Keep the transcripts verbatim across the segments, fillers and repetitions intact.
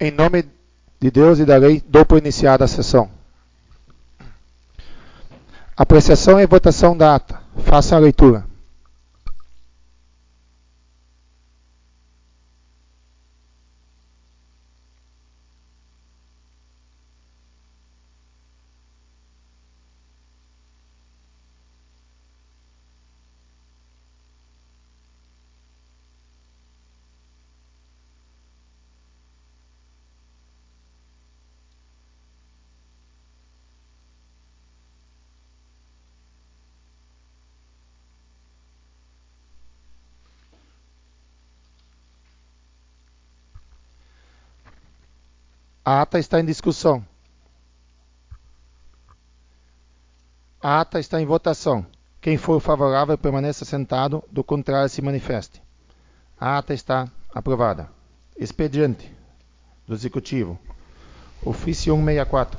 Em nome de Deus e da lei, dou por iniciada a sessão. Apreciação e votação da ata. Faça a leitura. A ata está em discussão. A ata está em votação. Quem for favorável permaneça sentado, do contrário se manifeste. A ata está aprovada. Expediente do Executivo. Ofício cento e sessenta e quatro.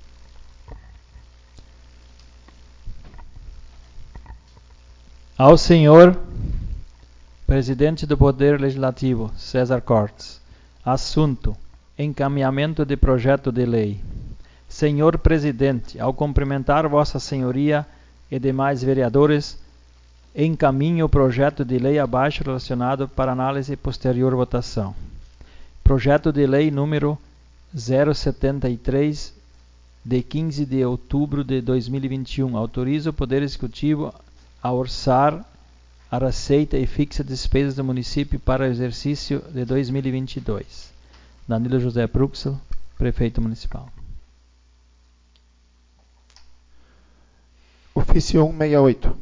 Ao senhor Presidente do Poder Legislativo, César Cortes. Assunto: encaminhamento de projeto de lei. Senhor Presidente, ao cumprimentar Vossa Senhoria e demais vereadores, encaminho o projeto de lei abaixo relacionado para análise e posterior votação. Projeto de lei número zero setenta e três, de quinze de outubro de dois mil e vinte e um, autoriza o Poder Executivo a orçar a receita e fixa despesas do município para o exercício de dois mil e vinte e dois. Danilo José Bruxel, Prefeito Municipal. Ofício cento e sessenta e oito.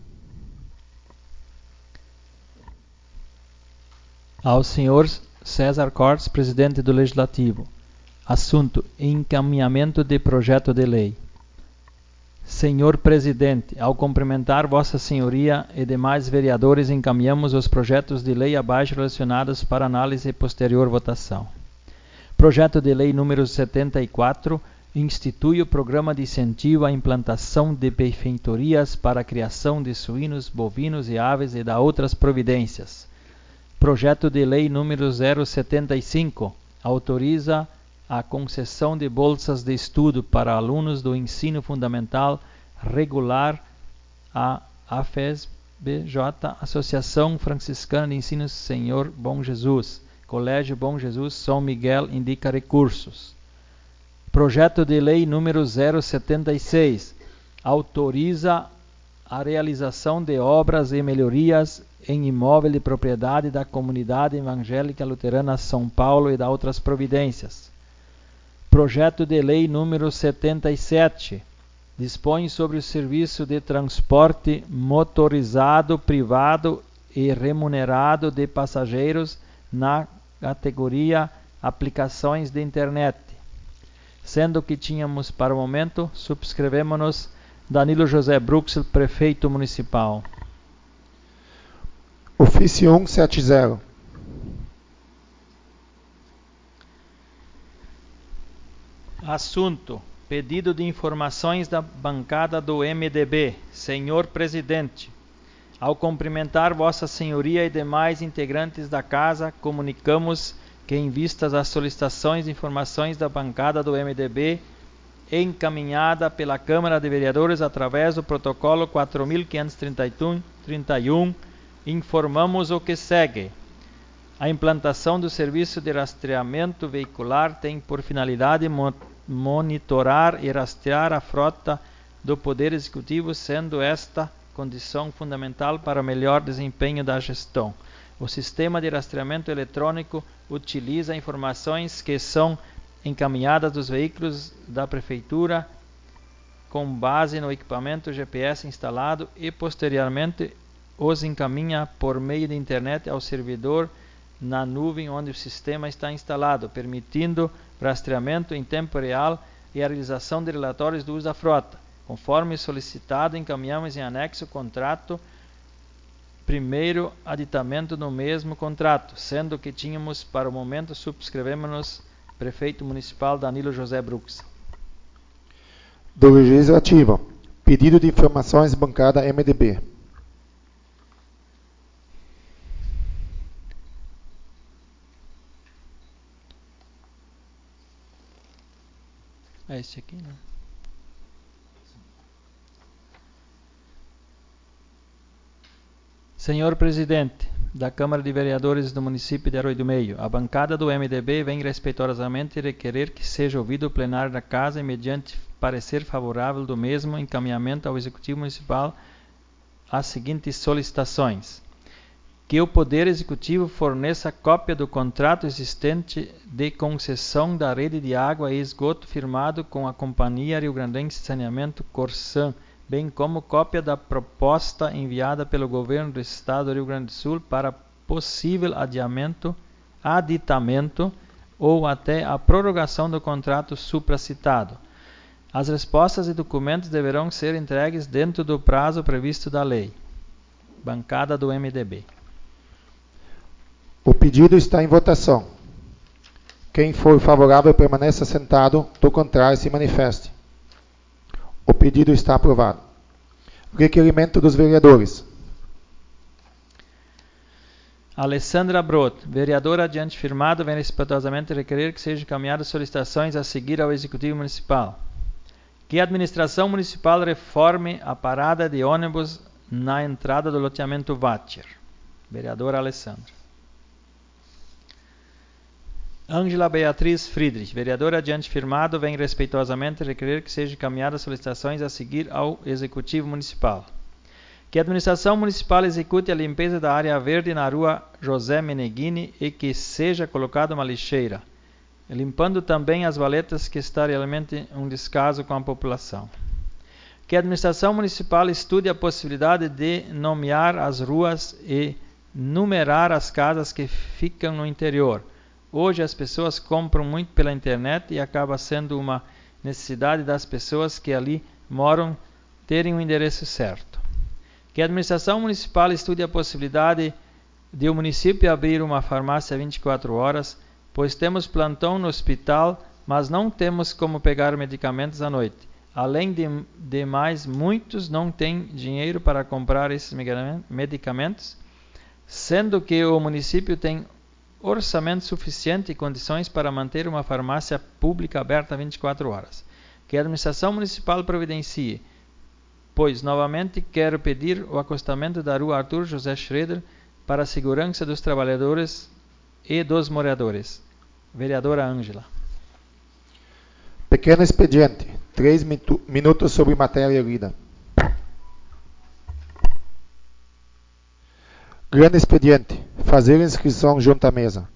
Ao senhor César Cortes, Presidente do Legislativo. Assunto: encaminhamento de projeto de lei. Senhor Presidente, ao cumprimentar Vossa Senhoria e demais vereadores, encaminhamos os projetos de lei abaixo relacionados para análise e posterior votação. Projeto de lei número setenta e quatro, institui o programa de incentivo à implantação de benfeitorias para a criação de suínos, bovinos e aves e da outras providências. Projeto de lei número zero setenta e cinco, autoriza a concessão de bolsas de estudo para alunos do ensino fundamental regular à A F E S B J, Associação Franciscana de Ensino Senhor Bom Jesus, Colégio Bom Jesus São Miguel indica recursos. Projeto de lei número zero setenta e seis, autoriza a realização de obras e melhorias em imóvel de propriedade da Comunidade Evangélica Luterana São Paulo e da outras providências. Projeto de lei número setenta e sete, dispõe sobre o serviço de transporte motorizado privado e remunerado de passageiros na categoria aplicações de internet. Sendo que tínhamos para o momento, subscrevemos-nos Danilo José Bruxel, Prefeito Municipal. Ofício cento e setenta. Assunto: pedido de informações da bancada do M D B. Senhor Presidente, ao cumprimentar Vossa Senhoria e demais integrantes da Casa, comunicamos que, em vistas às solicitações de informações da bancada do M D B, encaminhada pela Câmara de Vereadores através do protocolo quatro mil quinhentos e trinta e um, informamos o que segue. A implantação do serviço de rastreamento veicular tem por finalidade mo- monitorar e rastrear a frota do Poder Executivo, sendo esta condição fundamental para o melhor desempenho da gestão. O sistema de rastreamento eletrônico utiliza informações que são encaminhadas dos veículos da Prefeitura com base no equipamento G P S instalado e posteriormente os encaminha por meio de internet ao servidor na nuvem onde o sistema está instalado, permitindo rastreamento em tempo real e a realização de relatórios do uso da frota. Conforme solicitado, encaminhamos em anexo o contrato, primeiro aditamento no mesmo contrato, sendo que tínhamos para o momento subscrevemos Prefeito Municipal Danilo José Bruxel. Do Legislativo. Pedido de informações bancada M D B. É este aqui, né? Senhor Presidente da Câmara de Vereadores do município de Arroio do Meio, a bancada do M D B vem respeitosamente requerer que seja ouvido o plenário da Casa e, mediante parecer favorável do mesmo, encaminhamento ao Executivo Municipal as seguintes solicitações: que o Poder Executivo forneça cópia do contrato existente de concessão da rede de água e esgoto firmado com a Companhia Rio-Grandense de Saneamento Corsan, bem como cópia da proposta enviada pelo Governo do Estado do Rio Grande do Sul para possível adiamento, aditamento ou até a prorrogação do contrato supracitado. As respostas e documentos deverão ser entregues dentro do prazo previsto da lei. Bancada do M D B. O pedido está em votação. Quem for favorável permaneça sentado, do contrário se manifeste. O pedido está aprovado. Requerimento dos vereadores. Alessandra Brot, vereadora adiante firmado, vem respeitosamente requerer que sejam encaminhadas solicitações a seguir ao Executivo Municipal. Que a administração municipal reforme a parada de ônibus na entrada do loteamento Vátier. Vereadora Alessandra. Ângela Beatriz Friedrich, vereadora adiante firmado, vem respeitosamente requerer que sejam encaminhadas solicitações a seguir ao Executivo Municipal. Que a administração municipal execute a limpeza da área verde na rua José Meneghini e que seja colocada uma lixeira, limpando também as valetas, que está realmente um descaso com a população. Que a administração municipal estude a possibilidade de nomear as ruas e numerar as casas que ficam no interior. Hoje as pessoas compram muito pela internet e acaba sendo uma necessidade das pessoas que ali moram terem o endereço certo. Que a administração municipal estude a possibilidade de o município abrir uma farmácia vinte e quatro horas, pois temos plantão no hospital, mas não temos como pegar medicamentos à noite. Além de, de mais, muitos não têm dinheiro para comprar esses medicamentos, sendo que o município tem orçamento suficiente e condições para manter uma farmácia pública aberta vinte e quatro horas. Que a administração municipal providencie, pois novamente quero pedir o acostamento da rua Arthur José Schroeder para a segurança dos trabalhadores e dos moradores. Vereadora Ângela. Pequeno expediente. Três minutos sobre matéria lida. Grande expediente. Fazer inscrição junto à mesa.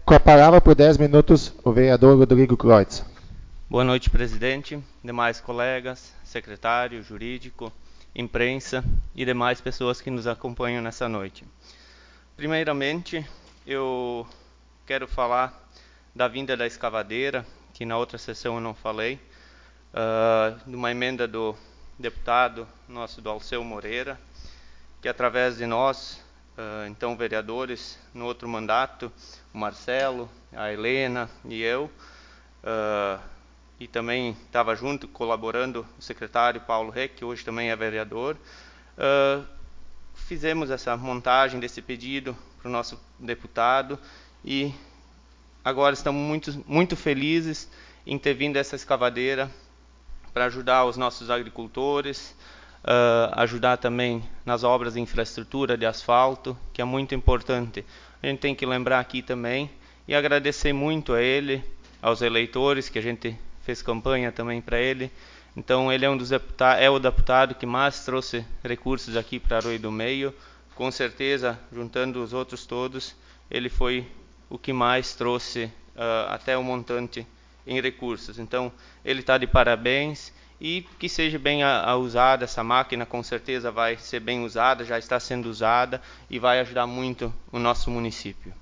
Com a palavra por dez minutos, o vereador Rodrigo Kreutz. Boa noite, presidente, demais colegas, secretário, jurídico, imprensa e demais pessoas que nos acompanham nessa noite. Primeiramente, eu quero falar da vinda da escavadeira, que na outra sessão eu não falei, uh, de uma emenda do deputado nosso, do Alceu Moreira, que através de nós, uh, então vereadores, no outro mandato, o Marcelo, a Helena e eu, uh, e também estava junto, colaborando, o secretário Paulo Reck, que hoje também é vereador, uh, fizemos essa montagem desse pedido para o nosso deputado e agora estamos muito, muito felizes em ter vindo essa escavadeira para ajudar os nossos agricultores, uh, ajudar também nas obras de infraestrutura de asfalto, que é muito importante. A gente tem que lembrar aqui também e agradecer muito a ele, aos eleitores, que a gente fez campanha também para ele. Então ele é um dos deputados, é o deputado que mais trouxe recursos aqui para Arroio do Meio. Com certeza, juntando os outros todos, ele foi o que mais trouxe uh, até o montante em recursos. Então ele está de parabéns e que seja bem a, a usada essa máquina, com certeza vai ser bem usada, já está sendo usada e vai ajudar muito o nosso município.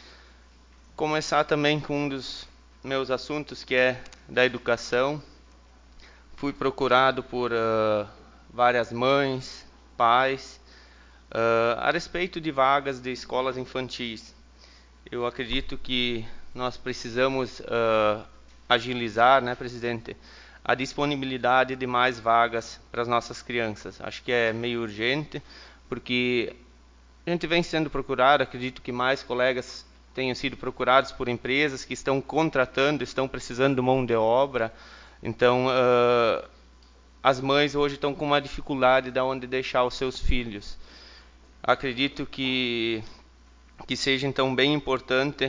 Começar também com um dos meus assuntos, que é da educação. Fui procurado por uh, várias mães, pais, uh, a respeito de vagas de escolas infantis. Eu acredito que nós precisamos uh, agilizar, né, presidente, a disponibilidade de mais vagas para as nossas crianças. Acho que é meio urgente, porque a gente vem sendo procurado, acredito que mais colegas tenham sido procurados por empresas que estão contratando, estão precisando de mão de obra. Então, uh, as mães hoje estão com uma dificuldade de onde deixar os seus filhos. Acredito que, que seja, então, bem importante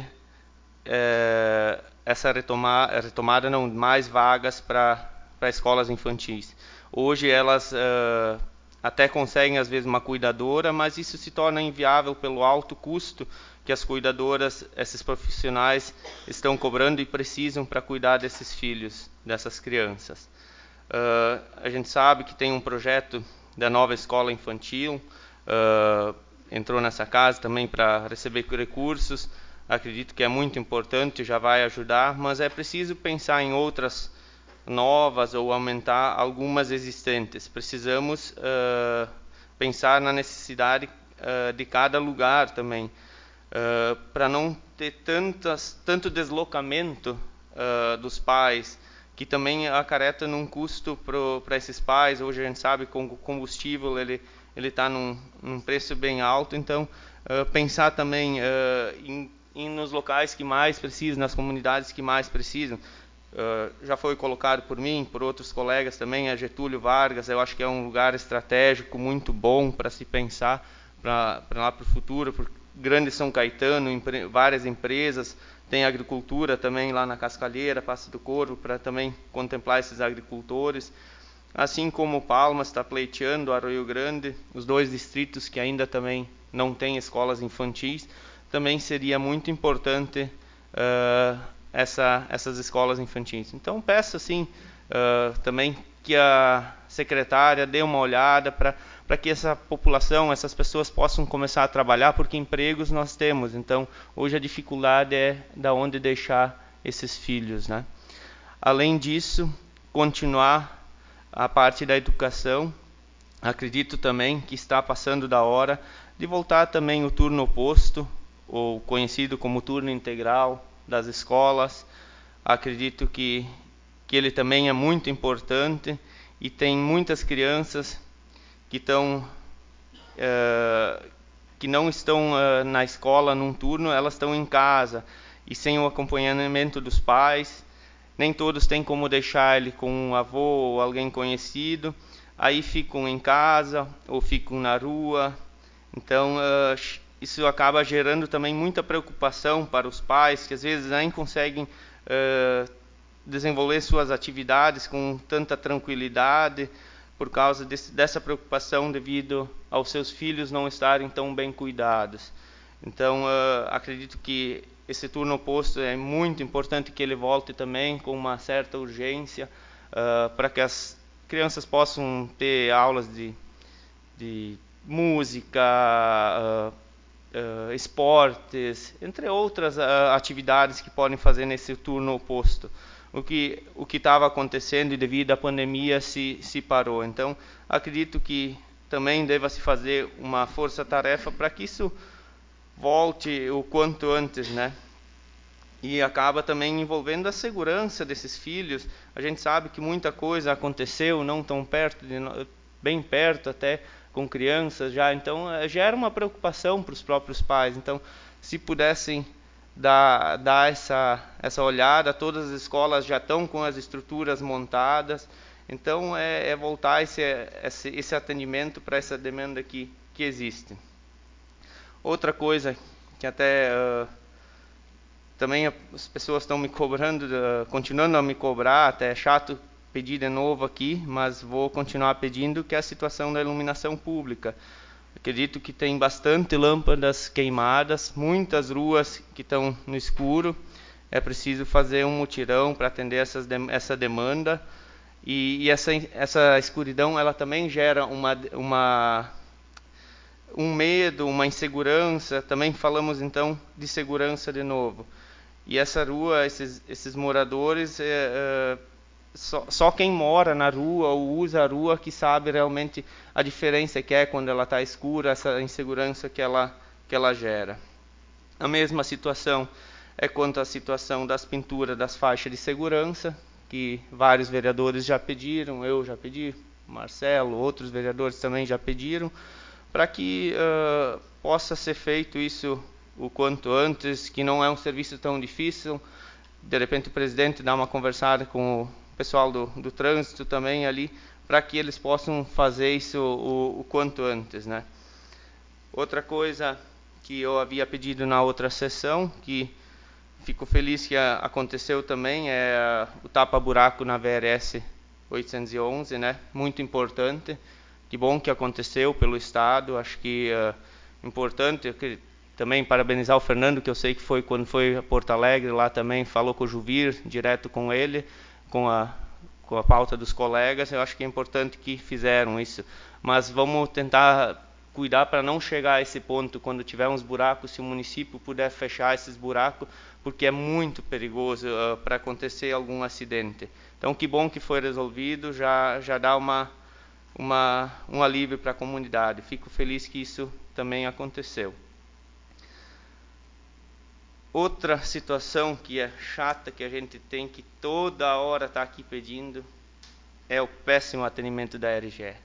é, essa retomada, retomada, não, mais vagas para para escolas infantis. Hoje elas uh, até conseguem, às vezes, uma cuidadora, mas isso se torna inviável pelo alto custo que as cuidadoras, esses profissionais, estão cobrando e precisam para cuidar desses filhos, dessas crianças. Uh, a gente sabe que tem um projeto da nova escola infantil, uh, entrou nessa casa também para receber recursos. Acredito que é muito importante, já vai ajudar, mas é preciso pensar em outras novas ou aumentar algumas existentes. Precisamos uh, pensar na necessidade uh, de cada lugar também, uh, para não ter tantas, tanto deslocamento uh, dos pais, que também acarreta num custo para esses pais. Hoje a gente sabe que o combustível ele ele está num, num preço bem alto, então uh, pensar também uh, em, em nos locais que mais precisam, nas comunidades que mais precisam. Uh, já foi colocado por mim, por outros colegas também, a Getúlio Vargas. Eu acho que é um lugar estratégico muito bom para se pensar para lá para o futuro, por Grande São Caetano, empre, várias empresas, tem agricultura também lá na Cascalheira, Passo do Corvo, para também contemplar esses agricultores. Assim como Palmas está pleiteando, Arroio Grande, os dois distritos que ainda também não têm escolas infantis, também seria muito importante uh, essa, essas escolas infantis. Então peço assim uh, também que a secretária dê uma olhada para para que essa população, essas pessoas possam começar a trabalhar, porque empregos nós temos. Então hoje a dificuldade é da onde deixar esses filhos, né? Além disso, continuar a parte da educação. Acredito também que está passando da hora de voltar também o turno oposto, ou conhecido como turno integral das escolas. Acredito que, que ele também é muito importante e tem muitas crianças que, estão, uh, que não estão uh, na escola num turno, elas estão em casa e sem o acompanhamento dos pais. Nem todos têm como deixar ele com um avô ou alguém conhecido. Aí ficam em casa ou ficam na rua. Então, uh, isso acaba gerando também muita preocupação para os pais, que às vezes nem conseguem uh, desenvolver suas atividades com tanta tranquilidade, por causa desse, dessa preocupação devido aos seus filhos não estarem tão bem cuidados. Então, uh, acredito que esse turno oposto é muito importante que ele volte também com uma certa urgência, uh, para que as crianças possam ter aulas de, de música, uh, uh, esportes, entre outras uh, atividades que podem fazer nesse turno oposto. O que o que estava acontecendo e devido à pandemia se, se parou. Então, acredito que também deva se fazer uma força-tarefa para que isso volte o quanto antes, né? E acaba também envolvendo a segurança desses filhos. A gente sabe que muita coisa aconteceu, não tão perto, de, bem perto até, com crianças já. Então, gera uma preocupação para os próprios pais. Então, se pudessem dar, dar essa, essa olhada, todas as escolas já estão com as estruturas montadas. Então, é, é voltar esse, esse, esse atendimento para essa demanda que, que existe. Outra coisa que até uh, também as pessoas estão me cobrando, uh, continuando a me cobrar, até é chato pedir de novo aqui, mas vou continuar pedindo, que é a situação da iluminação pública. Acredito que tem bastante lâmpadas queimadas, muitas ruas que estão no escuro. É preciso fazer um mutirão para atender essas de, essa demanda. E, e essa, essa escuridão ela também gera uma, uma, um medo, uma insegurança. Também falamos então de segurança de novo. E essa rua, esses, esses moradores, é, é, só, só quem mora na rua ou usa a rua que sabe realmente a diferença que é quando ela está escura, essa insegurança que ela, que ela gera. A mesma situação é quanto à situação das pinturas das faixas de segurança, que vários vereadores já pediram, eu já pedi, Marcelo, outros vereadores também já pediram, para que uh, possa ser feito isso o quanto antes, que não é um serviço tão difícil. De repente o presidente dá uma conversada com o pessoal do, do trânsito também ali, para que eles possam fazer isso o, o quanto antes, né? Outra coisa que eu havia pedido na outra sessão, que fico feliz que a, aconteceu também, é a, o tapa-buraco na V R S oitocentos e onze, né? Muito importante. Que bom que aconteceu pelo Estado. Acho que é importante. Eu que, também parabenizar o Fernando, que eu sei que foi quando foi a Porto Alegre, lá também falou com o Juvir, direto com ele, com a, com a pauta dos colegas. Eu acho que é importante que fizeram isso. Mas vamos tentar cuidar para não chegar a esse ponto, quando tiver uns buracos, se o município puder fechar esses buracos, porque é muito perigoso uh, para acontecer algum acidente. Então, que bom que foi resolvido, já, já dá uma, uma, um alívio para a comunidade. Fico feliz que isso também aconteceu. Outra situação que é chata, que a gente tem que toda hora estar tá aqui pedindo, é o péssimo atendimento da R G E.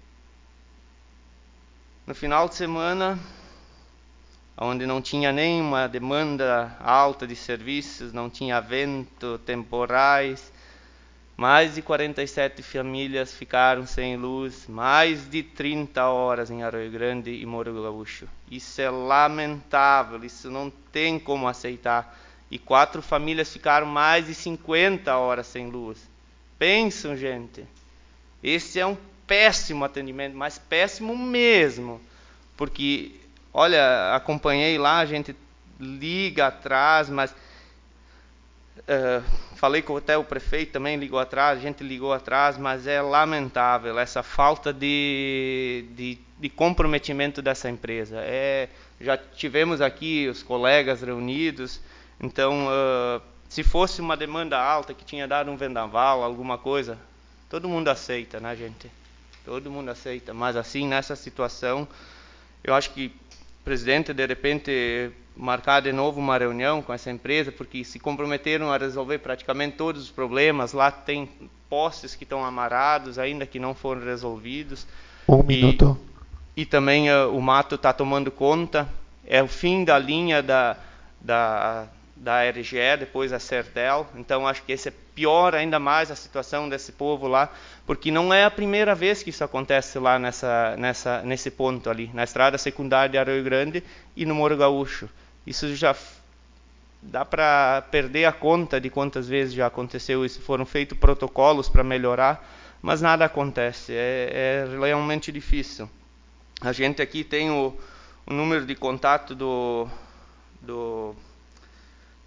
No final de semana, onde não tinha nenhuma demanda alta de serviços, não tinha vento, temporais, mais de quarenta e sete famílias ficaram sem luz, mais de trinta horas em Arroio Grande e Morro Gaúcho. Isso é lamentável, isso não tem como aceitar. E quatro famílias ficaram mais de cinquenta horas sem luz. Pensam, gente, esse é um péssimo atendimento, mas péssimo mesmo. Porque, olha, acompanhei lá, a gente liga atrás, mas uh, falei com até o prefeito também ligou atrás, a gente ligou atrás, mas é lamentável essa falta de, de, de comprometimento dessa empresa. É, já tivemos aqui os colegas reunidos, então, uh, se fosse uma demanda alta, que tinha dado um vendaval, alguma coisa, todo mundo aceita, né, gente? Todo mundo aceita, mas assim, nessa situação, eu acho que o presidente, de repente, marcar de novo uma reunião com essa empresa, porque se comprometeram a resolver praticamente todos os problemas. Lá tem postes que estão amarrados, ainda que não foram resolvidos. Um e, minuto. E também uh, o mato está tomando conta. É o fim da linha da, da, da R G E, depois a Sertel. Então, acho que esse é pior ainda mais a situação desse povo lá, porque não é a primeira vez que isso acontece lá nessa, nessa, nesse ponto ali, na estrada secundária de Arroio Grande e no Morro Gaúcho. Isso já dá para perder a conta de quantas vezes já aconteceu isso. Foram feitos protocolos para melhorar, mas nada acontece. É, é realmente difícil. A gente aqui tem o, o número de contato do, do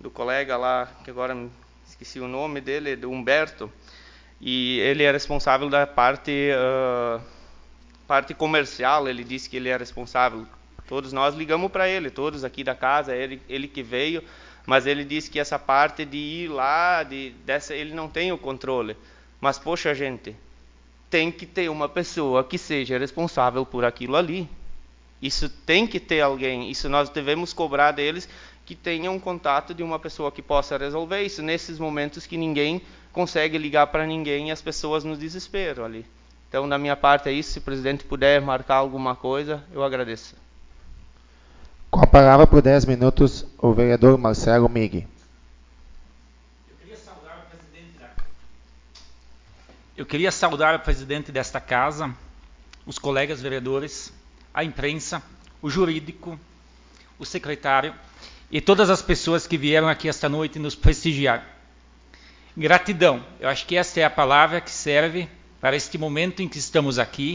do colega lá, que agora esqueci o nome dele, do Humberto, e ele é responsável da parte, uh, parte comercial, ele disse que ele é responsável. Todos nós ligamos para ele, todos aqui da casa, ele, ele que veio, mas ele disse que essa parte de ir lá, de, dessa, ele não tem o controle. Mas, poxa, gente, tem que ter uma pessoa que seja responsável por aquilo ali. Isso tem que ter alguém, isso nós devemos cobrar deles, que tenham um contato de uma pessoa que possa resolver isso, nesses momentos que ninguém consegue ligar para ninguém e as pessoas no desespero ali. Então, da minha parte é isso. Se o presidente puder marcar alguma coisa, eu agradeço. Com a palavra por dez minutos, o vereador Marcelo Mig. Eu queria saudar o presidente da... Eu queria saudar o presidente desta casa, os colegas vereadores, a imprensa, o jurídico, o secretário e todas as pessoas que vieram aqui esta noite nos prestigiar. Gratidão, eu acho que esta é a palavra que serve para este momento em que estamos aqui.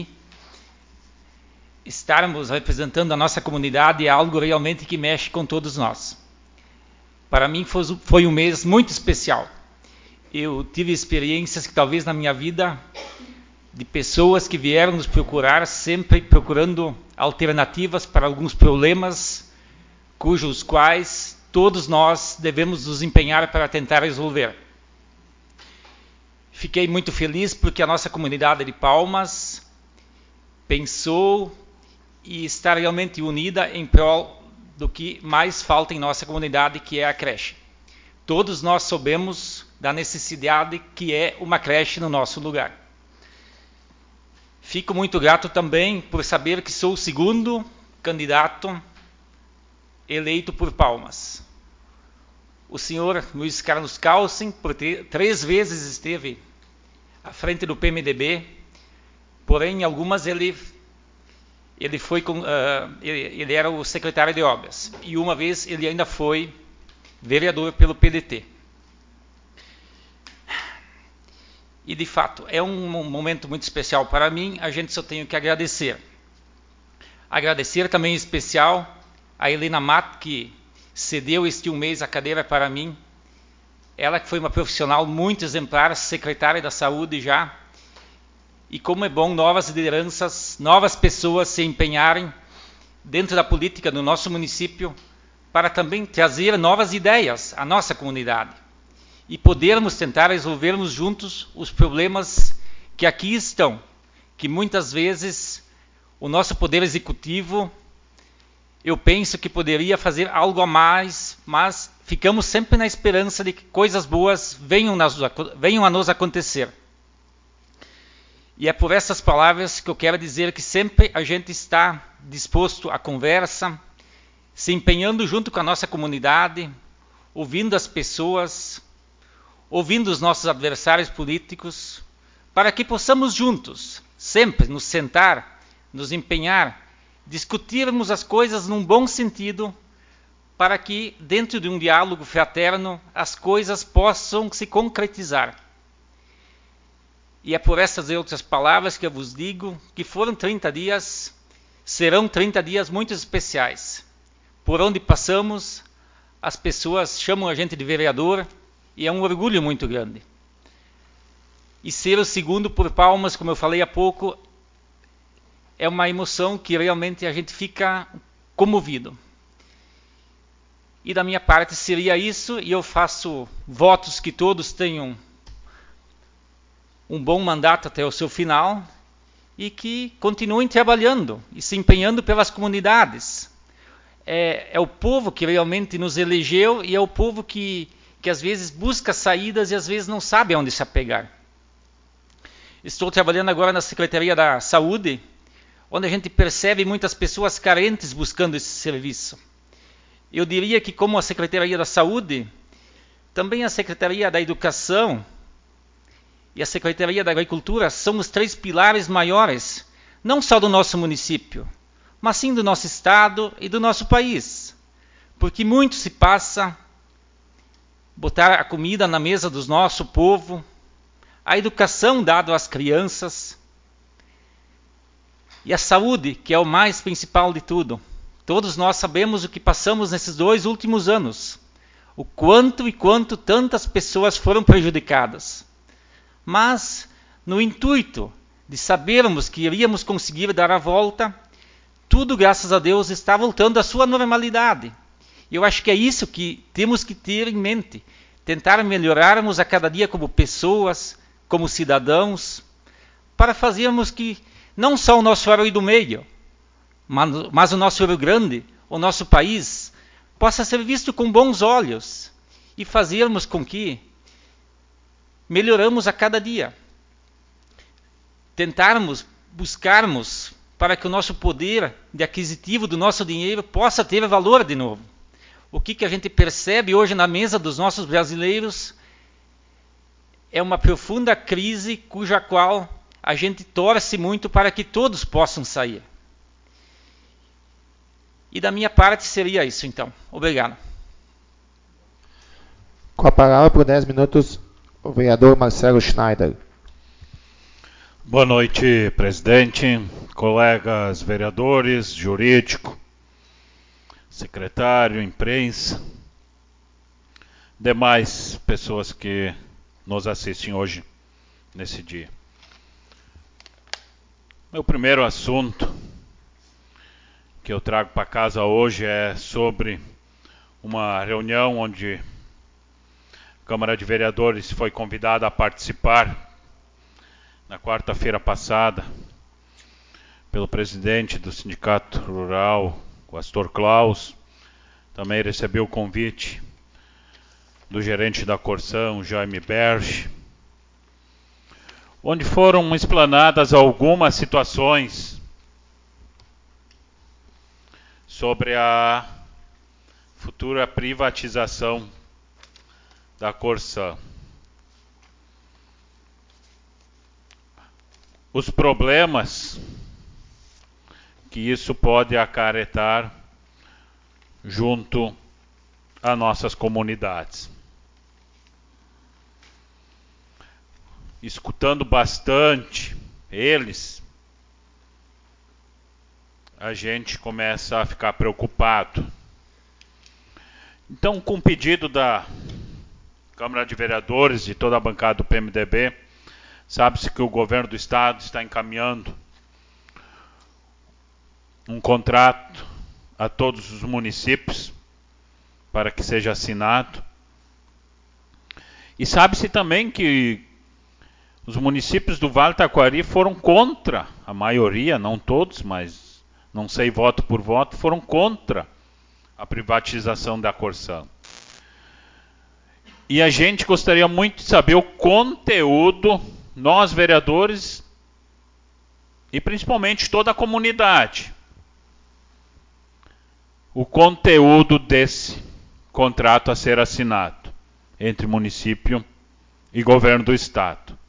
Estarmos representando a nossa comunidade é algo realmente que mexe com todos nós. Para mim foi, foi um mês muito especial. Eu tive experiências que talvez na minha vida, de pessoas que vieram nos procurar, sempre procurando alternativas para alguns problemas, cujos quais todos nós devemos nos empenhar para tentar resolver. Fiquei muito feliz porque a nossa comunidade de Palmas pensou e está realmente unida em prol do que mais falta em nossa comunidade, que é a creche. Todos nós sabemos da necessidade que é uma creche no nosso lugar. Fico muito grato também por saber que sou o segundo candidato eleito por Palmas. O senhor Luiz Carlos Calcin, por três vezes esteve à frente do P M D B, porém, em algumas ele, ele, foi com, uh, ele, ele era o secretário de obras, e uma vez ele ainda foi vereador pelo P D T. E, de fato, é um momento muito especial para mim, a gente só tem que agradecer. Agradecer também em especial a Helena Mato, que cedeu este um mês a cadeira para mim. Ela que foi uma profissional muito exemplar, secretária da Saúde já. E como é bom novas lideranças, novas pessoas se empenharem dentro da política do nosso município para também trazer novas ideias à nossa comunidade. E podermos tentar resolvermos juntos os problemas que aqui estão, que muitas vezes o nosso poder executivo, eu penso que poderia fazer algo a mais, mas ficamos sempre na esperança de que coisas boas venham, nas, venham a nos acontecer. E é por essas palavras que eu quero dizer que sempre a gente está disposto à conversa, se empenhando junto com a nossa comunidade, ouvindo as pessoas, ouvindo os nossos adversários políticos, para que possamos juntos, sempre nos sentar, nos empenhar, discutirmos as coisas num bom sentido, para que, dentro de um diálogo fraterno, as coisas possam se concretizar. E é por essas e outras palavras que eu vos digo que foram trinta dias, serão trinta dias muito especiais. Por onde passamos, as pessoas chamam a gente de vereador, e é um orgulho muito grande. E ser o segundo por Palmas, como eu falei há pouco, é uma emoção que realmente a gente fica comovido. E da minha parte seria isso, e eu faço votos que todos tenham um bom mandato até o seu final, e que continuem trabalhando e se empenhando pelas comunidades. É, é o povo que realmente nos elegeu, e é o povo que que às vezes busca saídas e às vezes não sabe aonde se apegar. Estou trabalhando agora na Secretaria da Saúde, onde a gente percebe muitas pessoas carentes buscando esse serviço. Eu diria que como a Secretaria da Saúde, também a Secretaria da Educação e a Secretaria da Agricultura são os três pilares maiores, não só do nosso município, mas sim do nosso estado e do nosso país. Porque muito se passa botar a comida na mesa do nosso povo, a educação dada às crianças e a saúde, que é o mais principal de tudo. Todos nós sabemos o que passamos nesses dois últimos anos, o quanto e quanto tantas pessoas foram prejudicadas. Mas, no intuito de sabermos que iríamos conseguir dar a volta, tudo, graças a Deus, está voltando à sua normalidade. E eu acho que é isso que temos que ter em mente. Tentar melhorarmos a cada dia como pessoas, como cidadãos, para fazermos que não só o nosso Rio do Meio, mas, mas o nosso Rio Grande, o nosso país, possa ser visto com bons olhos e fazermos com que melhoramos a cada dia. Tentarmos, buscarmos para que o nosso poder de aquisitivo do nosso dinheiro possa ter valor de novo. O que, que a gente percebe hoje na mesa dos nossos brasileiros é uma profunda crise cuja qual a gente torce muito para que todos possam sair. E da minha parte seria isso, então. Obrigado. Com a palavra por dez minutos, o vereador Marcelo Schneider. Boa noite, presidente, colegas vereadores, jurídico, secretário, imprensa, demais pessoas que nos assistem hoje, nesse dia. Meu primeiro assunto que eu trago para casa hoje é sobre uma reunião onde a Câmara de Vereadores foi convidada a participar na quarta-feira passada pelo presidente do Sindicato Rural, o Astor Klaus. Também recebeu o convite do gerente da Corsã, Jaime Berge, onde foram explanadas algumas situações sobre a futura privatização da Corsã. Os problemas que isso pode acarretar junto a nossas comunidades. Escutando bastante eles, a gente começa a ficar preocupado. Então, com o pedido da Câmara de Vereadores e toda a bancada do P M D B, sabe-se que o governo do estado está encaminhando um contrato a todos os municípios para que seja assinado. E sabe-se também que os municípios do Vale do Taquari foram contra, a maioria, não todos, mas não sei voto por voto, foram contra a privatização da Corsã. E a gente gostaria muito de saber o conteúdo, nós vereadores e principalmente toda a comunidade, o conteúdo desse contrato a ser assinado entre município e governo do estado.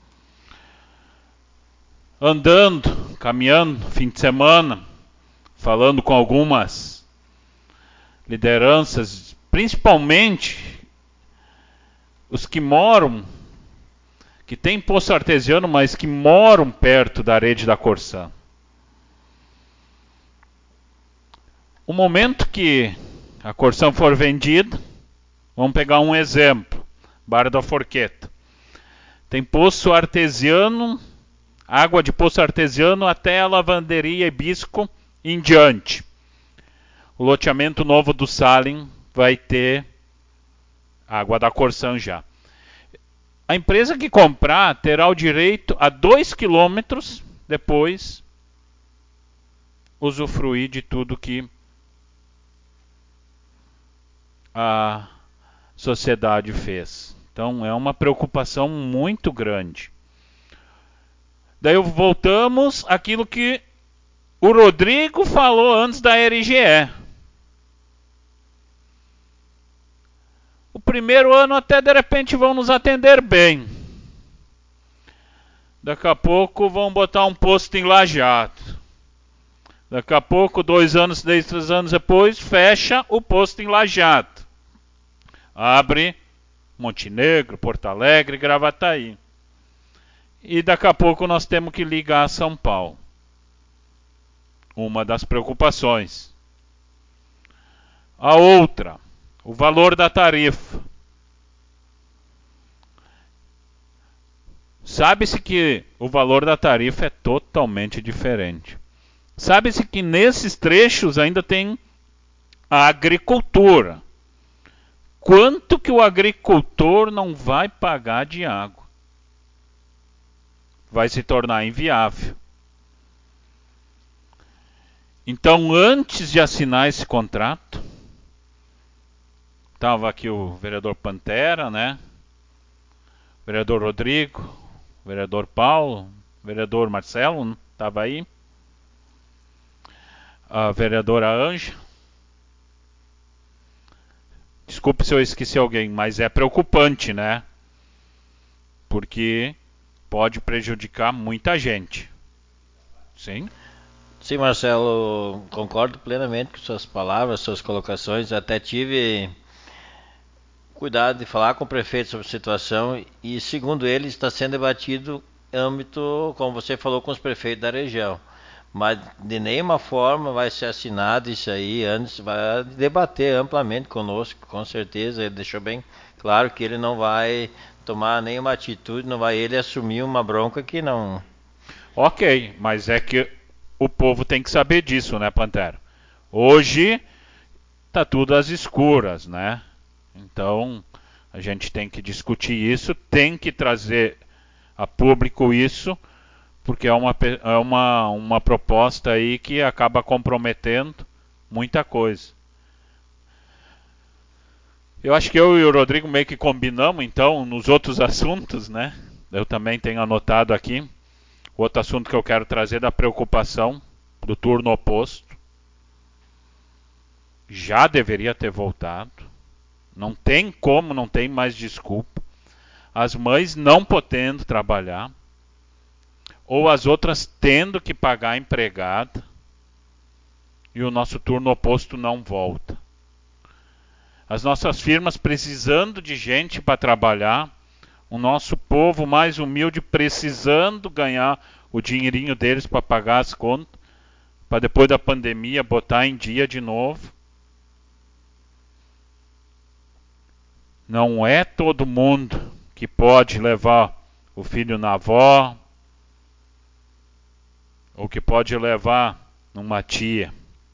Andando, caminhando, fim de semana, falando com algumas lideranças, principalmente os que moram, que têm poço artesiano, mas que moram perto da rede da Corsã. O momento que a Corsã for vendida, vamos pegar um exemplo, Barra da Forqueta. Tem poço artesiano, água de poço artesiano até a lavanderia Hibisco em diante. O loteamento novo do Salim vai ter água da Corsã já. A empresa que comprar terá o direito a dois quilômetros depois usufruir de tudo que a sociedade fez. Então é uma preocupação muito grande. Daí voltamos àquilo que o Rodrigo falou antes da R G E. O primeiro ano até de repente vão nos atender bem. Daqui a pouco vão botar um posto em Lajeado. Daqui a pouco, dois anos, três, três anos depois, fecha o posto em Lajeado. Abre Montenegro, Porto Alegre, Gravataí. E daqui a pouco nós temos que ligar a São Paulo. Uma das preocupações. A outra, o valor da tarifa. Sabe-se que o valor da tarifa é totalmente diferente. Sabe-se que nesses trechos ainda tem a agricultura. Quanto que o agricultor não vai pagar de água? Vai se tornar inviável. Então, antes de assinar esse contrato, estava aqui o vereador Pantera, né? O vereador Rodrigo, o vereador Paulo, o vereador Marcelo, estava aí. A vereadora Anja. Desculpe se eu esqueci alguém, mas é preocupante, né? Porque pode prejudicar muita gente. Sim? Sim, Marcelo, concordo plenamente com suas palavras, suas colocações. Até tive cuidado de falar com o prefeito sobre a situação e, segundo ele, está sendo debatido em âmbito, como você falou, com os prefeitos da região. Mas de nenhuma forma vai ser assinado isso aí antes, vai debater amplamente conosco, com certeza. Ele deixou bem claro que ele não vai tomar nenhuma atitude, não vai ele assumir uma bronca que não... Ok, mas é que o povo tem que saber disso, né, Pantera? Hoje tá tudo às escuras, né? Então a gente tem que discutir isso, tem que trazer a público isso, porque é uma, é uma, uma proposta aí que acaba comprometendo muita coisa. Eu acho que eu e o Rodrigo meio que combinamos, então, nos outros assuntos, né? Eu também tenho anotado aqui. Outro assunto que eu quero trazer é da preocupação do turno oposto. Já deveria ter voltado. Não tem como, não tem mais desculpa. As mães não podendo trabalhar. Ou as outras tendo que pagar a empregada. E o nosso turno oposto não volta. As nossas firmas precisando de gente para trabalhar. O nosso povo mais humilde precisando ganhar o dinheirinho deles para pagar as contas, para depois da pandemia botar em dia de novo. Não é todo mundo que pode levar o filho na avó, ou que pode levar numa tia.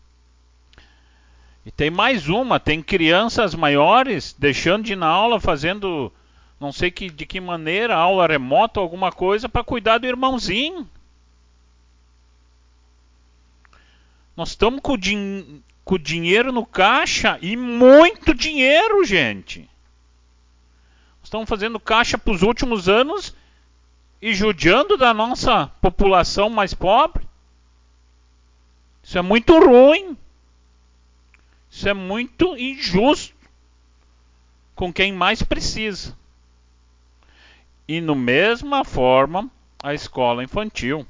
E tem mais uma, tem crianças maiores deixando de ir na aula, fazendo não sei que, de que maneira, aula remota ou alguma coisa para cuidar do irmãozinho. Nós estamos com, din com dinheiro no caixa e muito dinheiro, gente. Nós estamos fazendo caixa para os últimos anos e judiando da nossa população mais pobre. Isso é muito ruim. Isso é muito injusto com quem mais precisa. E, no mesma forma, a escola infantil.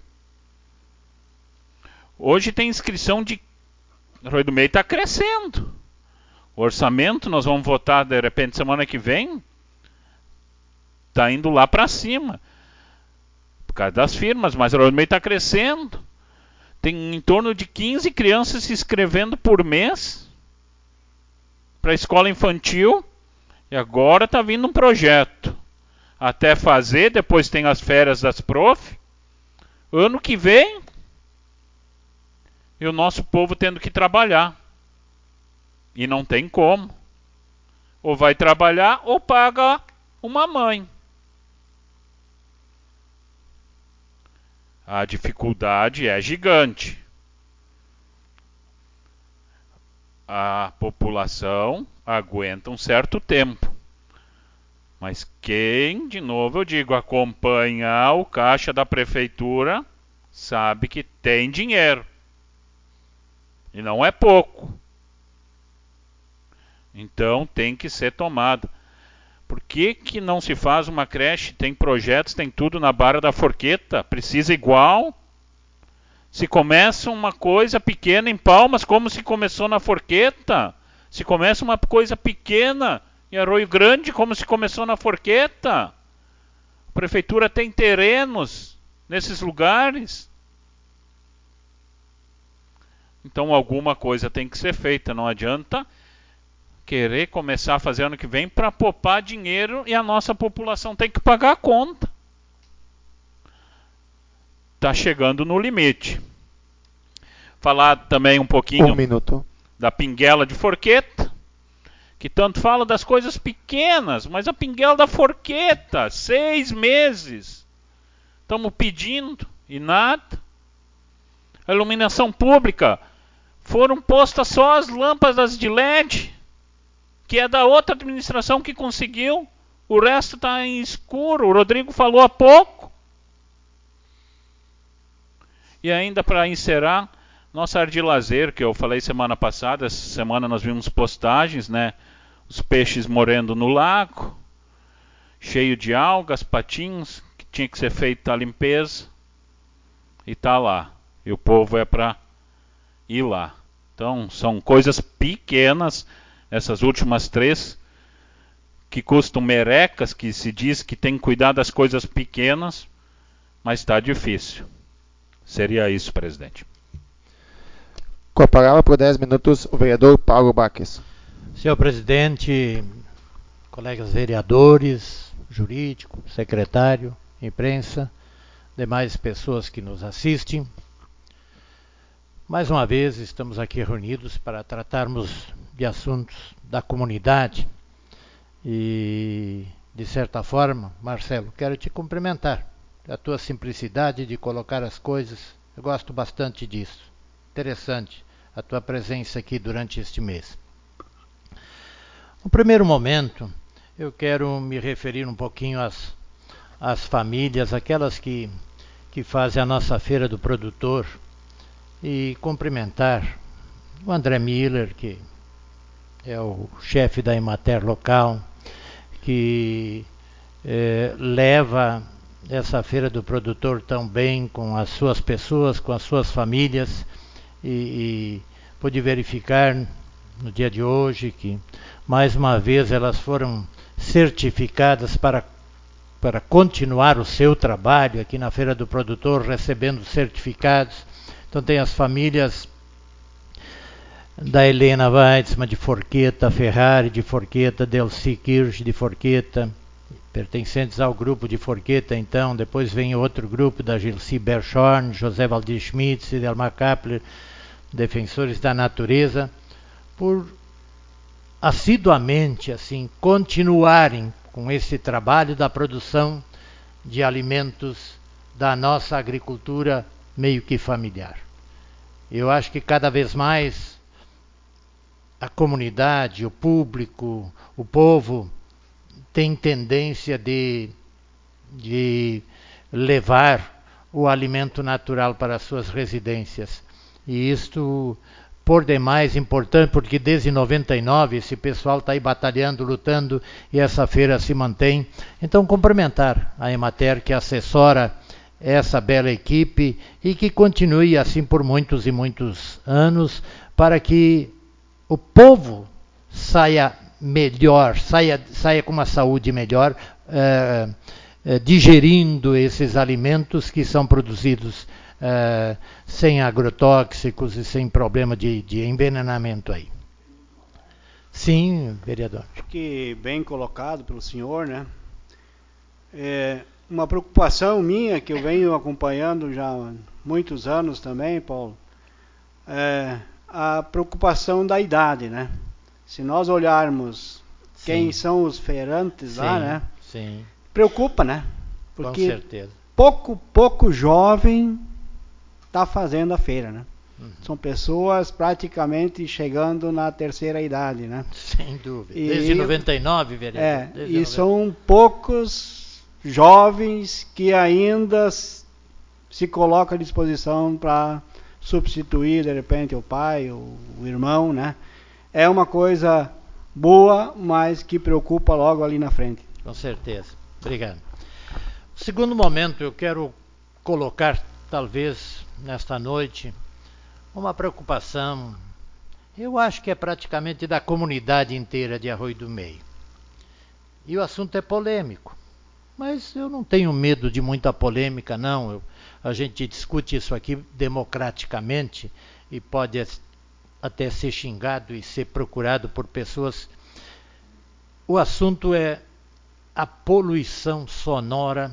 Hoje tem inscrição de... Arroio do Meio está crescendo. O orçamento, nós vamos votar, de repente, semana que vem, está indo lá para cima. Por causa das firmas, mas o Arroio do Meio está crescendo. Tem em torno de quinze crianças se inscrevendo por mês para a escola infantil. E agora está vindo um projeto. Até fazer, depois tem as férias das prof. Ano que vem, e o nosso povo tendo que trabalhar. E não tem como. Ou vai trabalhar ou paga uma mãe. A dificuldade é gigante. A população aguenta um certo tempo. Mas quem, de novo eu digo, acompanhar o caixa da prefeitura, sabe que tem dinheiro. E não é pouco. Então tem que ser tomado. Por que que não se faz uma creche? Tem projetos, tem tudo na Barra da Forqueta. Precisa igual. Se começa uma coisa pequena em Palmas, como se começou na Forqueta. Se começa uma coisa pequena em Arroio Grande, como se começou na Forqueta. A prefeitura tem terrenos nesses lugares. Então alguma coisa tem que ser feita. Não adianta querer começar a fazer ano que vem para poupar dinheiro e a nossa população tem que pagar a conta. Está chegando no limite. Falar também um pouquinho um minuto. da pinguela de Forqueta, que tanto fala das coisas pequenas, mas a pinguela da Forqueta, seis meses. Estamos pedindo e nada. A iluminação pública, foram postas só as lâmpadas de L E D, que é da outra administração que conseguiu. O resto está em escuro. O Rodrigo falou há pouco. E ainda para encerrar, nossa Ardilazer, que eu falei semana passada, essa semana nós vimos postagens, né? Os peixes morando no lago, cheio de algas, patinhos, que tinha que ser feita a limpeza. E está lá. E o povo é para ir lá. Então, são coisas pequenas, essas últimas três, que custam merecas, que se diz que tem que cuidar das coisas pequenas, mas está difícil. Seria isso, presidente. Com a palavra por dez minutos, o vereador Paulo Baques. Senhor presidente, colegas vereadores, jurídico, secretário, imprensa, demais pessoas que nos assistem, mais uma vez estamos aqui reunidos para tratarmos de assuntos da comunidade e, de certa forma, Marcelo, quero te cumprimentar. A tua simplicidade de colocar as coisas, eu gosto bastante disso. Interessante a tua presença aqui durante este mês. No primeiro momento, eu quero me referir um pouquinho às, às famílias, aquelas que, que fazem a nossa Feira do Produtor, e cumprimentar o André Miller, que é o chefe da Emater local, que eh, leva essa Feira do Produtor tão bem com as suas pessoas, com as suas famílias, e, e pude verificar no dia de hoje que mais uma vez elas foram certificadas para, para continuar o seu trabalho aqui na Feira do Produtor, recebendo certificados. Então tem as famílias da Helena Weitzman de Forqueta, Ferrari de Forqueta, Delci Kirsch de Forqueta, pertencentes ao grupo de Forqueta. Então depois vem outro grupo da Gilci Berchorn, José Valdir Schmitz e Delmar Kapler, defensores da natureza, por assiduamente assim continuarem com esse trabalho da produção de alimentos da nossa agricultura meio que familiar. Eu acho que cada vez mais a comunidade, o público, o povo tem tendência de, de levar o alimento natural para as suas residências. E isto, por demais, importante, porque desde noventa e nove esse pessoal está aí batalhando, lutando, e essa feira se mantém. Então, cumprimentar a Emater, que assessora essa bela equipe e que continue assim por muitos e muitos anos, para que o povo saia melhor, saia, saia com uma saúde melhor, eh, eh, digerindo esses alimentos que são produzidos eh, sem agrotóxicos e sem problema de, de envenenamento aí. Sim, vereador. Acho que bem colocado pelo senhor, né? É uma preocupação minha, que eu venho acompanhando já há muitos anos também, Paulo, é a preocupação da idade, né? Se nós olharmos sim, quem são os feirantes sim, lá, né? Sim. Preocupa, né? Porque com certeza. pouco, pouco jovem está fazendo a feira, né? Uhum. São pessoas praticamente chegando na terceira idade, né? Sem dúvida. E, desde noventa e nove, vereador. É, desde e noventa... são poucos jovens que ainda se colocam à disposição para substituir, de repente, o pai, o, o irmão, né? É uma coisa boa, mas que preocupa logo ali na frente. Com certeza. Obrigado. Segundo momento, eu quero colocar, talvez, nesta noite, uma preocupação, eu acho que é praticamente da comunidade inteira de Arroio do Meio. E o assunto é polêmico. Mas eu não tenho medo de muita polêmica, não. Eu, a gente discute isso aqui democraticamente e pode até ser xingado e ser procurado por pessoas. O assunto é a poluição sonora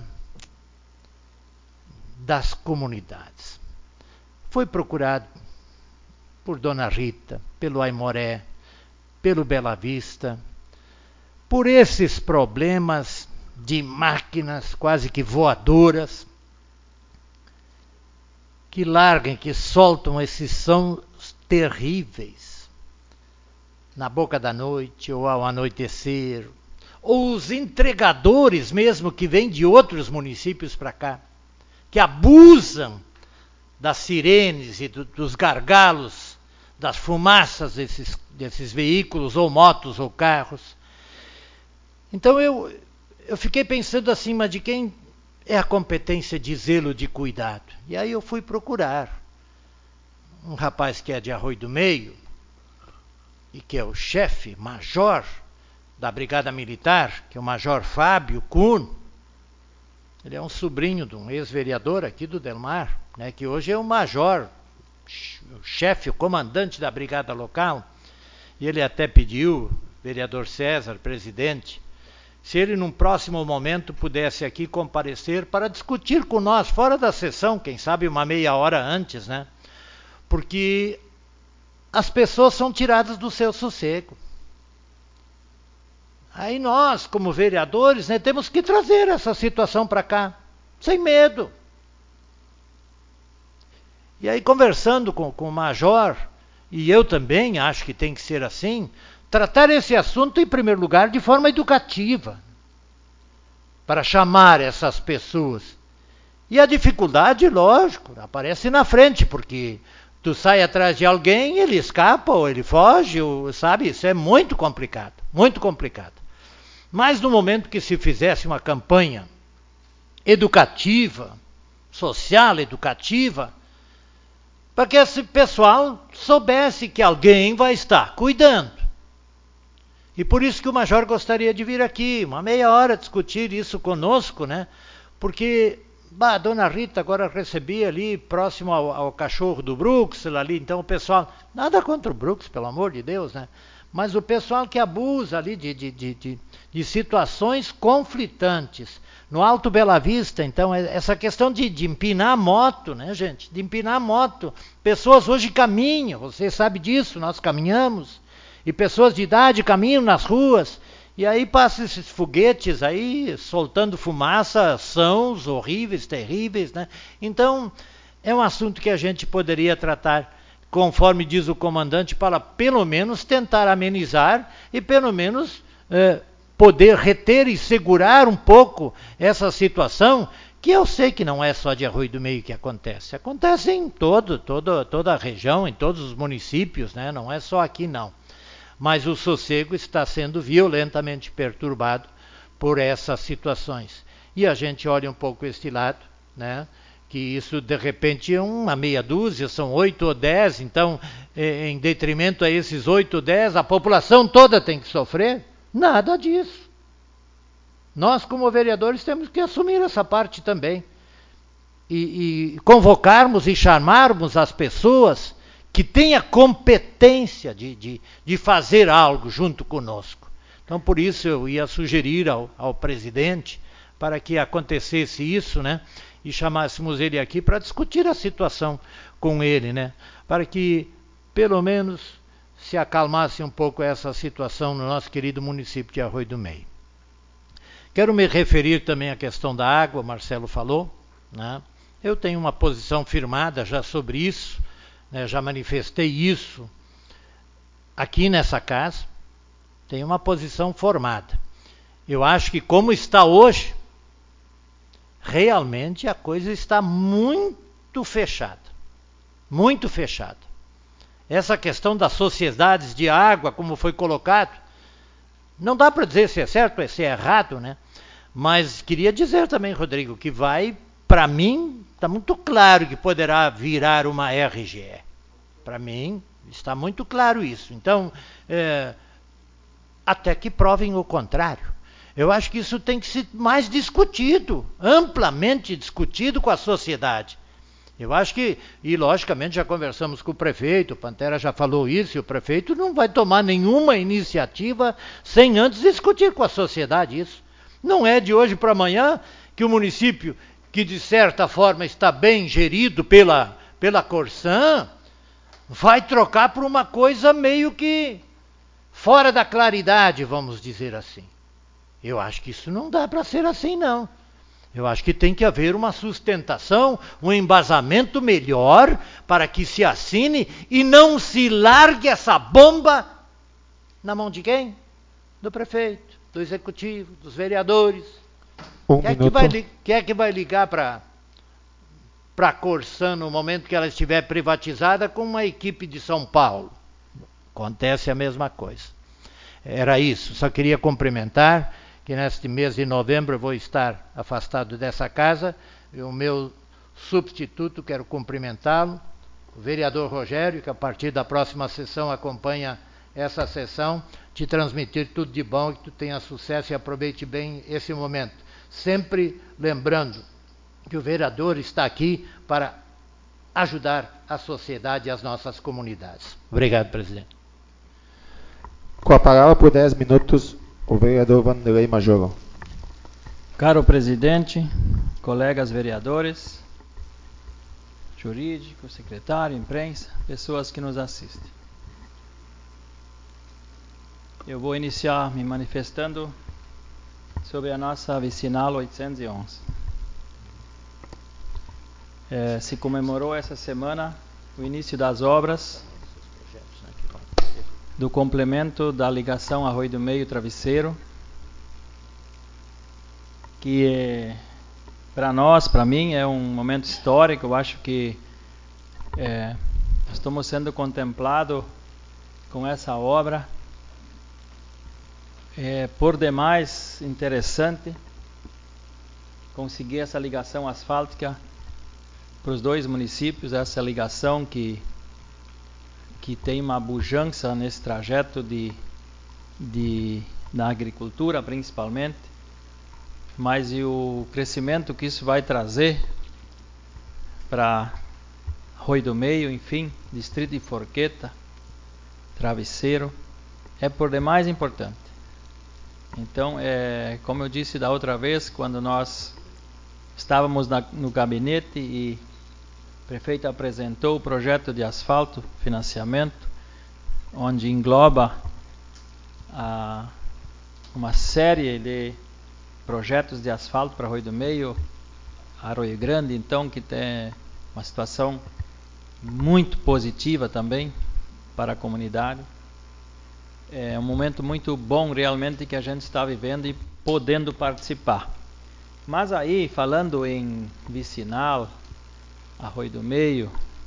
das comunidades. Foi procurado por Dona Rita, pelo Aimoré, pelo Bela Vista, por esses problemas de máquinas quase que voadoras, que largam, que soltam esses sons terríveis na boca da noite ou ao anoitecer, ou os entregadores mesmo que vêm de outros municípios para cá, que abusam das sirenes e do, dos gargalos, das fumaças desses, desses veículos, ou motos, ou carros. Então eu, eu fiquei pensando assim, mas de quem é a competência de zelo, de cuidado? E aí eu fui procurar um rapaz que é de Arroio do Meio, e que é o chefe, major da Brigada Militar, que é o Major Fábio Kuhn. Ele é um sobrinho de um ex-vereador aqui do Delmar, né, que hoje é o major, o chefe, o comandante da brigada local. E ele até pediu, vereador César, presidente, se ele num próximo momento pudesse aqui comparecer para discutir com nós, fora da sessão, quem sabe uma meia hora antes, né? Porque as pessoas são tiradas do seu sossego. Aí nós, como vereadores, né, temos que trazer essa situação para cá, sem medo. E aí, conversando com, com o major, e eu também acho que tem que ser assim, tratar esse assunto, em primeiro lugar, de forma educativa, para chamar essas pessoas. E a dificuldade, lógico, aparece na frente, porque tu sai atrás de alguém, ele escapa, ou ele foge, ou, sabe? Isso é muito complicado, muito complicado. Mas no momento que se fizesse uma campanha educativa, social, educativa, para que esse pessoal soubesse que alguém vai estar cuidando. E por isso que o major gostaria de vir aqui, uma meia hora, discutir isso conosco, né? Porque bah, a Dona Rita agora recebia ali, próximo ao, ao cachorro do Brooks, ali, então o pessoal, nada contra o Brooks, pelo amor de Deus, né? Mas o pessoal que abusa ali de, de, de, de, de situações conflitantes. No Alto Bela Vista, então, essa questão de, de empinar a moto, né, gente? De empinar a moto. Pessoas hoje caminham, você sabe disso, nós caminhamos. E pessoas de idade caminham nas ruas. E aí passam esses foguetes aí, soltando fumaça, sons horríveis, terríveis, né? Então, é um assunto que a gente poderia tratar, conforme diz o comandante, para pelo menos tentar amenizar e pelo menos eh, poder reter e segurar um pouco essa situação, que eu sei que não é só de Arroio do Meio que acontece. Acontece em todo, todo, toda a região, em todos os municípios, né? Não é só aqui não. Mas o sossego está sendo violentamente perturbado por essas situações. E a gente olha um pouco este lado, né? Que isso de repente é uma meia dúzia, são oito ou dez, então em detrimento a esses oito ou dez, a população toda tem que sofrer? Nada disso. Nós como vereadores temos que assumir essa parte também. E, e convocarmos e chamarmos as pessoas que têm a competência de, de, de fazer algo junto conosco. Então por isso eu ia sugerir ao, ao presidente para que acontecesse isso, né? E chamássemos ele aqui para discutir a situação com ele, né? Para que, pelo menos, se acalmasse um pouco essa situação no nosso querido município de Arroio do Meio. Quero me referir também à questão da água, Marcelo falou, né? Eu tenho uma posição firmada já sobre isso, né? Já manifestei isso aqui nessa casa, tenho uma posição formada. Eu acho que como está hoje, realmente a coisa está muito fechada, muito fechada. Essa questão das sociedades de água, como foi colocado, não dá para dizer se é certo ou se é errado, né? Mas queria dizer também, Rodrigo, que vai, para mim, está muito claro que poderá virar uma R G E. Para mim, está muito claro isso. Então, é, até que provem o contrário. Eu acho que isso tem que ser mais discutido, amplamente discutido com a sociedade. Eu acho que, e logicamente já conversamos com o prefeito, o Pantera já falou isso, e o prefeito não vai tomar nenhuma iniciativa sem antes discutir com a sociedade isso. Não é de hoje para amanhã que o município, que de certa forma está bem gerido pela, pela Corsan, vai trocar por uma coisa meio que fora da claridade, vamos dizer assim. Eu acho que isso não dá para ser assim, não. Eu acho que tem que haver uma sustentação, um embasamento melhor para que se assine e não se largue essa bomba na mão de quem? Do prefeito, do executivo, dos vereadores. Um quem, é que vai, quem é que vai ligar para a Corsan no momento que ela estiver privatizada com uma equipe de São Paulo? Acontece a mesma coisa. Era isso, só queria cumprimentar que neste mês de novembro eu vou estar afastado dessa casa, e o meu substituto, quero cumprimentá-lo, o vereador Rogério, que a partir da próxima sessão acompanha essa sessão, te transmitir tudo de bom, que tu tenha sucesso e aproveite bem esse momento. Sempre lembrando que o vereador está aqui para ajudar a sociedade e as nossas comunidades. Obrigado, presidente. Com a palavra por dez minutos, o vereador Vanderlei Majoro. Caro presidente, colegas vereadores, jurídico, secretário, imprensa, pessoas que nos assistem. Eu vou iniciar me manifestando sobre a nossa vicinal oitocentos e onze. É, se comemorou essa semana o início das obras do complemento da ligação Arroio do Meio Travesseiro, que é, para nós, para mim, é um momento histórico. Eu acho que é, estamos sendo contemplados com essa obra. É por demais interessante conseguir essa ligação asfáltica para os dois municípios, essa ligação que que tem uma pujança nesse trajeto de, de, da agricultura principalmente, mas e o crescimento que isso vai trazer para Arroio do Meio, enfim, distrito de Forqueta, Travesseiro, é por demais importante. Então, é, como eu disse da outra vez, quando nós estávamos na, no gabinete e o prefeito apresentou o projeto de asfalto, financiamento, onde engloba a, uma série de projetos de asfalto para Arroio do Meio, Arroio Grande, então, que tem uma situação muito positiva também para a comunidade. É um momento muito bom realmente que a gente está vivendo e podendo participar. Mas aí, falando em vicinal, Arroio do Meio,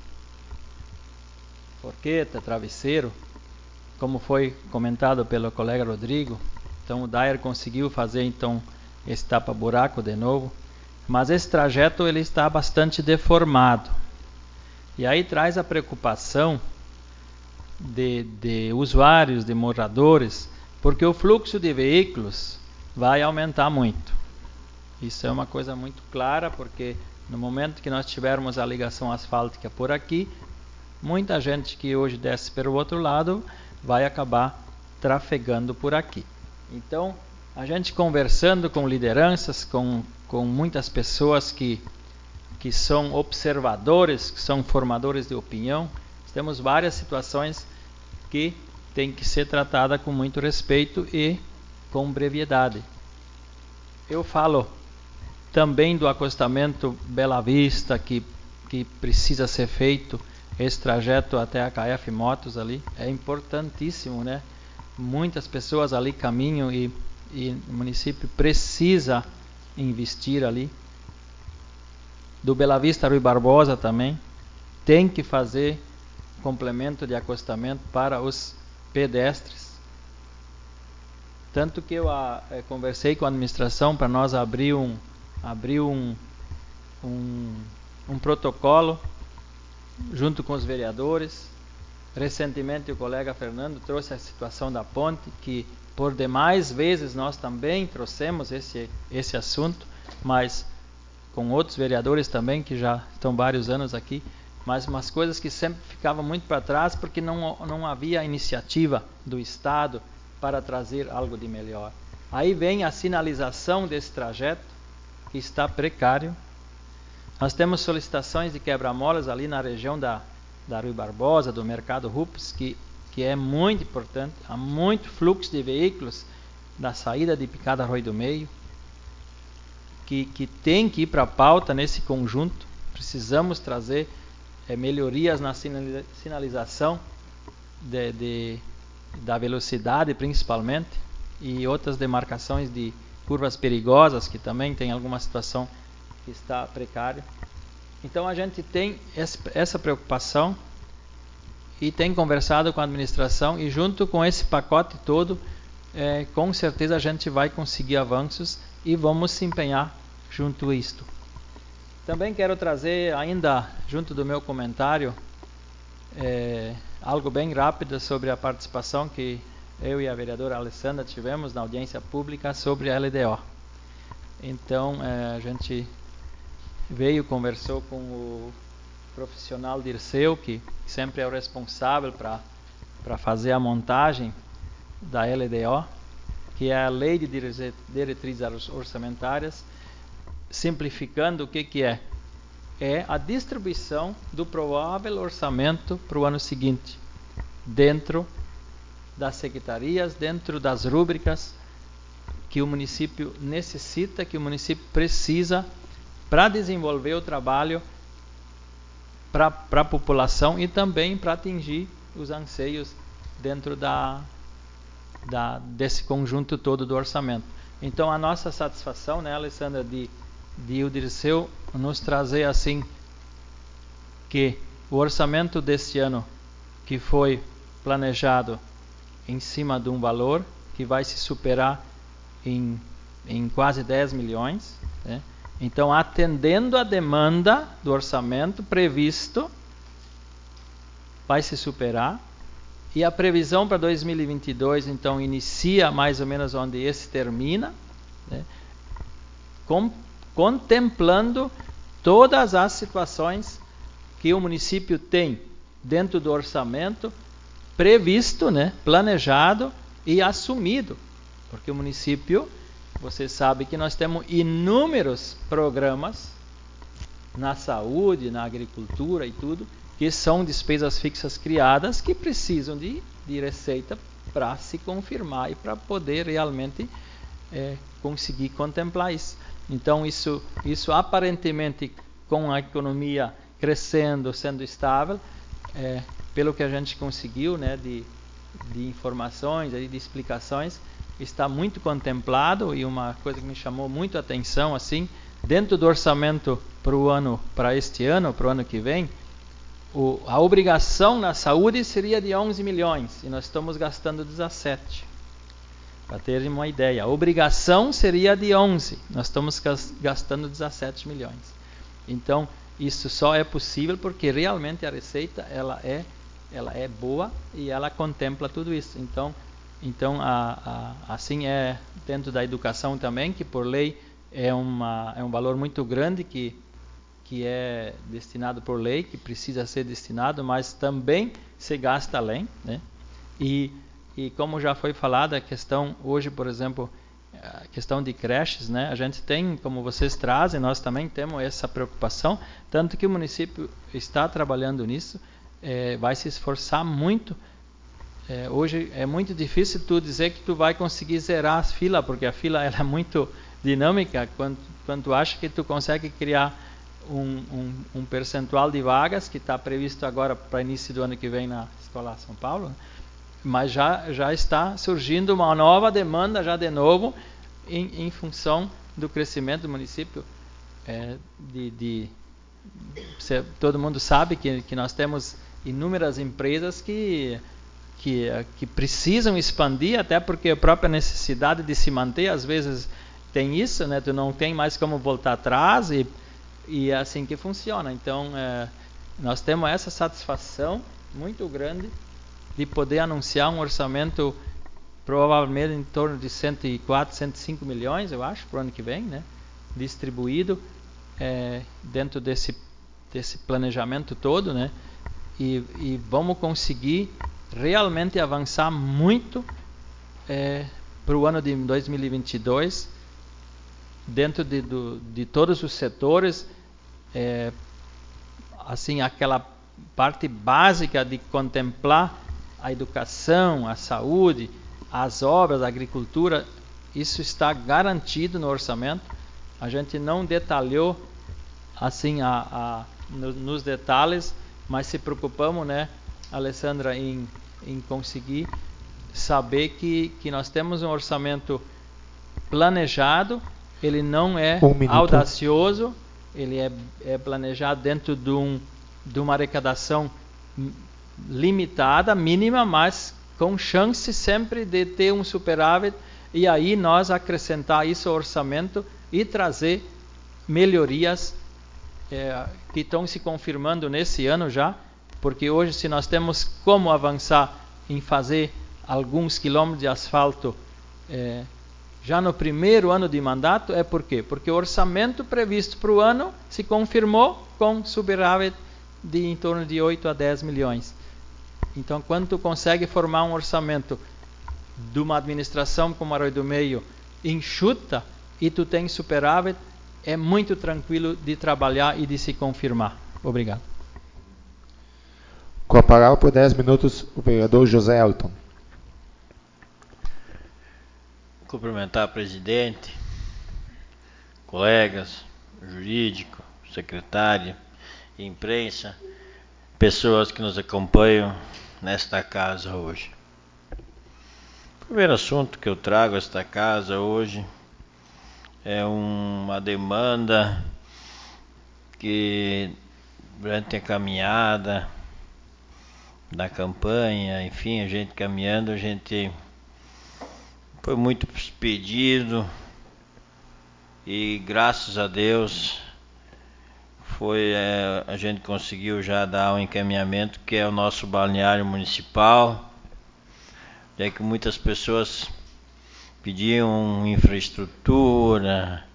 Forqueta, Travesseiro, como foi comentado pelo colega Rodrigo, então o Dair conseguiu fazer então esse tapa-buraco de novo, mas esse trajeto ele está bastante deformado. E aí traz a preocupação de, de usuários, de moradores, porque o fluxo de veículos vai aumentar muito. Isso é uma coisa muito clara, porque no momento que nós tivermos a ligação asfáltica por aqui, muita gente que hoje desce pelo outro lado vai acabar trafegando por aqui. Então, a gente conversando com lideranças, com, com muitas pessoas que, que são observadores, que são formadores de opinião, temos várias situações que têm que ser tratadas com muito respeito e com brevidade. Eu falo também do acostamento Bela Vista, que, que precisa ser feito, esse trajeto até a K F Motos ali, é importantíssimo, né? Muitas pessoas ali caminham e, e o município precisa investir ali. Do Bela Vista Rui Barbosa também, tem que fazer complemento de acostamento para os pedestres. Tanto que eu a, a, conversei com a administração para nós abrir um abrir um, um, um protocolo junto com os vereadores. Recentemente o colega Fernando trouxe a situação da ponte, que por demais vezes nós também trouxemos esse, esse assunto, mas com outros vereadores também, que já estão vários anos aqui, mas umas coisas que sempre ficavam muito para trás, porque não, não havia iniciativa do Estado para trazer algo de melhor. Aí vem a sinalização desse trajeto, que está precário. Nós temos solicitações de quebra-molas ali na região da, da Rui Barbosa, do Mercado Rups, que, que é muito importante. Há muito fluxo de veículos da saída de Picada Arroio do Meio, que, que tem que ir para a pauta nesse conjunto. Precisamos trazer é, melhorias na sinalização de, de, da velocidade, principalmente, e outras demarcações de curvas perigosas, que também tem alguma situação que está precária. Então a gente tem essa preocupação e tem conversado com a administração, e junto com esse pacote todo, é, com certeza a gente vai conseguir avanços e vamos se empenhar junto a isto. Também quero trazer ainda, junto do meu comentário, é, algo bem rápido sobre a participação que eu e a vereadora Alessandra tivemos na audiência pública sobre a L D O. Então, é, a gente veio, conversou com o profissional Dirceu, que sempre é o responsável para para fazer a montagem da L D O, que é a Lei de Diretrizes Orçamentárias. Simplificando, o que que é? É a distribuição do provável orçamento para o ano seguinte, dentro das secretarias, dentro das rúbricas que o município necessita, que o município precisa para desenvolver o trabalho para a população e também para atingir os anseios dentro da, da, desse conjunto todo do orçamento. Então, a nossa satisfação, né, Alessandra, de, de o Dirceu nos trazer assim, que o orçamento deste ano, que foi planejado em cima de um valor que vai se superar em, em quase dez milhões, né? Então, atendendo a demanda do orçamento previsto, vai se superar. E a previsão para dois mil e vinte e dois, então, inicia mais ou menos onde esse termina, né? Com, contemplando todas as situações que o município tem dentro do orçamento previsto, né? Planejado e assumido. Porque o município, você sabe que nós temos inúmeros programas na saúde, na agricultura e tudo, que são despesas fixas criadas que precisam de, de receita para se confirmar e para poder realmente é, conseguir contemplar isso. Então, isso, isso aparentemente, com a economia crescendo, sendo estável, é, pelo que a gente conseguiu, né, de, de informações, de explicações, está muito contemplado. E uma coisa que me chamou muito a atenção, assim, dentro do orçamento para o ano, para este ano, para o ano que vem, o, a obrigação na saúde seria de onze milhões e nós estamos gastando dezessete. Para terem uma ideia, a obrigação seria de onze, nós estamos gastando dezessete milhões. Então, isso só é possível porque realmente a receita ela é, ela é boa e ela contempla tudo isso. Então, então a, a, assim é dentro da educação também, que por lei é, uma, é um valor muito grande que, que é destinado por lei, que precisa ser destinado, mas também se gasta além, né? E, e como já foi falado, a questão hoje, por exemplo, a questão de creches, né? A gente tem, como vocês trazem, nós também temos essa preocupação, tanto que o município está trabalhando nisso, é, vai se esforçar muito. É, hoje é muito difícil tu dizer que tu vai conseguir zerar as filas, porque a fila ela é muito dinâmica. Quando, quando tu acha que tu consegue criar um, um, um percentual de vagas, que está previsto agora para início do ano que vem na Escola São Paulo, né? Mas já, já está surgindo uma nova demanda, já de novo, em, em função do crescimento do município. É, de, de, você, todo mundo sabe que, que nós temos inúmeras empresas que, que, que precisam expandir, até porque a própria necessidade de se manter, às vezes tem isso, né? Tu não tem mais como voltar atrás e, e é assim que funciona. Então, é, nós temos essa satisfação muito grande de poder anunciar um orçamento provavelmente em torno de cento e quatro, cento e cinco milhões, eu acho, para o ano que vem, né? Distribuído é, dentro desse, desse planejamento todo, né? E, e vamos conseguir realmente avançar muito é, para o ano de dois mil e vinte e dois, dentro de, do, de todos os setores, é, assim, aquela parte básica de contemplar a educação, a saúde, as obras, a agricultura, isso está garantido no orçamento. A gente não detalhou assim a, a, no, nos detalhes, mas se preocupamos, né, Alessandra, em, em conseguir saber que, que nós temos um orçamento planejado, ele não é um audacioso, ele é, é planejado dentro de, um, de uma arrecadação limitada, mínima, mas com chance sempre de ter um superávit, e aí nós acrescentar isso ao orçamento e trazer melhorias é, que estão se confirmando nesse ano já, porque hoje, se nós temos como avançar em fazer alguns quilômetros de asfalto é, já no primeiro ano de mandato, é por quê? Porque o orçamento previsto para o ano se confirmou com superávit de em torno de oito a dez milhões. Então, quando tu consegue formar um orçamento de uma administração como a Arroio do Meio enxuta e tu tem superávit, é muito tranquilo de trabalhar e de se confirmar. Obrigado. Com a palavra por dez minutos, o vereador José Elton. Cumprimentar o presidente, colegas, jurídico, secretário, imprensa, pessoas que nos acompanham nesta casa hoje. O primeiro assunto que eu trago a esta casa hoje é uma demanda que durante a caminhada da campanha, enfim, a gente caminhando, a gente foi muito pedido e graças a Deus foi é, a gente conseguiu já dar um encaminhamento, que é o nosso balneário municipal, já que muitas pessoas pediam infraestrutura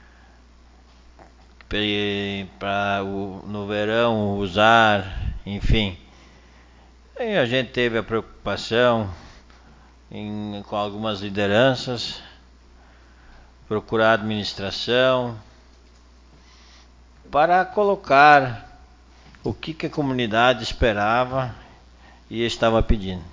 para no verão usar, enfim. E a gente teve a preocupação em, com algumas lideranças, procurar a administração para colocar o que, que a comunidade esperava e estava pedindo.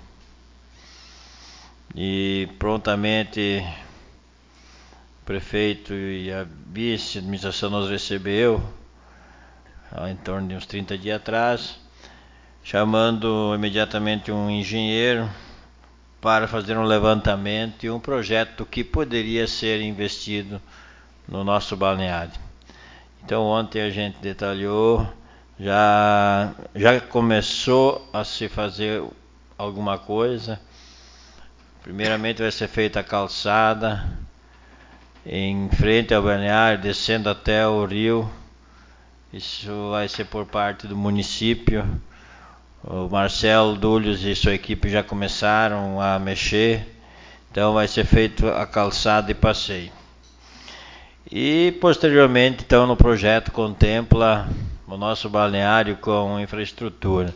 E prontamente o prefeito e a vice-administração nos recebeu, em torno de uns trinta dias atrás, chamando imediatamente um engenheiro para fazer um levantamento e um projeto que poderia ser investido no nosso balneário. Então ontem a gente detalhou, já, já começou a se fazer alguma coisa. Primeiramente vai ser feita a calçada em frente ao balneário, descendo até o rio. Isso vai ser por parte do município. O Marcelo Dúlios e sua equipe já começaram a mexer, então vai ser feito a calçada e passeio. E posteriormente, então, no projeto contempla o nosso balneário com infraestrutura,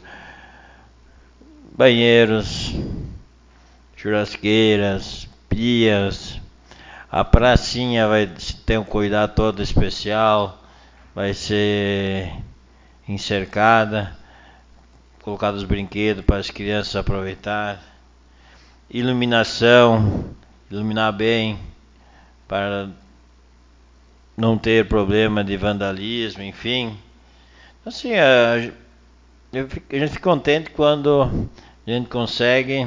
banheiros, churrasqueiras, pias, a pracinha vai ter um cuidado todo especial, vai ser encercada, colocados os brinquedos para as crianças aproveitar, iluminação, iluminar bem para não ter problema de vandalismo, enfim. Assim, a, eu, a gente fica contente quando a gente consegue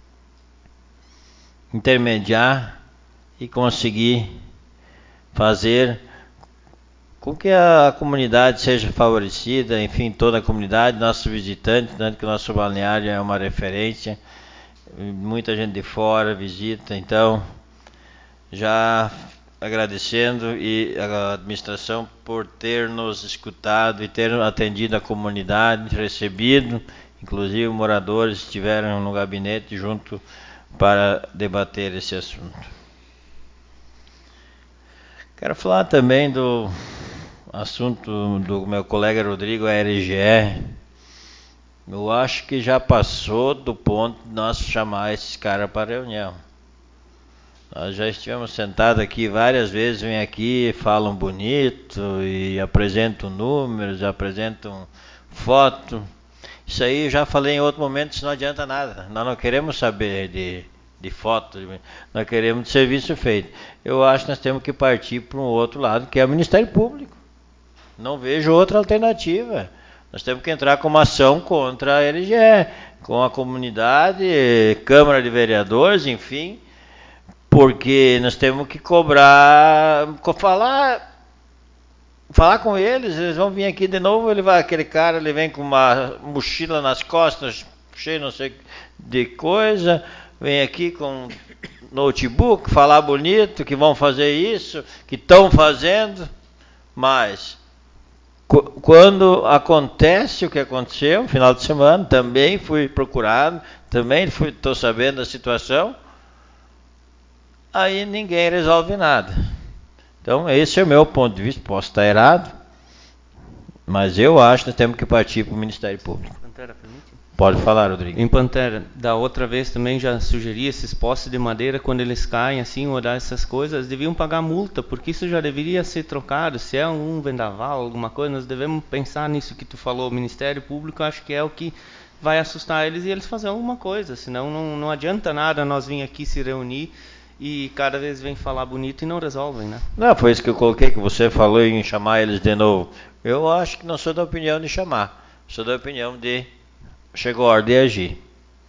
intermediar e conseguir fazer com que a comunidade seja favorecida, enfim, toda a comunidade, nossos visitantes, tanto que o nosso balneário é uma referência, muita gente de fora visita, então já agradecendo e a administração por ter nos escutado e ter atendido a comunidade, recebido, inclusive moradores estiveram no gabinete junto para debater esse assunto. Quero falar também do assunto do meu colega Rodrigo, a R G E, eu acho que já passou do ponto de nós chamar esses caras para reunião. Nós já estivemos sentados aqui várias vezes, vêm aqui, falam bonito e apresentam números, apresentam foto. Isso aí eu já falei em outro momento, isso não adianta nada. Nós não queremos saber de, de foto, nós queremos de serviço feito. Eu acho que nós temos que partir para um outro lado, que é o Ministério Público. Não vejo outra alternativa. Nós temos que entrar com uma ação contra a L G E, com a comunidade, Câmara de Vereadores, enfim, porque nós temos que cobrar, falar, falar com eles. Eles vão vir aqui de novo, ele vai, aquele cara, ele vem com uma mochila nas costas, cheio não sei de coisa, vem aqui com notebook, falar bonito, que vão fazer isso, que estão fazendo, mas quando acontece o que aconteceu no final de semana, também fui procurado, também estou sabendo da situação, aí ninguém resolve nada. Então esse é o meu ponto de vista, posso estar errado, mas eu acho que nós temos que partir para o Ministério Público. Pantera, permite? Pode falar, Rodrigo. Em Pantera, da outra vez também já sugeri esses postes de madeira, quando eles caem assim, olhar essas coisas, deviam pagar multa, porque isso já deveria ser trocado. Se é um vendaval, alguma coisa, nós devemos pensar nisso que tu falou. O Ministério Público, acho que é o que vai assustar eles e eles fazer alguma coisa, senão não, não adianta nada nós vir aqui se reunir e cada vez vem falar bonito e não resolvem, né? Não, foi isso que eu coloquei, que você falou em chamar eles de novo. Eu acho que não sou da opinião de chamar, sou da opinião de chegou a hora de agir.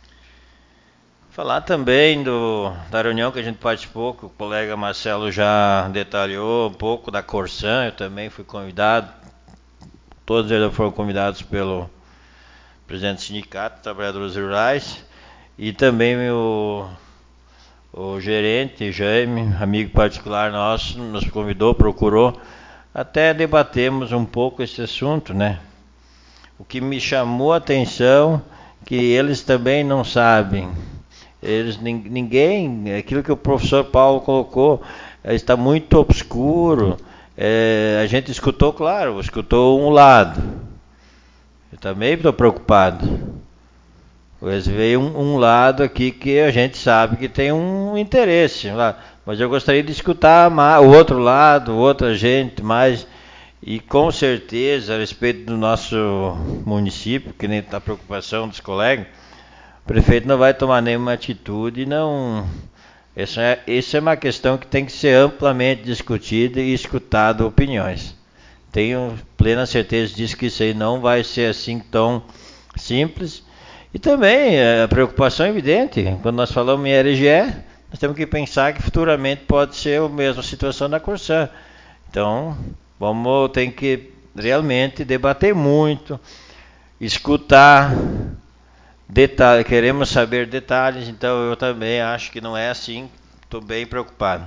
Falar também do, da reunião que a gente participou, que o colega Marcelo já detalhou um pouco da Corsan, eu também fui convidado, todos eles foram convidados pelo presidente do Sindicato de Trabalhadores Rurais, e também o, o gerente, Jaime, amigo particular nosso, nos convidou, procurou, até debatemos um pouco esse assunto, né? O que me chamou a atenção, que eles também não sabem, eles, ninguém, aquilo que o professor Paulo colocou, está muito obscuro, é, a gente escutou, claro, escutou um lado, eu também estou preocupado, pois veio um, um lado aqui que a gente sabe que tem um interesse, mas eu gostaria de escutar mais, o outro lado, outra gente, mais. E com certeza, a respeito do nosso município, que nem a preocupação dos colegas, o prefeito não vai tomar nenhuma atitude, não. Essa é, essa é uma questão que tem que ser amplamente discutida e escutada opiniões. Tenho plena certeza disso, que isso aí não vai ser assim tão simples. E também a preocupação é evidente, quando nós falamos em R G E, nós temos que pensar que futuramente pode ser a mesma situação da Corsan. Então, vamos ter que realmente debater muito, escutar detalhes, queremos saber detalhes, então eu também acho que não é assim, estou bem preocupado.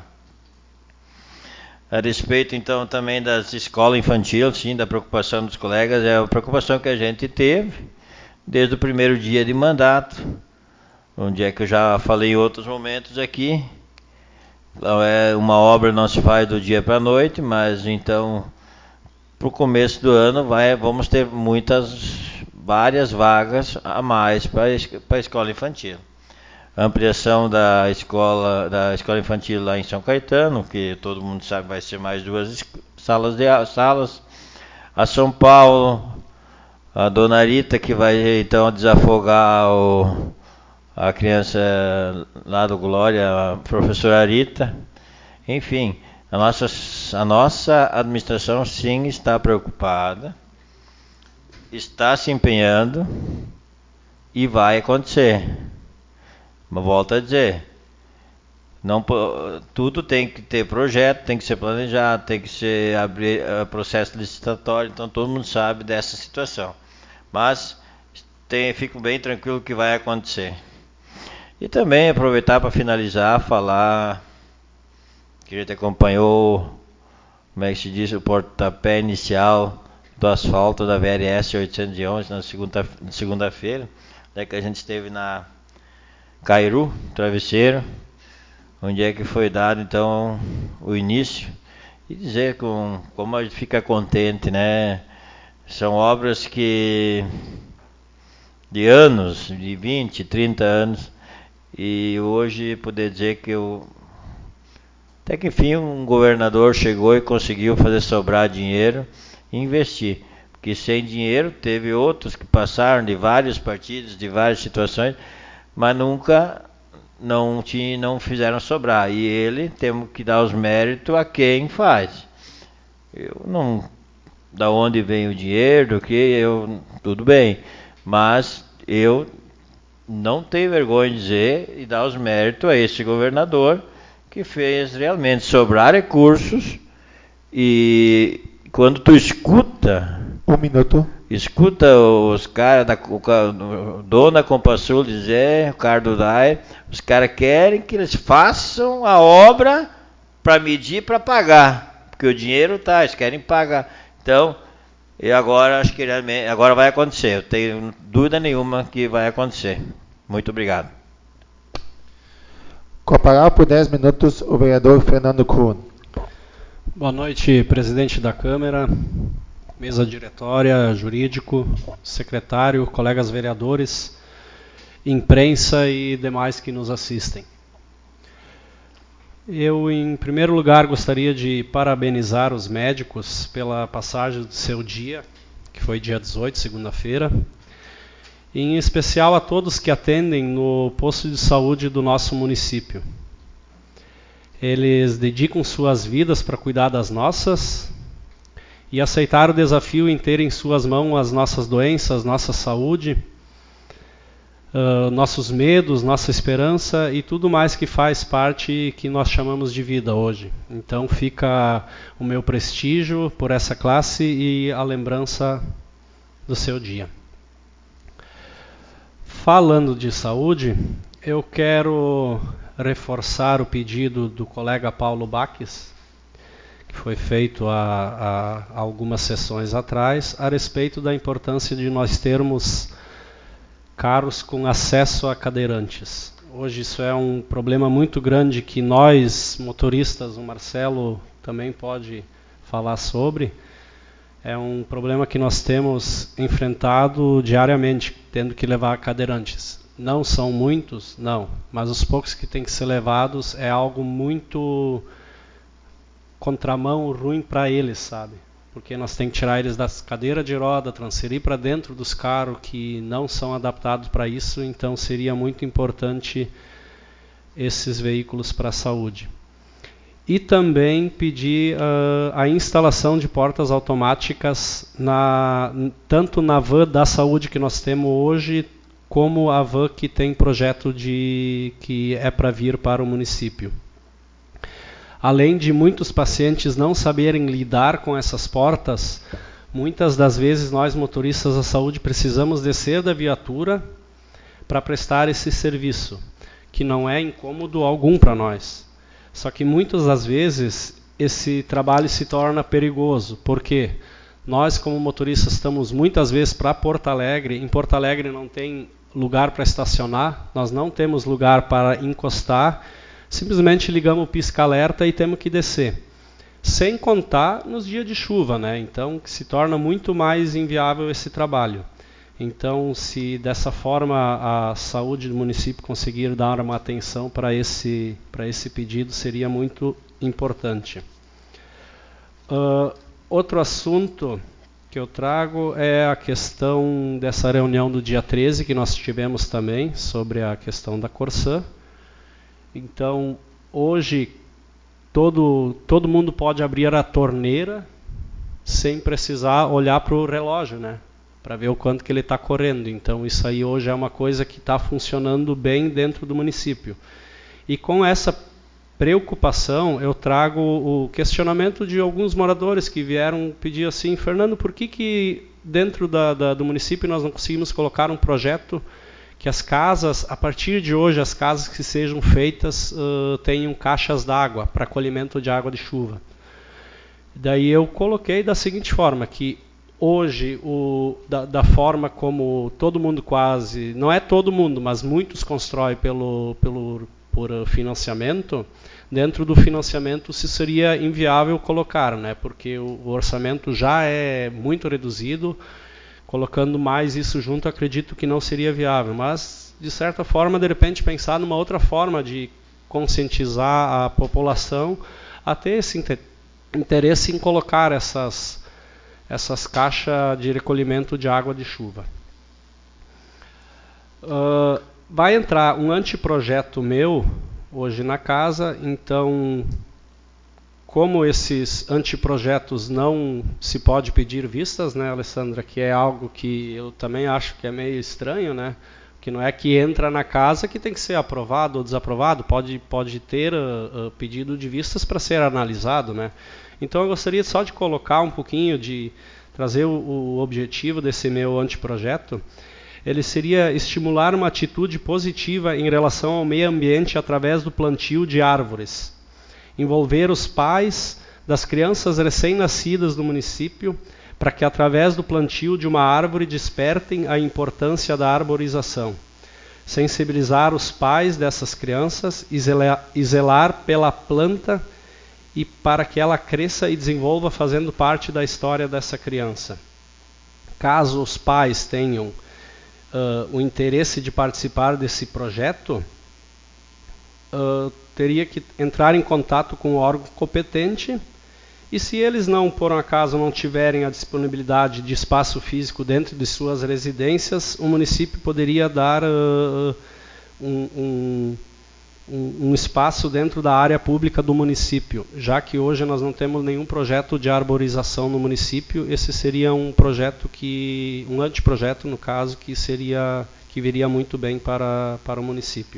A respeito então também das escolas infantis, sim, da preocupação dos colegas, é a preocupação que a gente teve desde o primeiro dia de mandato, onde é que eu já falei em outros momentos aqui. Então, é uma obra não se faz do dia para a noite, mas então para o começo do ano vai, vamos ter muitas, várias vagas a mais para a escola infantil. A ampliação da escola, da escola infantil lá em São Caetano, que todo mundo sabe vai ser mais duas salas de salas. A São Paulo, a Dona Rita, que vai então desafogar o, a criança lá do Glória, a professora Rita. Enfim, a nossa, a nossa administração sim está preocupada, está se empenhando e vai acontecer. Mas volto a dizer, não, tudo tem que ter projeto, tem que ser planejado, tem que ser abrir uh, processo licitatório, então todo mundo sabe dessa situação. Mas tem, fico bem tranquilo que vai acontecer. E também aproveitar para finalizar, falar que a gente acompanhou, como é que se diz, o pontapé inicial do asfalto da V R S oitocentos e onze na segunda, segunda-feira, né, que a gente esteve na Cairu, Travesseiro, onde é que foi dado então o início. E dizer com, como a gente fica contente, né? São obras que de anos, de vinte, trinta anos, e hoje poder dizer que eu, até que enfim um governador chegou e conseguiu fazer sobrar dinheiro e investir. Porque sem dinheiro teve outros que passaram de vários partidos, de várias situações, mas nunca não, tinha, não fizeram sobrar. E ele, temos que dar os méritos a quem faz. Eu não, da onde vem o dinheiro, do que eu, tudo bem, mas eu não tenho vergonha de dizer e dar os méritos a esse governador que fez realmente sobrar recursos. E quando tu escuta, um minuto, escuta os caras da o dono da Compasul dizer, o cara do D A I, os caras querem que eles façam a obra para medir, para pagar. Porque o dinheiro tá, eles querem pagar. Então, e agora acho que agora vai acontecer. Eu tenho dúvida nenhuma que vai acontecer. Muito obrigado. Com a palavra por dez minutos, o vereador Fernando Kuhn. Boa noite, presidente da Câmara, mesa diretória, jurídico, secretário, colegas vereadores, imprensa e demais que nos assistem. Eu, em primeiro lugar, gostaria de parabenizar os médicos pela passagem do seu dia, que foi dia dezoito, segunda-feira, e em especial a todos que atendem no posto de saúde do nosso município. Eles dedicam suas vidas para cuidar das nossas e aceitar o desafio em ter em suas mãos as nossas doenças, nossa saúde, Uh, nossos medos, nossa esperança e tudo mais que faz parte que nós chamamos de vida hoje. Então fica o meu prestígio por essa classe e a lembrança do seu dia. Falando de saúde, eu quero reforçar o pedido do colega Paulo Baques, que foi feito há, há algumas sessões atrás, a respeito da importância de nós termos carros com acesso a cadeirantes. Hoje isso é um problema muito grande que nós, motoristas, o Marcelo também pode falar sobre. É um problema que nós temos enfrentado diariamente, tendo que levar cadeirantes. Não são muitos, não, mas os poucos que têm que ser levados é algo muito contramão, ruim para eles, sabe? Porque nós temos que tirar eles das cadeiras de roda, transferir para dentro dos carros que não são adaptados para isso, então seria muito importante esses veículos para a saúde. E também pedir uh, a instalação de portas automáticas, na, tanto na van da saúde que nós temos hoje, como a van que tem projeto de que é para vir para o município. Além de muitos pacientes não saberem lidar com essas portas, muitas das vezes nós motoristas da saúde precisamos descer da viatura para prestar esse serviço, que não é incômodo algum para nós. Só que muitas das vezes esse trabalho se torna perigoso, porque nós como motoristas estamos muitas vezes para Porto Alegre, em Porto Alegre não tem lugar para estacionar, nós não temos lugar para encostar, simplesmente ligamos o pisca-alerta e temos que descer. Sem contar nos dias de chuva, né? Então se torna muito mais inviável esse trabalho. Então, se dessa forma a saúde do município conseguir dar uma atenção para esse, para esse pedido, seria muito importante. Uh, outro assunto que eu trago é a questão dessa reunião do dia treze, que nós tivemos também, sobre a questão da Corsã. Então, hoje, todo, todo mundo pode abrir a torneira sem precisar olhar para o relógio, né? Para ver o quanto que ele está correndo. Então, isso aí hoje é uma coisa que está funcionando bem dentro do município. E com essa preocupação, eu trago o questionamento de alguns moradores que vieram pedir assim, Fernando, por que que dentro da, da, do município nós não conseguimos colocar um projeto que as casas, a partir de hoje, as casas que sejam feitas uh, tenham caixas d'água para acolhimento de água de chuva. Daí eu coloquei da seguinte forma, que hoje, o, da, da forma como todo mundo quase, não é todo mundo, mas muitos constroem pelo, pelo, por financiamento, dentro do financiamento se seria inviável colocar, né? Porque o, o orçamento já é muito reduzido, colocando mais isso junto, acredito que não seria viável, mas de certa forma, de repente, pensar numa outra forma de conscientizar a população a ter esse interesse em colocar essas, essas caixas de recolhimento de água de chuva. Uh, vai entrar um anteprojeto meu hoje na casa, então, como esses anteprojetos não se pode pedir vistas, né, Alessandra, que é algo que eu também acho que é meio estranho, né, que não é que entra na casa que tem que ser aprovado ou desaprovado, pode, pode ter uh, uh, pedido de vistas para ser analisado, né. Então eu gostaria só de colocar um pouquinho, de trazer o, o objetivo desse meu anteprojeto. Ele seria estimular uma atitude positiva em relação ao meio ambiente através do plantio de árvores. Envolver os pais das crianças recém-nascidas do município para que, através do plantio de uma árvore, despertem a importância da arborização. Sensibilizar os pais dessas crianças e zelar, e zelar pela planta e para que ela cresça e desenvolva fazendo parte da história dessa criança. Caso os pais tenham Uh, o interesse de participar desse projeto, uh, teria que entrar em contato com o órgão competente, e se eles não, por um acaso, não tiverem a disponibilidade de espaço físico dentro de suas residências, o município poderia dar uh, um, um, um, um espaço dentro da área pública do município. Já que hoje nós não temos nenhum projeto de arborização no município, esse seria um projeto que, um anteprojeto no caso, que seria, que viria muito bem para, para o município.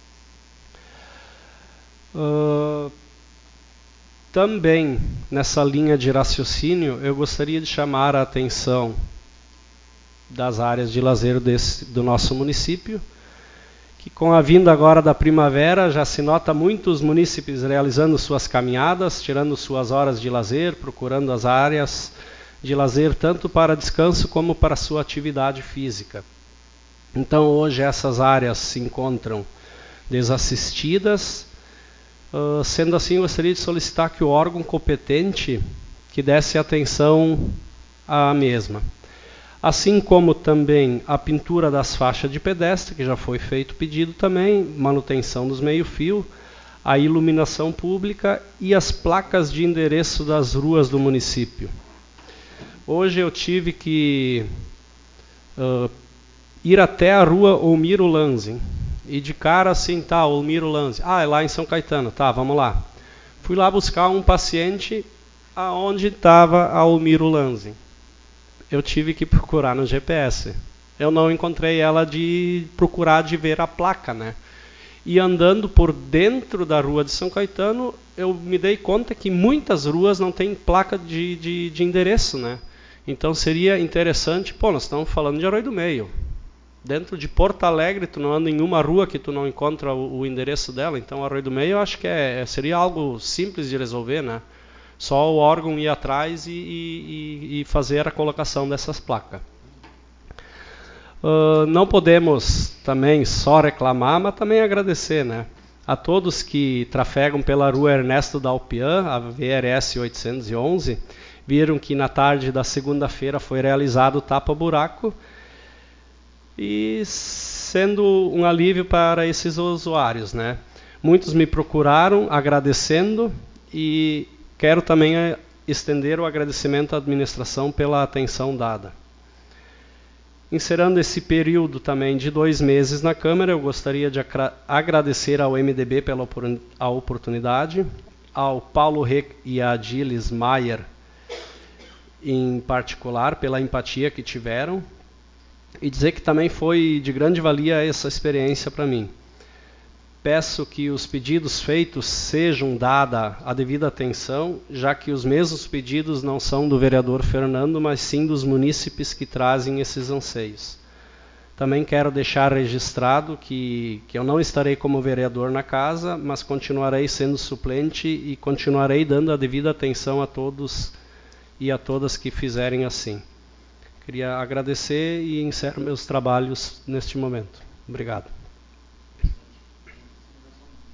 Uh, também nessa linha de raciocínio, eu gostaria de chamar a atenção das áreas de lazer desse, do nosso município, que com a vinda agora da primavera já se nota muitos munícipes realizando suas caminhadas, tirando suas horas de lazer, procurando as áreas de lazer tanto para descanso como para sua atividade física. Então hoje essas áreas se encontram desassistidas, uh, sendo assim eu gostaria de solicitar que o órgão competente que desse atenção à mesma. Assim como também a pintura das faixas de pedestre, que já foi feito pedido também, manutenção dos meio-fio, a iluminação pública e as placas de endereço das ruas do município. Hoje eu tive que uh, ir até a rua Olmiro Lanzi, e de cara assim, tá, Olmiro Lanzi, ah, é lá em São Caetano, tá, vamos lá. Fui lá buscar um paciente aonde estava a Olmiro Lanzi. Eu tive que procurar no G P S. Eu não encontrei ela de procurar de ver a placa, né? E andando por dentro da rua de São Caetano, eu me dei conta que muitas ruas não têm placa de, de, de endereço, né? Então seria interessante, pô, nós estamos falando de Arroio do Meio. Dentro de Porto Alegre, tu não anda em uma rua que tu não encontra o, o endereço dela. Então Arroio do Meio eu acho que é, seria algo simples de resolver, né? Só o órgão ir atrás e, e, e fazer a colocação dessas placas. Uh, não podemos também só reclamar, mas também agradecer, né? A todos que trafegam pela rua Ernesto Dalpian, a V R S oitocentos e onze, viram que na tarde da segunda-feira foi realizado o tapa-buraco, e sendo um alívio para esses usuários, né? Muitos me procuraram agradecendo, e quero também estender o agradecimento à administração pela atenção dada. Encerrando esse período também de dois meses na Câmara, eu gostaria de agradecer ao M D B pela a oportunidade, ao Paulo Rec e a Adilis Maier, em particular, pela empatia que tiveram, e dizer que também foi de grande valia essa experiência para mim. Peço que os pedidos feitos sejam dada a devida atenção, já que os mesmos pedidos não são do vereador Fernando, mas sim dos munícipes que trazem esses anseios. Também quero deixar registrado que, que eu não estarei como vereador na casa, mas continuarei sendo suplente e continuarei dando a devida atenção a todos e a todas que fizerem assim. Queria agradecer e encerro meus trabalhos neste momento. Obrigado.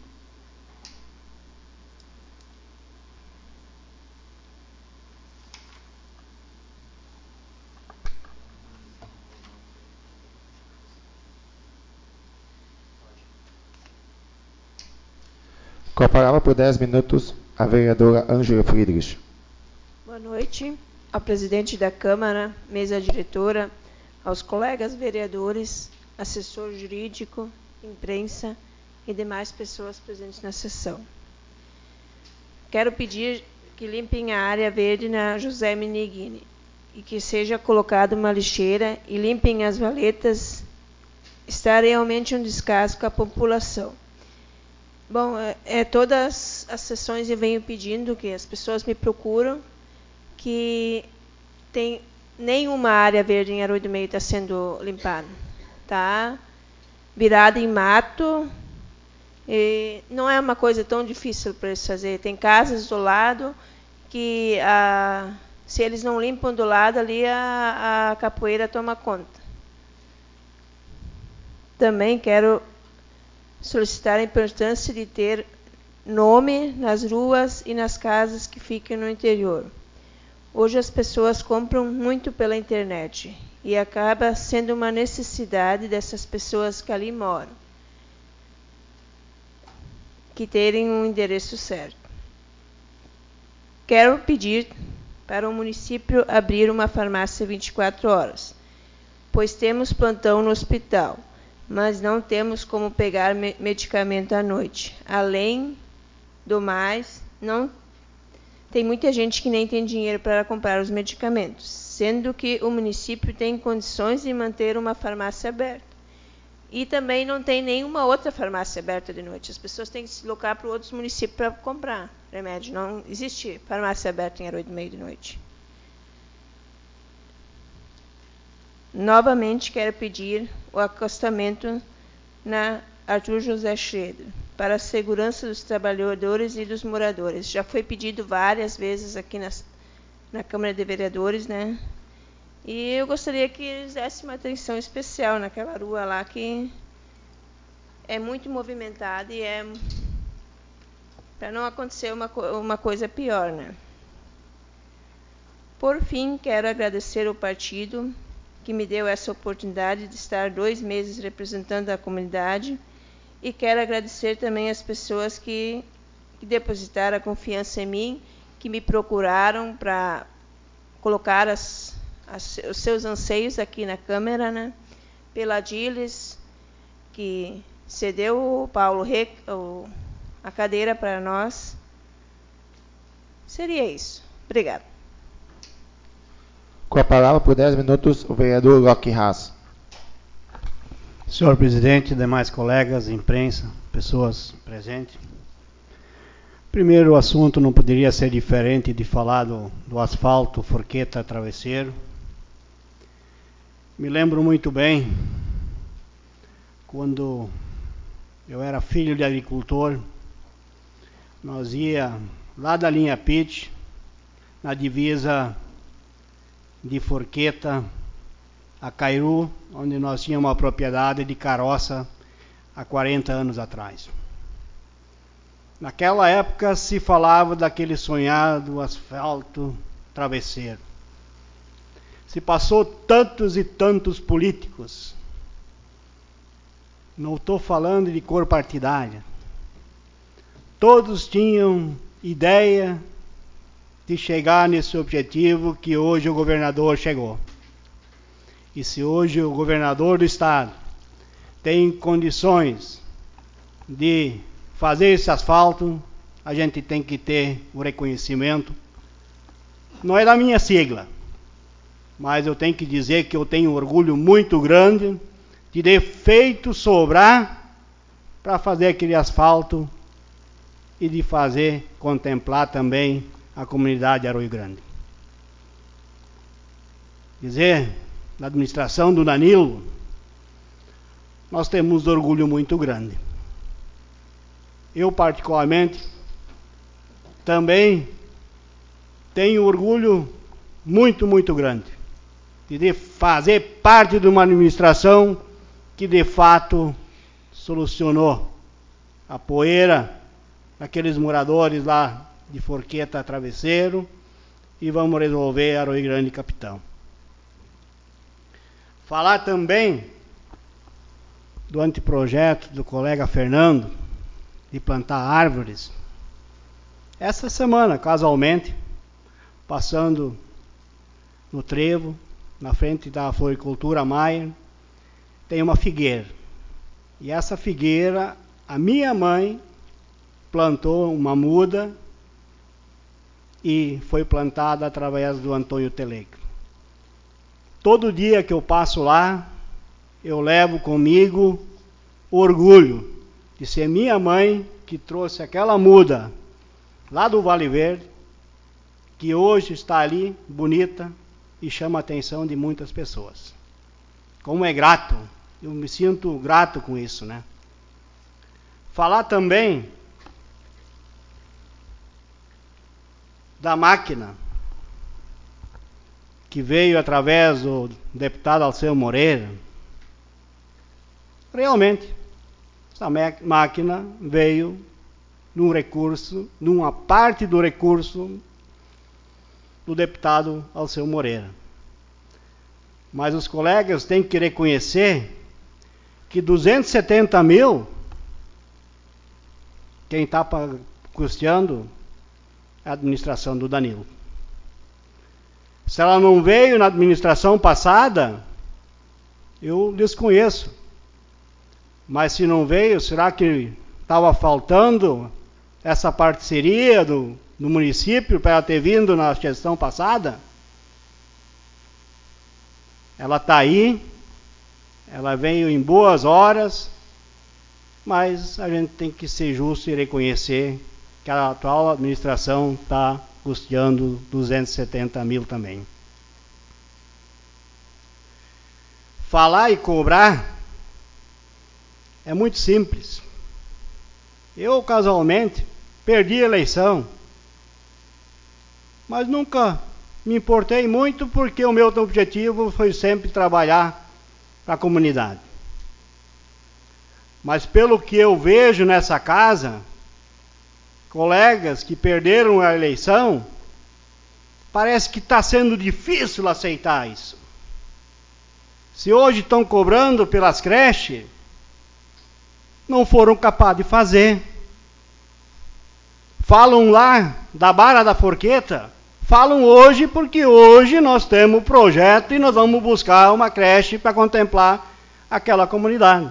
Com a palavra por dez minutos, a vereadora Ângela Friedrich. Boa noite ao presidente da Câmara, mesa diretora, aos colegas vereadores, assessor jurídico, imprensa e demais pessoas presentes na sessão. Quero pedir que limpem a área verde na José Meneghini e que seja colocada uma lixeira e limpem as valetas. Está realmente um descaso à população. Bom, é, é, todas as sessões eu venho pedindo, que as pessoas me procuram, que tem nenhuma área verde em Arroio do Meio está sendo limpada. Tá virada em mato. E não é uma coisa tão difícil para eles fazer. Tem casas do lado que, a, se eles não limpam do lado, ali a, a capoeira toma conta. Também quero solicitar a importância de ter nome nas ruas e nas casas que ficam no interior. Hoje as pessoas compram muito pela internet e acaba sendo uma necessidade dessas pessoas que ali moram, que terem um endereço certo. Quero pedir para o município abrir uma farmácia vinte e quatro horas, pois temos plantão no hospital, mas não temos como pegar me- medicamento à noite. Além do mais, não tem muita gente que nem tem dinheiro para comprar os medicamentos, sendo que o município tem condições de manter uma farmácia aberta. E também não tem nenhuma outra farmácia aberta de noite. As pessoas têm que se deslocar para outros municípios para comprar remédio. Não existe farmácia aberta em Arroio do Meio de noite. Novamente quero pedir o acostamento na Arthur José Schroeder, para a segurança dos trabalhadores e dos moradores. Já foi pedido várias vezes aqui nas, na Câmara de Vereadores, né? E eu gostaria que eles dessem uma atenção especial naquela rua lá, que é muito movimentada e é para não acontecer uma, uma coisa pior, né? Por fim, quero agradecer ao partido que me deu essa oportunidade de estar dois meses representando a comunidade, e quero agradecer também as pessoas que, que depositaram a confiança em mim, que me procuraram para colocar as, as, os seus anseios aqui na Câmara, né? Pela Diles, que cedeu o Paulo Re, o, a cadeira para nós. Seria isso. Obrigada. Com a palavra por dez minutos, o vereador Locke Haas. Senhor presidente, demais colegas, imprensa, pessoas presentes. Primeiro, o assunto não poderia ser diferente de falar do, do asfalto Forqueta Travesseiro. Me lembro muito bem, quando eu era filho de agricultor, nós ia lá da linha Pitt, na divisa de Forqueta a Cairu, onde nós tínhamos uma propriedade de carroça há quarenta anos atrás. Naquela época se falava daquele sonhado asfalto travesseiro. Se passou tantos e tantos políticos, não estou falando de cor partidária, todos tinham ideia de chegar nesse objetivo que hoje o governador chegou. E se hoje o governador do estado tem condições de fazer esse asfalto, a gente tem que ter o reconhecimento. Não é da minha sigla, mas eu tenho que dizer que eu tenho um orgulho muito grande de ter feito sobrar para fazer aquele asfalto e de fazer contemplar também a comunidade de Arroio Grande. Dizer, na administração do Danilo, nós temos um orgulho muito grande. Eu, particularmente, também tenho orgulho muito, muito grande de fazer parte de uma administração que, de fato, solucionou a poeira daqueles moradores lá de Forqueta Travesseiro, e vamos resolver Arroio Grande Capitão. Falar também do anteprojeto do colega Fernando, de plantar árvores. Essa semana, casualmente, passando no trevo, na frente da floricultura Maier, tem uma figueira. E essa figueira, a minha mãe plantou uma muda e foi plantada através do Antônio Teleco. Todo dia que eu passo lá, eu levo comigo o orgulho de ser minha mãe que trouxe aquela muda lá do Vale Verde, que hoje está ali, bonita, e chama a atenção de muitas pessoas. Como é grato, eu me sinto grato com isso, né? Falar também da máquina que veio através do deputado Alceu Moreira. Realmente, essa máquina veio num recurso, numa parte do recurso do deputado Alceu Moreira. Mas os colegas têm que reconhecer que duzentos e setenta mil, quem está custeando é a administração do Danilo. Se ela não veio na administração passada, eu desconheço. Mas se não veio, será que estava faltando essa parceria do, do município para ela ter vindo na gestão passada? Ela está aí, ela veio em boas horas, mas a gente tem que ser justo e reconhecer que a atual administração está custeando duzentos e setenta mil também. Falar e cobrar é muito simples. Eu, casualmente, perdi a eleição, mas nunca me importei muito porque o meu objetivo foi sempre trabalhar para a comunidade. Mas pelo que eu vejo nessa casa, colegas que perderam a eleição, parece que está sendo difícil aceitar isso. Se hoje estão cobrando pelas creches, não foram capazes de fazer. Falam lá da Barra da Forqueta, falam hoje porque hoje nós temos um projeto e nós vamos buscar uma creche para contemplar aquela comunidade.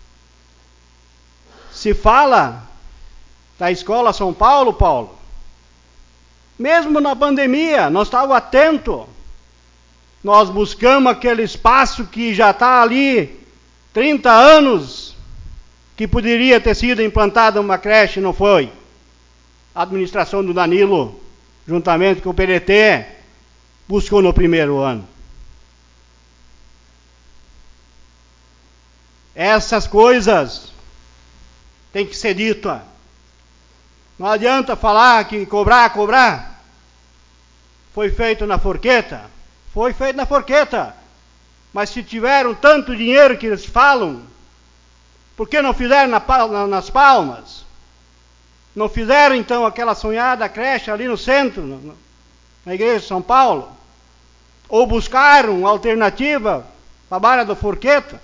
Se fala da Escola São Paulo, Paulo, mesmo na pandemia, nós estávamos atentos. Nós buscamos aquele espaço que já está ali trinta anos, que poderia ter sido implantada uma creche, não foi. A administração do Danilo, juntamente com o P D T, buscou no primeiro ano. Essas coisas têm que ser ditas. Não adianta falar que cobrar, cobrar. Foi feito na Forqueta? Foi feito na Forqueta. Mas se tiveram tanto dinheiro que eles falam, por que não fizeram na, nas Palmas? Não fizeram então aquela sonhada creche ali no centro, na igreja de São Paulo? Ou buscaram uma alternativa para a Barra da Forqueta?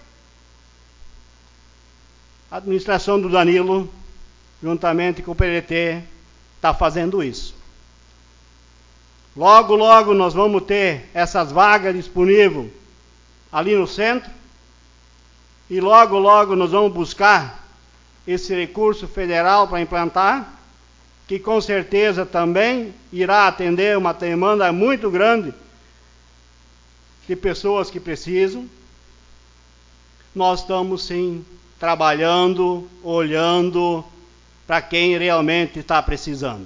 A administração do Danilo, juntamente com o P D T, está fazendo isso. Logo, logo nós vamos ter essas vagas disponíveis ali no centro. E logo, logo nós vamos buscar esse recurso federal para implantar, que com certeza também irá atender uma demanda muito grande de pessoas que precisam. Nós estamos sim trabalhando, olhando para quem realmente está precisando.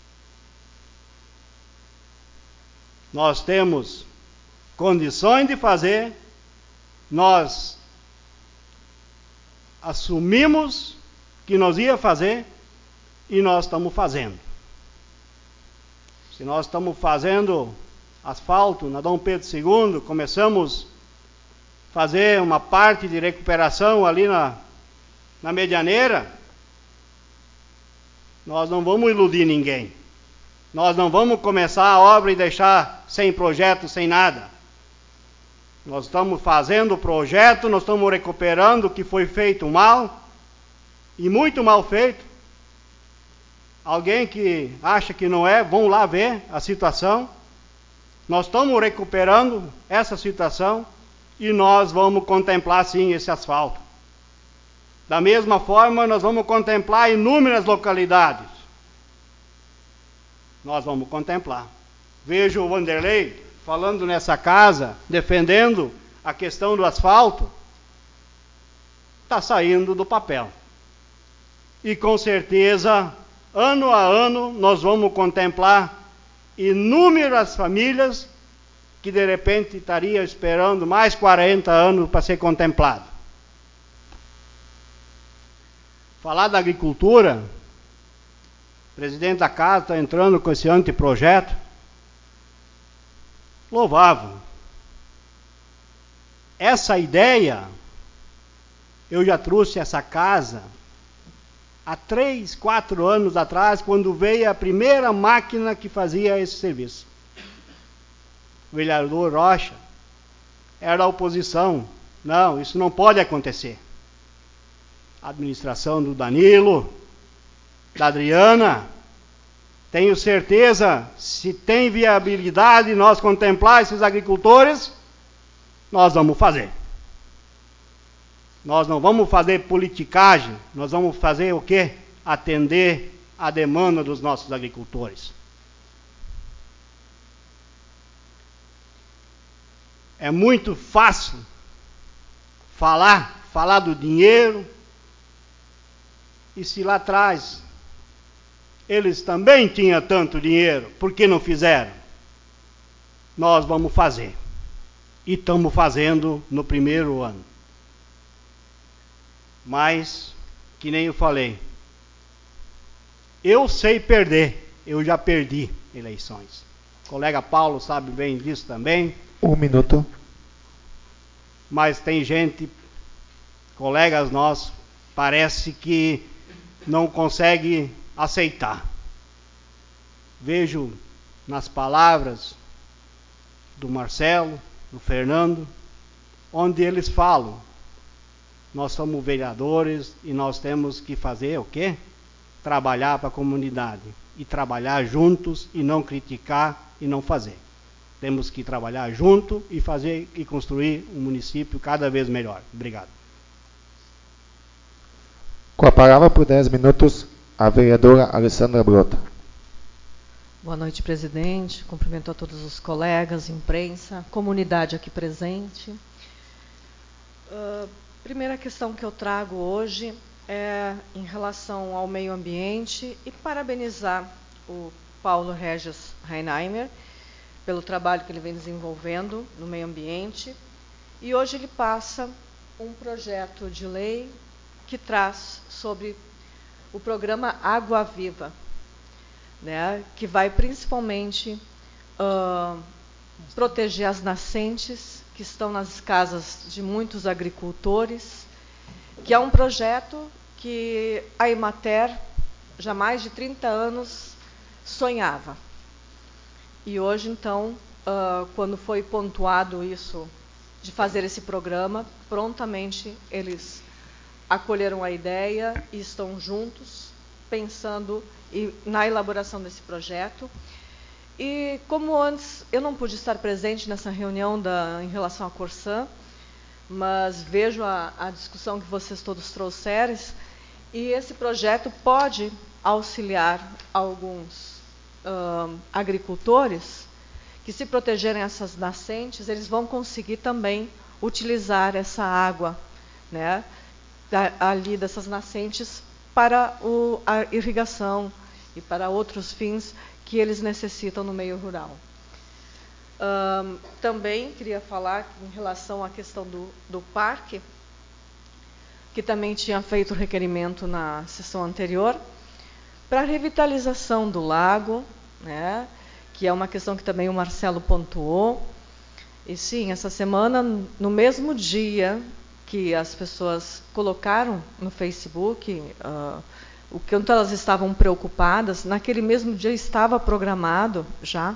Nós temos condições de fazer, nós assumimos que nós ia fazer e nós estamos fazendo. Se nós estamos fazendo asfalto na Dom Pedro segundo, começamos a fazer uma parte de recuperação ali na, na Medianeira, nós não vamos iludir ninguém. Nós não vamos começar a obra e deixar sem projeto, sem nada. Nós estamos fazendo o projeto, nós estamos recuperando o que foi feito mal, e muito mal feito, Alguém que acha que não é, vão lá ver a situação. Nós estamos recuperando essa situação e nós vamos contemplar sim esse asfalto. Da mesma forma, nós vamos contemplar inúmeras localidades. Nós vamos contemplar. Vejo o Vanderlei falando nessa casa, defendendo a questão do asfalto. Está saindo do papel. E com certeza, ano a ano, nós vamos contemplar inúmeras famílias que de repente estariam esperando mais quarenta anos para ser contemplado. Falar da agricultura, o presidente da casa está entrando com esse anteprojeto. Louvável. Essa ideia, eu já trouxe essa casa há três, quatro anos atrás, quando veio a primeira máquina que fazia esse serviço. O vereador Rocha era a oposição. Não, isso não pode acontecer. A administração do Danilo, da Adriana, tenho certeza, se tem viabilidade nós contemplar esses agricultores, nós vamos fazer. Nós não vamos fazer politicagem, nós vamos fazer o quê? Atender a demanda dos nossos agricultores. É muito fácil falar, falar do dinheiro, e se lá atrás eles também tinham tanto dinheiro, por que não fizeram? Nós vamos fazer. E estamos fazendo no primeiro ano. Mas, que nem eu falei, eu sei perder, eu já perdi eleições. O colega Paulo sabe bem disso também. Um minuto. Mas tem gente, colegas nossos, parece que não consegue aceitar. Vejo nas palavras do Marcelo, do Fernando, onde eles falam, nós somos vereadores e nós temos que fazer o quê? Trabalhar para a comunidade. E trabalhar juntos e não criticar e não fazer. Temos que trabalhar junto e fazer e construir um município cada vez melhor. Obrigado. Com a palavra por dez minutos, a vereadora Alessandra Brota. Boa noite, presidente. Cumprimento a todos os colegas, imprensa, comunidade aqui presente. Uh, primeira questão que eu trago hoje é em relação ao meio ambiente e parabenizar o Paulo Regis Reinheimer pelo trabalho que ele vem desenvolvendo no meio ambiente. E hoje ele passa um projeto de lei que traz sobre o programa Água Viva, né, que vai principalmente uh, proteger as nascentes que estão nas casas de muitos agricultores, que é um projeto que a Emater, já há mais de trinta anos, sonhava. E hoje, então, uh, quando foi pontuado isso, de fazer esse programa, prontamente eles acolheram a ideia e estão juntos, pensando e, na elaboração desse projeto. E como antes eu não pude estar presente nessa reunião da, em relação à Corsã, mas vejo a, a discussão que vocês todos trouxeram, e esse projeto pode auxiliar alguns uh, agricultores que, se protegerem essas nascentes, eles vão conseguir também utilizar essa água, né, ali dessas nascentes para o, a irrigação e para outros fins que eles necessitam no meio rural. Um, também queria falar em relação à questão do, do parque, que também tinha feito requerimento na sessão anterior, para a revitalização do lago, né, que é uma questão que também o Marcelo pontuou. E sim, essa semana, no mesmo dia que as pessoas colocaram no Facebook uh, o quanto elas estavam preocupadas, naquele mesmo dia estava programado já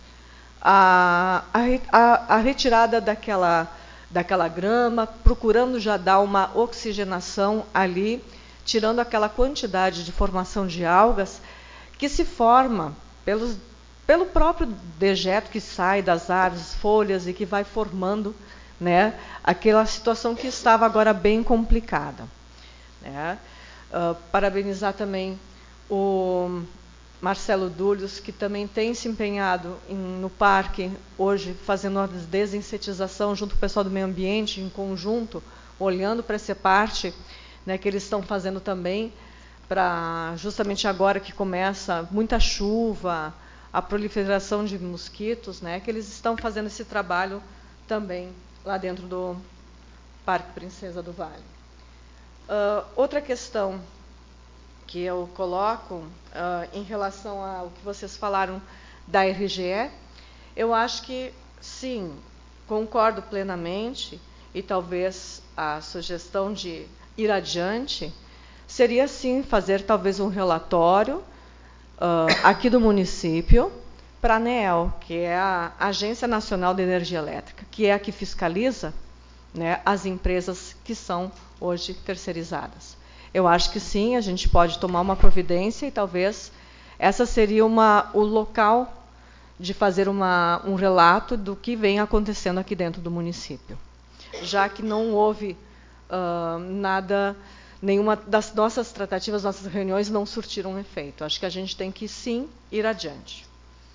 a, a, a retirada daquela, daquela grama, procurando já dar uma oxigenação ali, tirando aquela quantidade de formação de algas que se forma pelos, pelo próprio dejeto que sai das árvores, folhas, e que vai formando, né, aquela situação que estava agora bem complicada. Né? Uh, parabenizar também o Marcelo Dúlios, que também tem se empenhado em, no parque, hoje fazendo a desinsetização junto com o pessoal do meio ambiente, em conjunto, olhando para essa parte, né, que eles estão fazendo também, para justamente agora que começa muita chuva, a proliferação de mosquitos, né, que eles estão fazendo esse trabalho também lá dentro do Parque Princesa do Vale. Uh, outra questão que eu coloco uh, em relação ao que vocês falaram da R G E, eu acho que, sim, concordo plenamente, e talvez a sugestão de ir adiante seria, sim, fazer talvez um relatório uh, aqui do município para a ANEEL, que é a Agência Nacional de Energia Elétrica, que é a que fiscaliza, né, as empresas que são hoje terceirizadas. Eu acho que sim, a gente pode tomar uma providência e talvez essa seria uma, o local de fazer uma, um relato do que vem acontecendo aqui dentro do município. Já que não houve uh, nada, nenhuma das nossas tratativas, nossas reuniões não surtiram efeito. Acho que a gente tem que sim ir adiante.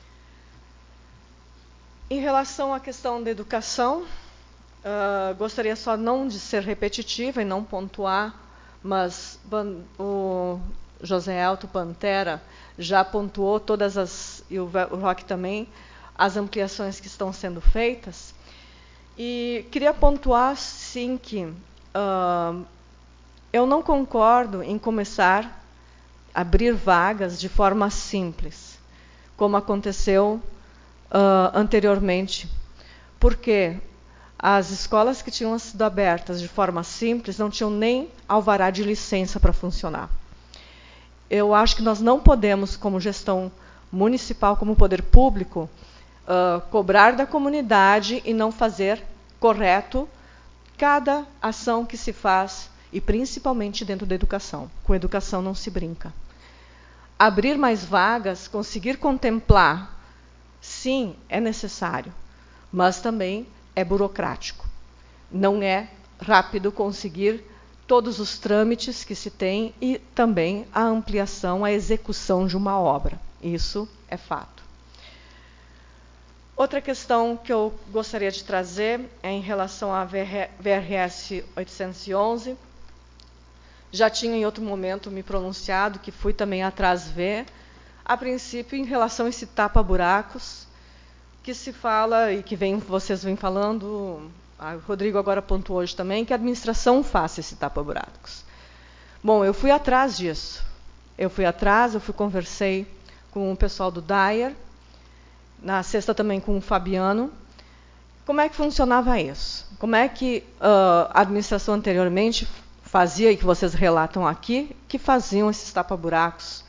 Em relação à questão da educação, uh, gostaria só não de ser repetitiva e não pontuar, mas o José Elton Pantera já pontuou todas as, e o Roque também, as ampliações que estão sendo feitas. E queria pontuar, sim, que uh, eu não concordo em começar a abrir vagas de forma simples, como aconteceu uh, anteriormente. Porque as escolas que tinham sido abertas de forma simples não tinham nem alvará de licença para funcionar. Eu acho que nós não podemos, como gestão municipal, como poder público, uh, cobrar da comunidade e não fazer correto cada ação que se faz, e principalmente dentro da educação. Com educação não se brinca. Abrir mais vagas, conseguir contemplar, sim, é necessário, mas também é burocrático. Não é rápido conseguir todos os trâmites que se tem e também a ampliação, a execução de uma obra. Isso é fato. Outra questão que eu gostaria de trazer é em relação à V R S oitocentos e onze. Já tinha em outro momento me pronunciado, que fui também atrás ver, a princípio em relação a esse tapa-buracos, que se fala, e que vem, vocês vêm falando, o Rodrigo agora pontuou hoje também, que a administração faça esse tapa-buracos. Bom, eu fui atrás disso. Eu fui atrás, eu fui conversei com o pessoal do Dyer, na sexta também com o Fabiano. Como é que funcionava isso? Como é que uh, a administração anteriormente fazia, e que vocês relatam aqui, que faziam esses tapa-buracos?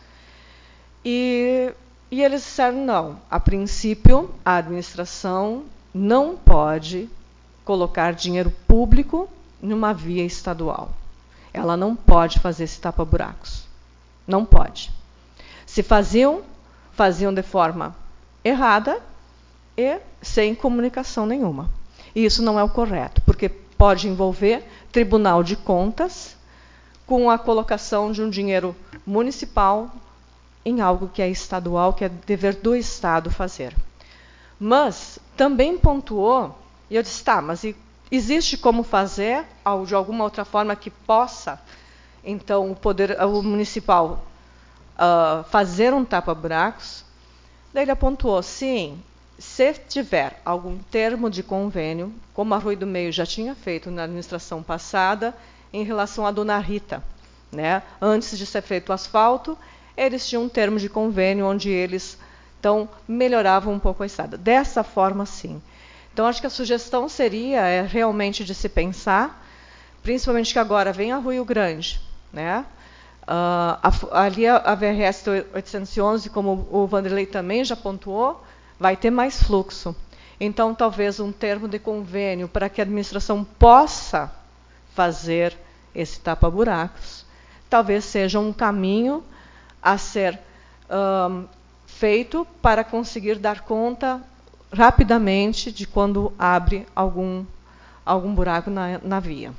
E... E eles disseram, não, a princípio, a administração não pode colocar dinheiro público numa via estadual. Ela não pode fazer esse tapa-buracos. Não pode. Se faziam, faziam de forma errada e sem comunicação nenhuma. E isso não é o correto, porque pode envolver Tribunal de Contas com a colocação de um dinheiro municipal em algo que é estadual, que é dever do Estado fazer. Mas também pontuou, e eu disse, tá, mas existe como fazer, de alguma outra forma, que possa, então, o poder o municipal uh, fazer um tapa-buracos? Daí ele apontou, sim, se tiver algum termo de convênio, como a Rui do Meio já tinha feito na administração passada, em relação à Dona Rita, né? Antes de ser feito o asfalto, eles tinham um termo de convênio onde eles, então, melhoravam um pouco a estrada. Dessa forma, sim. Então, acho que a sugestão seria é, realmente de se pensar, principalmente que agora vem a Rio Grande, né? Uh, a, ali a, a V R S oitocentos e onze, como o Vanderlei também já pontuou, vai ter mais fluxo. Então, talvez um termo de convênio para que a administração possa fazer esse tapa-buracos, talvez seja um caminho a ser um, feito para conseguir dar conta rapidamente de quando abre algum, algum buraco na, na via.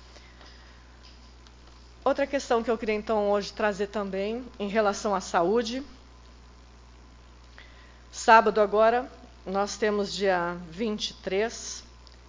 Outra questão que eu queria, então, hoje trazer também, em relação à saúde. Sábado agora, nós temos dia vinte e três.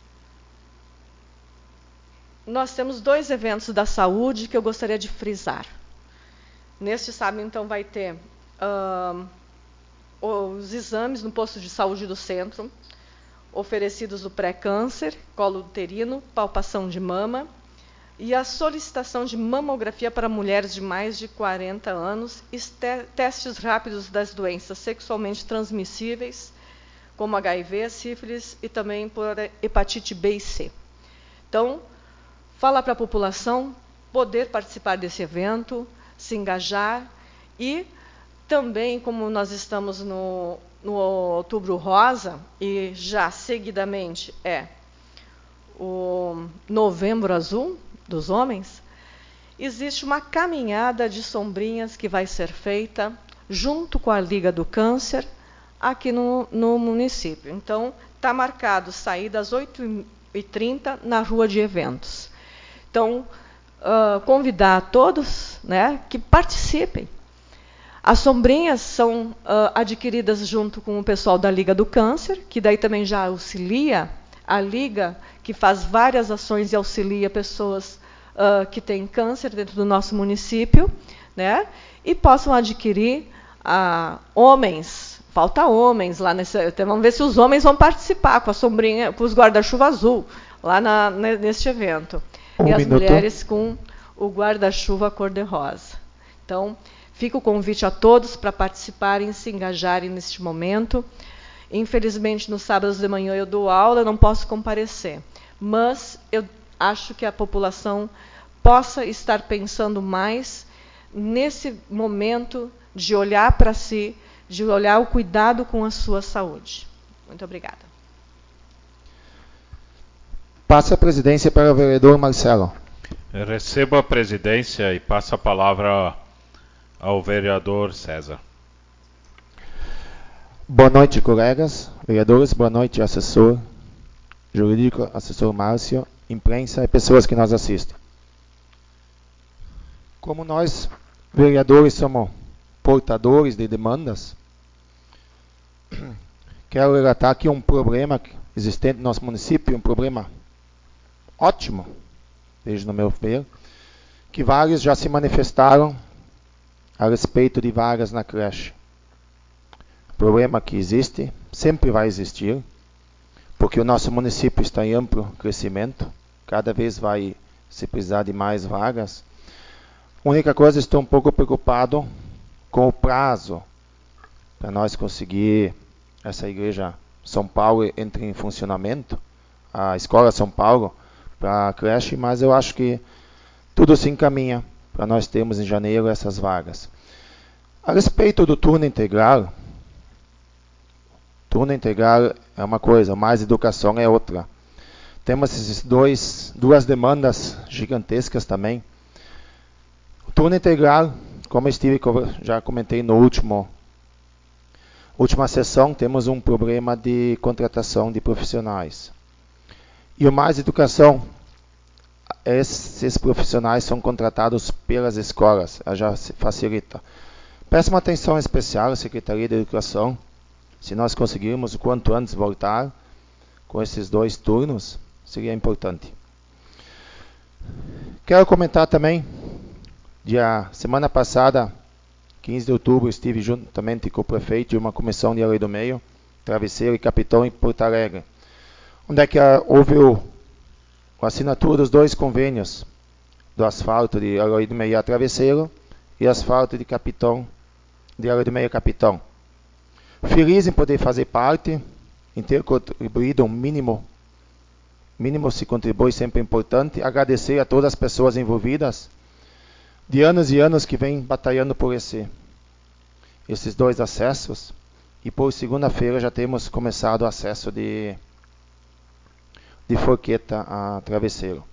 Nós temos dois eventos da saúde que eu gostaria de frisar. Neste sábado, então, vai ter uh, os exames no posto de saúde do centro, oferecidos do pré-câncer, colo uterino, palpação de mama, e a solicitação de mamografia para mulheres de mais de quarenta anos e te testes rápidos das doenças sexualmente transmissíveis, como H I V, sífilis e também por hepatite B e C. Então, fala para a população poder participar desse evento, se engajar e também, como nós estamos no, no Outubro Rosa e já seguidamente é o Novembro Azul dos homens, existe uma caminhada de sombrinhas que vai ser feita junto com a Liga do Câncer aqui no, no município. Então, está marcado sair das oito e trinta na Rua de Eventos. Então, uh, convidar a todos, né, que participem. As sombrinhas são uh, adquiridas junto com o pessoal da Liga do Câncer, que daí também já auxilia a Liga, que faz várias ações e auxilia pessoas uh, que têm câncer dentro do nosso município, né, e possam adquirir uh, homens, falta homens lá nesse. Vamos ver se os homens vão participar com a sombrinha, com os guarda-chuva azul, lá na, neste evento. Um e as minuto. Mulheres com o guarda-chuva cor-de-rosa. Então, fica o convite a todos para participarem e se engajarem neste momento. Infelizmente, nos sábados de manhã eu dou aula, não posso comparecer. Mas eu acho que a população possa estar pensando mais nesse momento de olhar para si, de olhar o cuidado com a sua saúde. Muito obrigada. Passa a presidência para o vereador Marcelo. Eu recebo a presidência e passo a palavra ao vereador César. Boa noite, colegas, vereadores, boa noite, assessor jurídico, assessor Márcio, imprensa e pessoas que nos assistem. Como nós, vereadores, somos portadores de demandas, quero relatar aqui um problema existente no nosso município, um problema ótimo, desde no meu ver, que vários já se manifestaram a respeito de vagas na creche. O problema que existe, sempre vai existir, porque o nosso município está em amplo crescimento, cada vez vai se precisar de mais vagas. A única coisa, estou um pouco preocupado com o prazo para nós conseguir essa igreja São Paulo entre em funcionamento, a escola São Paulo, para a creche, mas eu acho que tudo se encaminha para nós termos em janeiro essas vagas. A respeito do turno integral, turno integral é uma coisa, mais educação é outra. Temos esses dois, duas demandas gigantescas também. O turno integral, como eu estive, já comentei no último última sessão, temos um problema de contratação de profissionais. E o Mais Educação, esses profissionais são contratados pelas escolas, já se facilita. Peço uma atenção especial à Secretaria de Educação, se nós conseguirmos o quanto antes voltar com esses dois turnos, seria importante. Quero comentar também, dia, semana passada, quinze de outubro, estive juntamente com o prefeito e uma comissão de Lei do Meio, Travesseiro e Capitão em Porto Alegre, onde é que houve o, a assinatura dos dois convênios, do asfalto de Lei do Meio a Travesseiro e asfalto de Capitão, de Lei do Meio a Capitão. Feliz em poder fazer parte, em ter contribuído um mínimo, mínimo se contribui sempre é importante, agradecer a todas as pessoas envolvidas, de anos e anos que vem batalhando por esse, esses dois acessos, e por segunda-feira já temos começado o acesso de, de Forqueta a Travesseiro.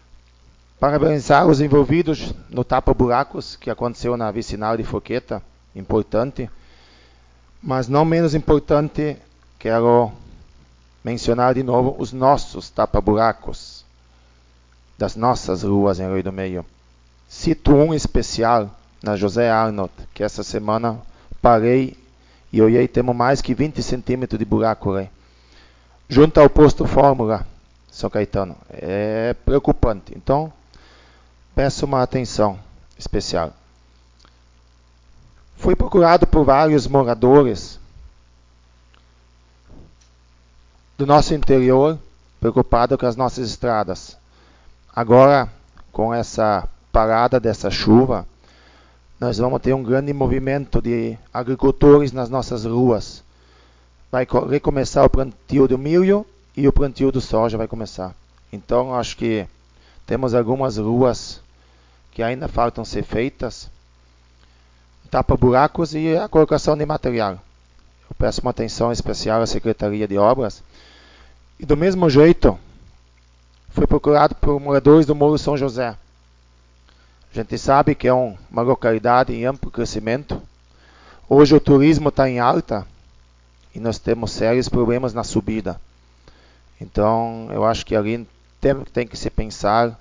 Parabenizar os envolvidos no tapa-buracos que aconteceu na vicinal de Forqueta, importante, mas não menos importante, quero mencionar de novo os nossos tapa-buracos das nossas ruas em Rio do Meio. Cito um especial na José Arnold, que essa semana parei e olhei, temos mais que vinte centímetros de buraco ali. Junto ao posto Fórmula, São Caetano. É preocupante. Então, peço uma atenção especial. Fui procurado por vários moradores do nosso interior, preocupado com as nossas estradas. Agora, com essa parada dessa chuva, nós vamos ter um grande movimento de agricultores nas nossas ruas. Vai recomeçar o plantio do milho e o plantio do soja vai começar. Então, acho que temos algumas ruas que ainda faltam ser feitas, tapa-buracos e a colocação de material. Eu peço uma atenção especial à Secretaria de Obras. E do mesmo jeito, fui procurado por moradores do Morro São José. A gente sabe que é um, uma localidade em amplo crescimento. Hoje o turismo está em alta e nós temos sérios problemas na subida. Então, eu acho que ali tem, tem que se pensar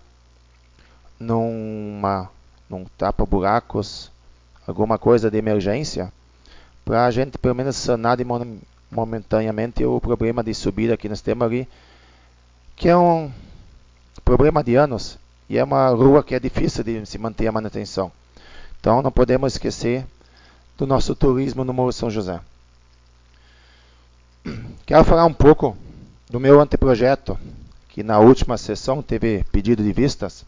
numa, num tapa-buracos, alguma coisa de emergência, para a gente pelo menos sanar de momentaneamente o problema de subida que nós temos ali, que é um problema de anos e é uma rua que é difícil de se manter a manutenção. Então não podemos esquecer do nosso turismo no Morro São José. Quero falar um pouco do meu anteprojeto, que na última sessão teve pedido de vistas.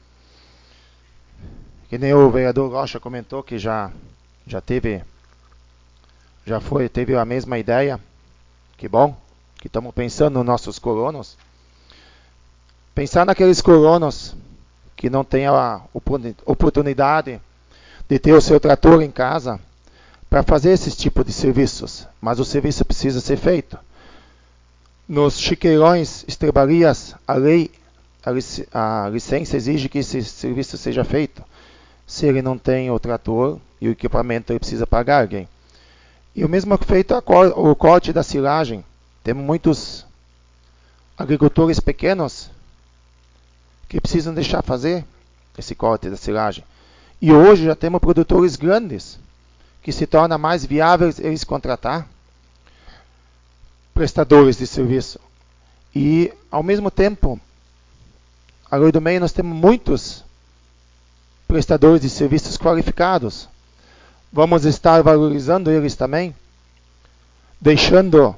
Que nem o vereador Rocha comentou que já, já teve, já foi, teve a mesma ideia. Que bom, que estamos pensando nos nossos colonos. Pensar naqueles colonos que não têm a oportunidade de ter o seu trator em casa para fazer esses tipos de serviços, mas o serviço precisa ser feito. Nos chiqueirões, estrebarias, a lei, a, lic a licença exige que esse serviço seja feito. Se ele não tem o trator e o equipamento, ele precisa pagar alguém. E o mesmo feito o corte da silagem. Temos muitos agricultores pequenos que precisam deixar fazer esse corte da silagem. E hoje já temos produtores grandes que se torna mais viável eles contratar prestadores de serviço. E, ao mesmo tempo, a Rio do Meio nós temos muitos prestadores de serviços qualificados. Vamos estar valorizando eles também, deixando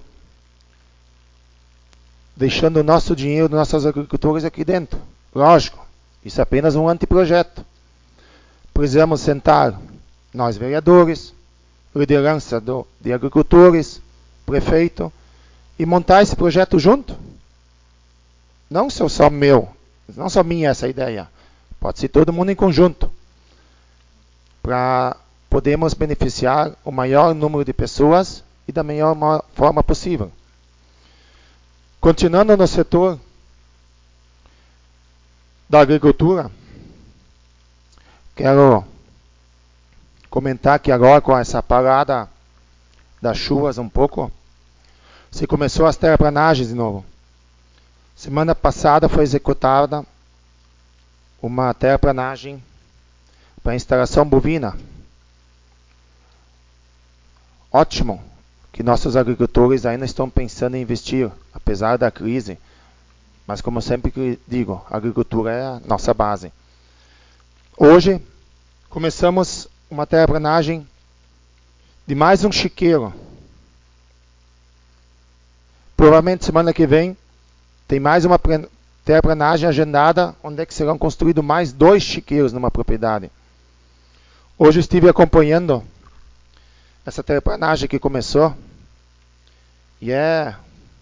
deixando o nosso dinheiro dos nossos agricultores aqui dentro. Lógico, isso é apenas um anteprojeto. Precisamos sentar, nós vereadores, liderança do, de agricultores, prefeito, e montar esse projeto junto. Não só, só meu, não só minha essa ideia. Pode ser todo mundo em conjunto. Para podermos beneficiar o maior número de pessoas e da melhor forma possível. Continuando no setor da agricultura, quero comentar que agora com essa parada das chuvas um pouco, se começou as terraplanagens de novo. Semana passada foi executada uma terraplanagem para instalação bovina. Ótimo que nossos agricultores ainda estão pensando em investir, apesar da crise. Mas como sempre digo, a agricultura é a nossa base. Hoje começamos uma terraplanagem de mais um chiqueiro. Provavelmente semana que vem tem mais uma terraplanagem agendada, onde é que serão construídos mais dois chiqueiros numa propriedade. Hoje eu estive acompanhando essa terraplanagem que começou e é,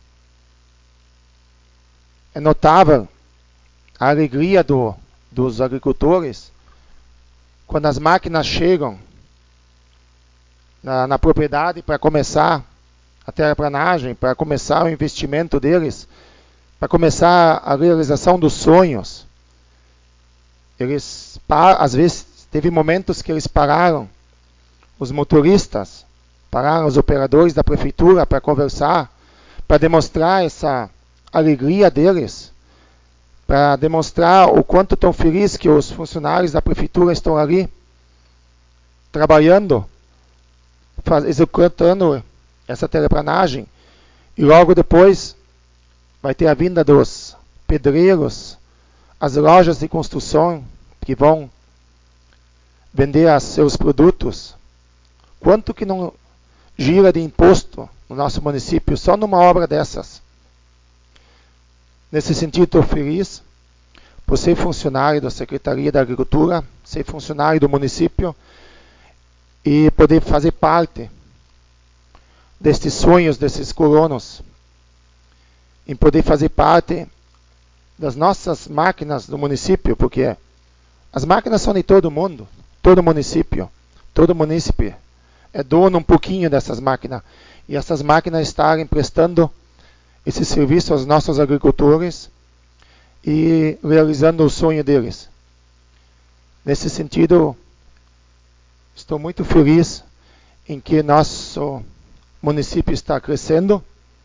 é notável a alegria do, dos agricultores quando as máquinas chegam na, na propriedade para começar a terraplanagem, para começar o investimento deles, para começar a realização dos sonhos. Eles, às vezes, teve momentos que eles pararam os motoristas, pararam os operadores da prefeitura para conversar, para demonstrar essa alegria deles, para demonstrar o quanto estão felizes que os funcionários da prefeitura estão ali, trabalhando, faz, executando essa terraplanagem, e logo depois vai ter a vinda dos pedreiros, as lojas de construção que vão vender os seus produtos. Quanto que não gira de imposto no nosso município só numa obra dessas? Nesse sentido, estou feliz por ser funcionário da Secretaria da Agricultura, ser funcionário do município e poder fazer parte destes sonhos desses colonos, em poder fazer parte das nossas máquinas do município, porque as máquinas são de todo mundo, todo município, todo município é dono um pouquinho dessas máquinas, e essas máquinas estarem prestando esse serviço aos nossos agricultores e realizando o sonho deles. Nesse sentido, estou muito feliz em que nosso município está crescendo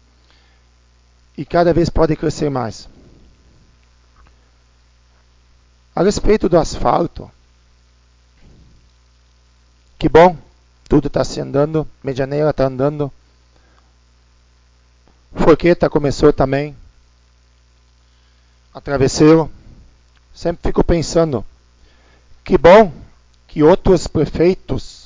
e cada vez pode crescer mais. A respeito do asfalto, que bom, tudo está se andando, Medianeira está andando, Forqueta começou também, a Travesseiro. Sempre fico pensando, que bom que outros prefeitos,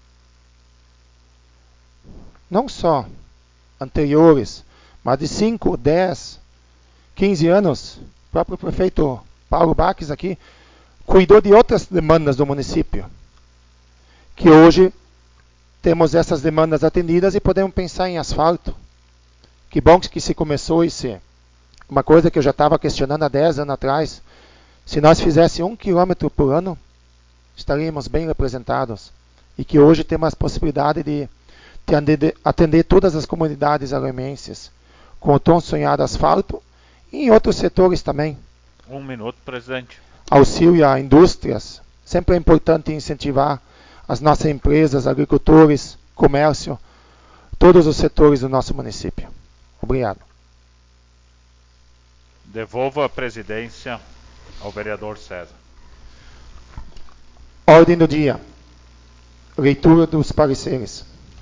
não só anteriores, mas de cinco, dez, quinze anos, o próprio prefeito Paulo Baques aqui, cuidou de outras demandas do município, que hoje temos essas demandas atendidas e podemos pensar em asfalto. Que bom que se começou isso. Uma coisa que eu já estava questionando há dez anos atrás, se nós fizéssemos um quilômetro por ano, estaríamos bem representados. E que hoje temos a possibilidade de, de atender, atender todas as comunidades aroemenses com o tão sonhado asfalto e em outros setores também. Um minuto, presidente. Auxílio a indústrias. Sempre é importante incentivar as nossas empresas, agricultores, comércio, todos os setores do nosso município. Obrigado. Devolvo a presidência ao vereador César. Ordem do dia. Leitura dos pareceres.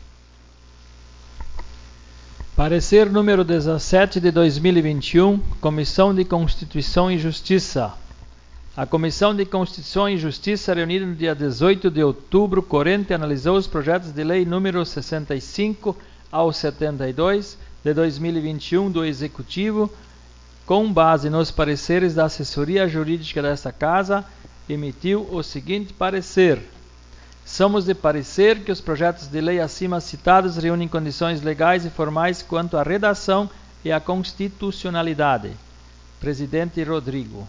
Parecer número dezessete de dois mil e vinte e um, Comissão de Constituição e Justiça. A Comissão de Constituição e Justiça, reunida no dia dezoito de outubro corrente, analisou os projetos de lei número sessenta e cinco ao setenta e dois de dois mil e vinte e um do Executivo, com base nos pareceres da assessoria jurídica desta Casa, emitiu o seguinte parecer. Somos de parecer que os projetos de lei acima citados reúnem condições legais e formais quanto à redação e à constitucionalidade. Presidente Rodrigo.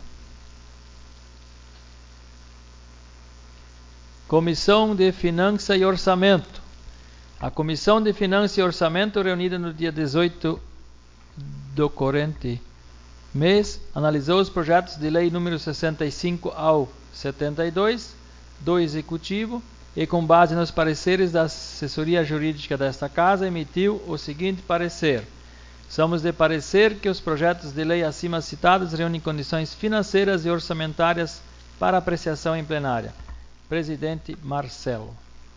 Comissão de Finança e Orçamento. A Comissão de Finança e Orçamento, reunida no dia dezoito do corrente mês, analisou os projetos de lei número sessenta e cinco ao setenta e dois do Executivo e, com base nos pareceres da assessoria jurídica desta Casa, emitiu o seguinte parecer. Somos de parecer que os projetos de lei acima citados reúnem condições financeiras e orçamentárias para apreciação em plenária. Presidente Marcelo.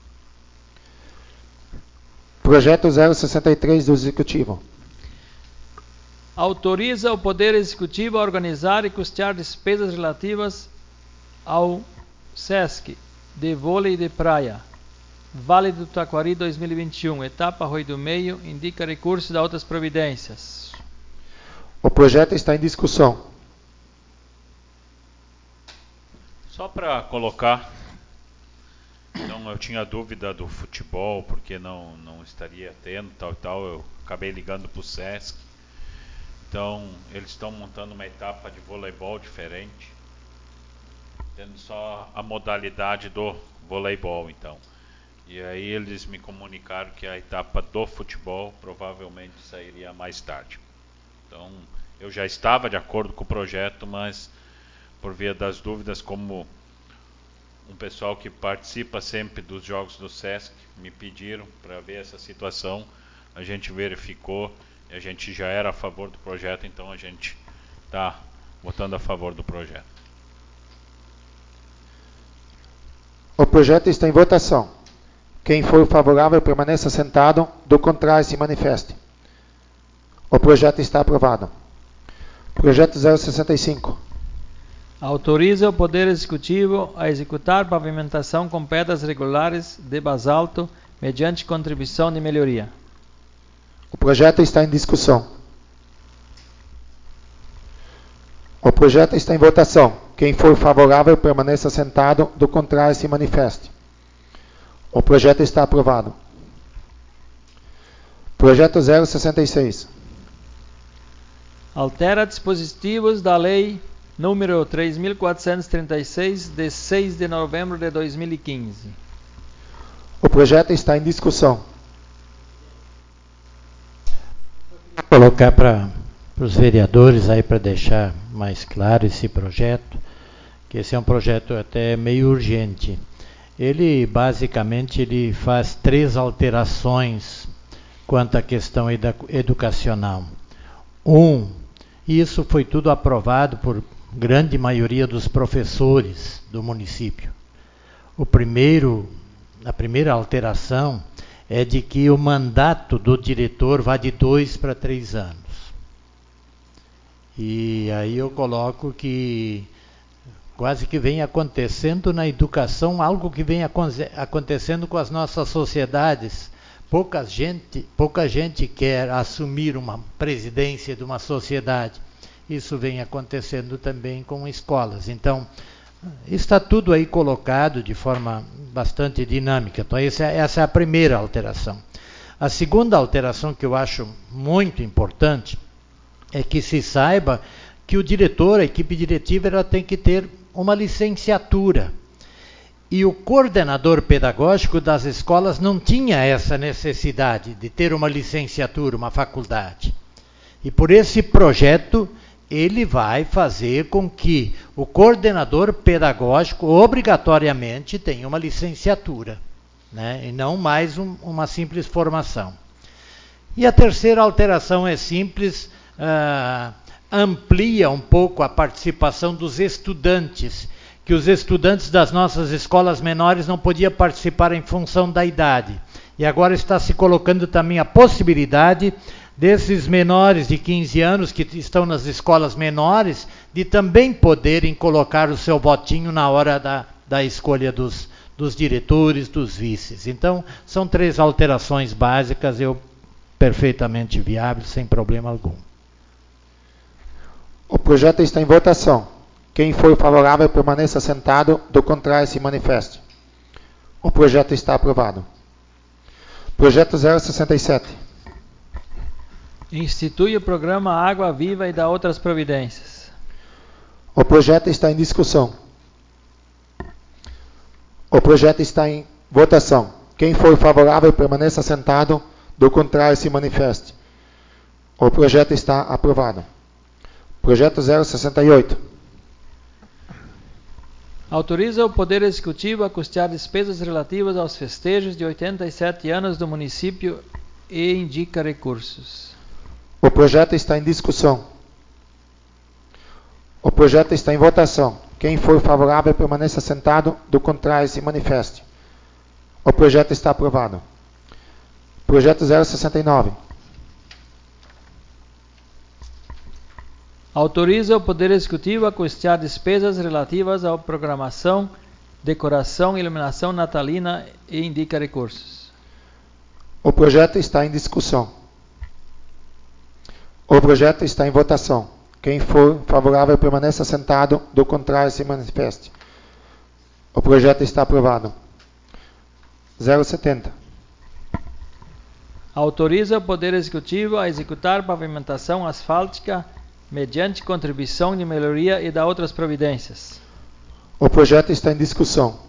Projeto zero sessenta e três do Executivo. Autoriza o Poder Executivo a organizar e custear despesas relativas ao SESC de vôlei de praia. Vale do Taquari dois mil e vinte e um, etapa Rui do Meio, indica recurso da outras providências. O projeto está em discussão. Só para colocar, então eu tinha dúvida do futebol, porque não, não estaria tendo, tal e tal, eu acabei ligando para o SESC. Então, eles estão montando uma etapa de voleibol diferente, tendo só a modalidade do voleibol, então. E aí eles me comunicaram que a etapa do futebol provavelmente sairia mais tarde. Então, eu já estava de acordo com o projeto, mas por via das dúvidas, como um pessoal que participa sempre dos jogos do Sesc me pediram para ver essa situação. A gente verificou e a gente já era a favor do projeto, então a gente está votando a favor do projeto. O projeto está em votação. Quem for favorável permaneça sentado, do contrário se manifeste. O projeto está aprovado. Projeto zero sessenta e cinco. Autoriza o Poder Executivo a executar pavimentação com pedras regulares de basalto mediante contribuição de melhoria. O projeto está em discussão. O projeto está em votação. Quem for favorável permaneça sentado, do contrário se manifeste. O projeto está aprovado. Projeto zero sessenta e seis. Altera dispositivos da Lei número três mil quatrocentos e trinta e seis, de seis de novembro de dois mil e quinze. O projeto está em discussão. Vou colocar para os vereadores aí para deixar mais claro esse projeto, que esse é um projeto até meio urgente. Ele basicamente ele faz três alterações quanto à questão educacional. Um, isso foi tudo aprovado por grande maioria dos professores do município. O primeiro, a primeira alteração é de que o mandato do diretor vai de dois para três anos. E aí eu coloco que quase que vem acontecendo na educação algo que vem acontecendo com as nossas sociedades. Pouca gente, pouca gente quer assumir uma presidência de uma sociedade. Isso vem acontecendo também com escolas. Então, está tudo aí colocado de forma bastante dinâmica. Então, essa é, essa é a primeira alteração. A segunda alteração que eu acho muito importante é que se saiba que o diretor, a equipe diretiva, ela tem que ter uma licenciatura. E o coordenador pedagógico das escolas não tinha essa necessidade de ter uma licenciatura, uma faculdade. E por esse projeto, ele vai fazer com que o coordenador pedagógico obrigatoriamente tenha uma licenciatura, né? E não mais um, uma simples formação. E a terceira alteração é simples, uh, amplia um pouco a participação dos estudantes, que os estudantes das nossas escolas menores não podiam participar em função da idade. E agora está se colocando também a possibilidade desses menores de quinze anos que estão nas escolas menores, de também poderem colocar o seu votinho na hora da, da escolha dos, dos diretores, dos vices. Então, são três alterações básicas, eu perfeitamente viáveis, sem problema algum. O projeto está em votação. Quem for favorável permaneça sentado, do contrário se manifeste. O projeto está aprovado. Projeto zero sessenta e sete. Institui o programa Água Viva e dá outras providências. O projeto está em discussão. O projeto está em votação. Quem for favorável permaneça sentado, do contrário se manifeste. O projeto está aprovado. Projeto zero sessenta e oito. Autoriza o Poder Executivo a custear despesas relativas aos festejos de oitenta e sete anos do município e indica recursos. O projeto está em discussão. O projeto está em votação. Quem for favorável permaneça sentado, do contrário se manifeste. O projeto está aprovado. Projeto zero sessenta e nove. Autoriza o Poder Executivo a custear despesas relativas à programação, decoração e iluminação natalina e indica recursos. O projeto está em discussão. O projeto está em votação. Quem for favorável permaneça sentado, do contrário se manifeste. O projeto está aprovado. zero setenta. Autoriza o Poder Executivo a executar pavimentação asfáltica mediante contribuição de melhoria e dá outras providências. O projeto está em discussão.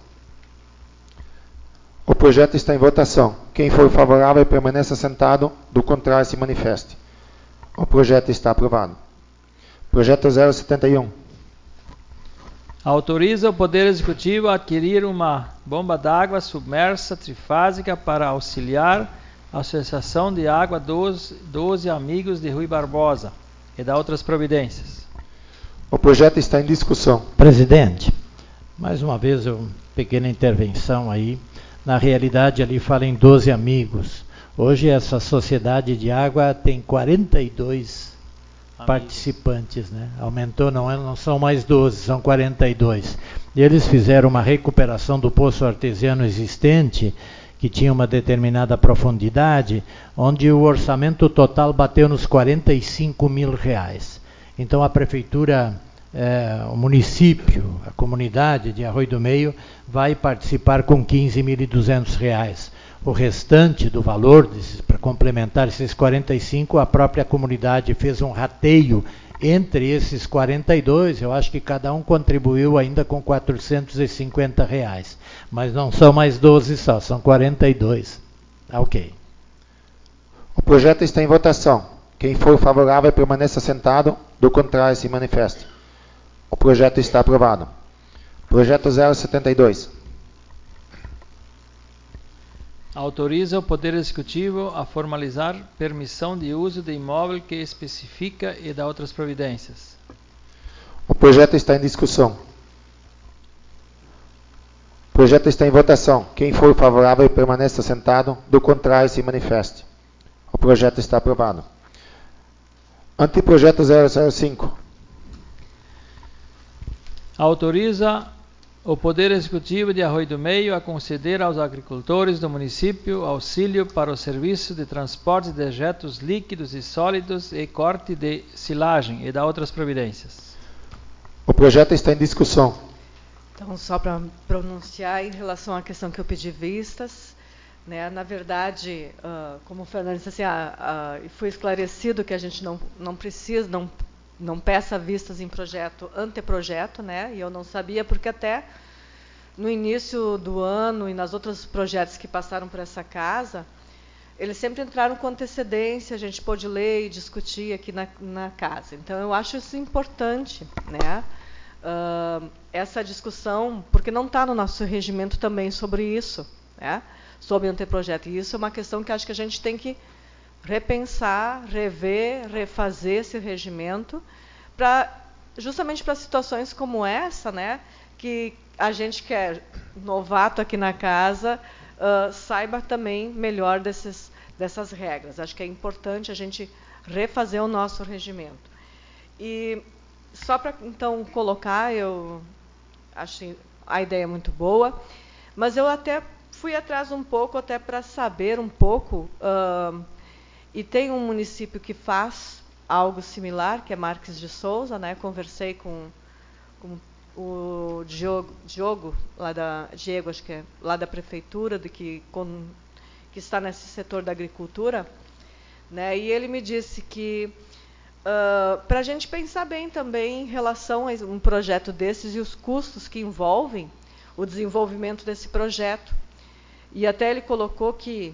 O projeto está em votação. Quem for favorável permaneça sentado, do contrário se manifeste. O projeto está aprovado. Projeto zero setenta e um. Autoriza o Poder Executivo a adquirir uma bomba d'água submersa trifásica para auxiliar a Associação de Água doze, doze Amigos de Rui Barbosa e da outras providências. O projeto está em discussão. Presidente, mais uma vez uma pequena intervenção aí. Na realidade ali fala em doze amigos. Hoje essa sociedade de água tem quarenta e dois participantes, né? Aumentou, não, é, não são mais doze, são quarenta e dois. E eles fizeram uma recuperação do poço artesiano existente, que tinha uma determinada profundidade, onde o orçamento total bateu nos quarenta e cinco mil reais. Então a prefeitura, é, o município, a comunidade de Arroio do Meio vai participar com quinze mil e duzentos reais. O restante do valor, para complementar esses quarenta e cinco, a própria comunidade fez um rateio entre esses quarenta e dois, eu acho que cada um contribuiu ainda com quatrocentos e cinquenta reais. Mas não são mais doze só, são quarenta e dois. Ok. O projeto está em votação. Quem for favorável permaneça sentado, do contrário se manifeste. O projeto está aprovado. Projeto zero setenta e dois. Autoriza o Poder Executivo a formalizar permissão de uso de imóvel que especifica e dá outras providências. O projeto está em discussão. O projeto está em votação. Quem for favorável permaneça sentado, do contrário se manifeste. O projeto está aprovado. Anteprojeto zero zero cinco. Autoriza o Poder Executivo de Arroio do Meio a conceder aos agricultores do município auxílio para o serviço de transporte de dejetos líquidos e sólidos e corte de silagem e da outras providências. O projeto está em discussão. Então, só para pronunciar em relação à questão que eu pedi vistas, né, na verdade, uh, como o Fernando disse, assim, uh, uh, foi esclarecido que a gente não, não precisa, não não peça vistas em projeto, anteprojeto, né? E eu não sabia, porque até no início do ano e nas outros projetos que passaram por essa casa, eles sempre entraram com antecedência, a gente pôde ler e discutir aqui na, na casa. Então, eu acho isso importante, né? Uh, essa discussão, porque não está no nosso regimento também sobre isso, né? Sobre anteprojeto. E isso é uma questão que acho que a gente tem que repensar, rever, refazer esse regimento, pra, justamente para situações como essa, né, que a gente que é novato aqui na casa uh, saiba também melhor desses, dessas regras. Acho que é importante a gente refazer o nosso regimento. E só para então colocar, eu acho a ideia muito boa, mas eu até fui atrás um pouco até para saber um pouco. Uh, E tem um município que faz algo similar, que é Marques de Souza, né? Conversei com, com o Diogo, Diogo lá da Diego, acho que é lá da prefeitura, de que, com, que está nesse setor da agricultura, né? E ele me disse que uh, para a gente pensar bem também em relação a um projeto desses e os custos que envolvem o desenvolvimento desse projeto. E até ele colocou que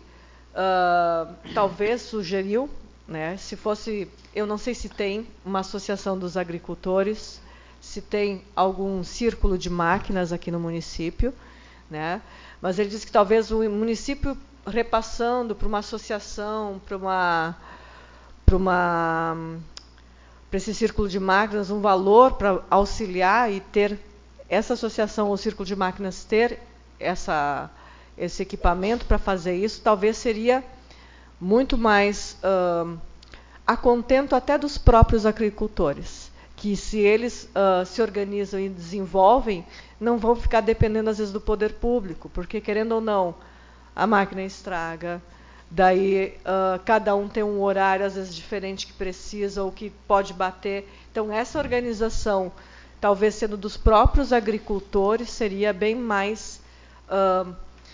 Uh, talvez sugeriu, né, se fosse, eu não sei se tem uma associação dos agricultores, se tem algum círculo de máquinas aqui no município, né, mas ele disse que talvez o município repassando para uma associação, para uma, para uma, para esse círculo de máquinas um valor para auxiliar e ter essa associação ou círculo de máquinas ter essa esse equipamento para fazer isso, talvez seria muito mais uh, a contento até dos próprios agricultores, que se eles uh, se organizam e desenvolvem, não vão ficar dependendo às vezes do poder público, porque querendo ou não, a máquina estraga, daí uh, cada um tem um horário às vezes diferente que precisa ou que pode bater. Então essa organização, talvez sendo dos próprios agricultores, seria bem mais uh,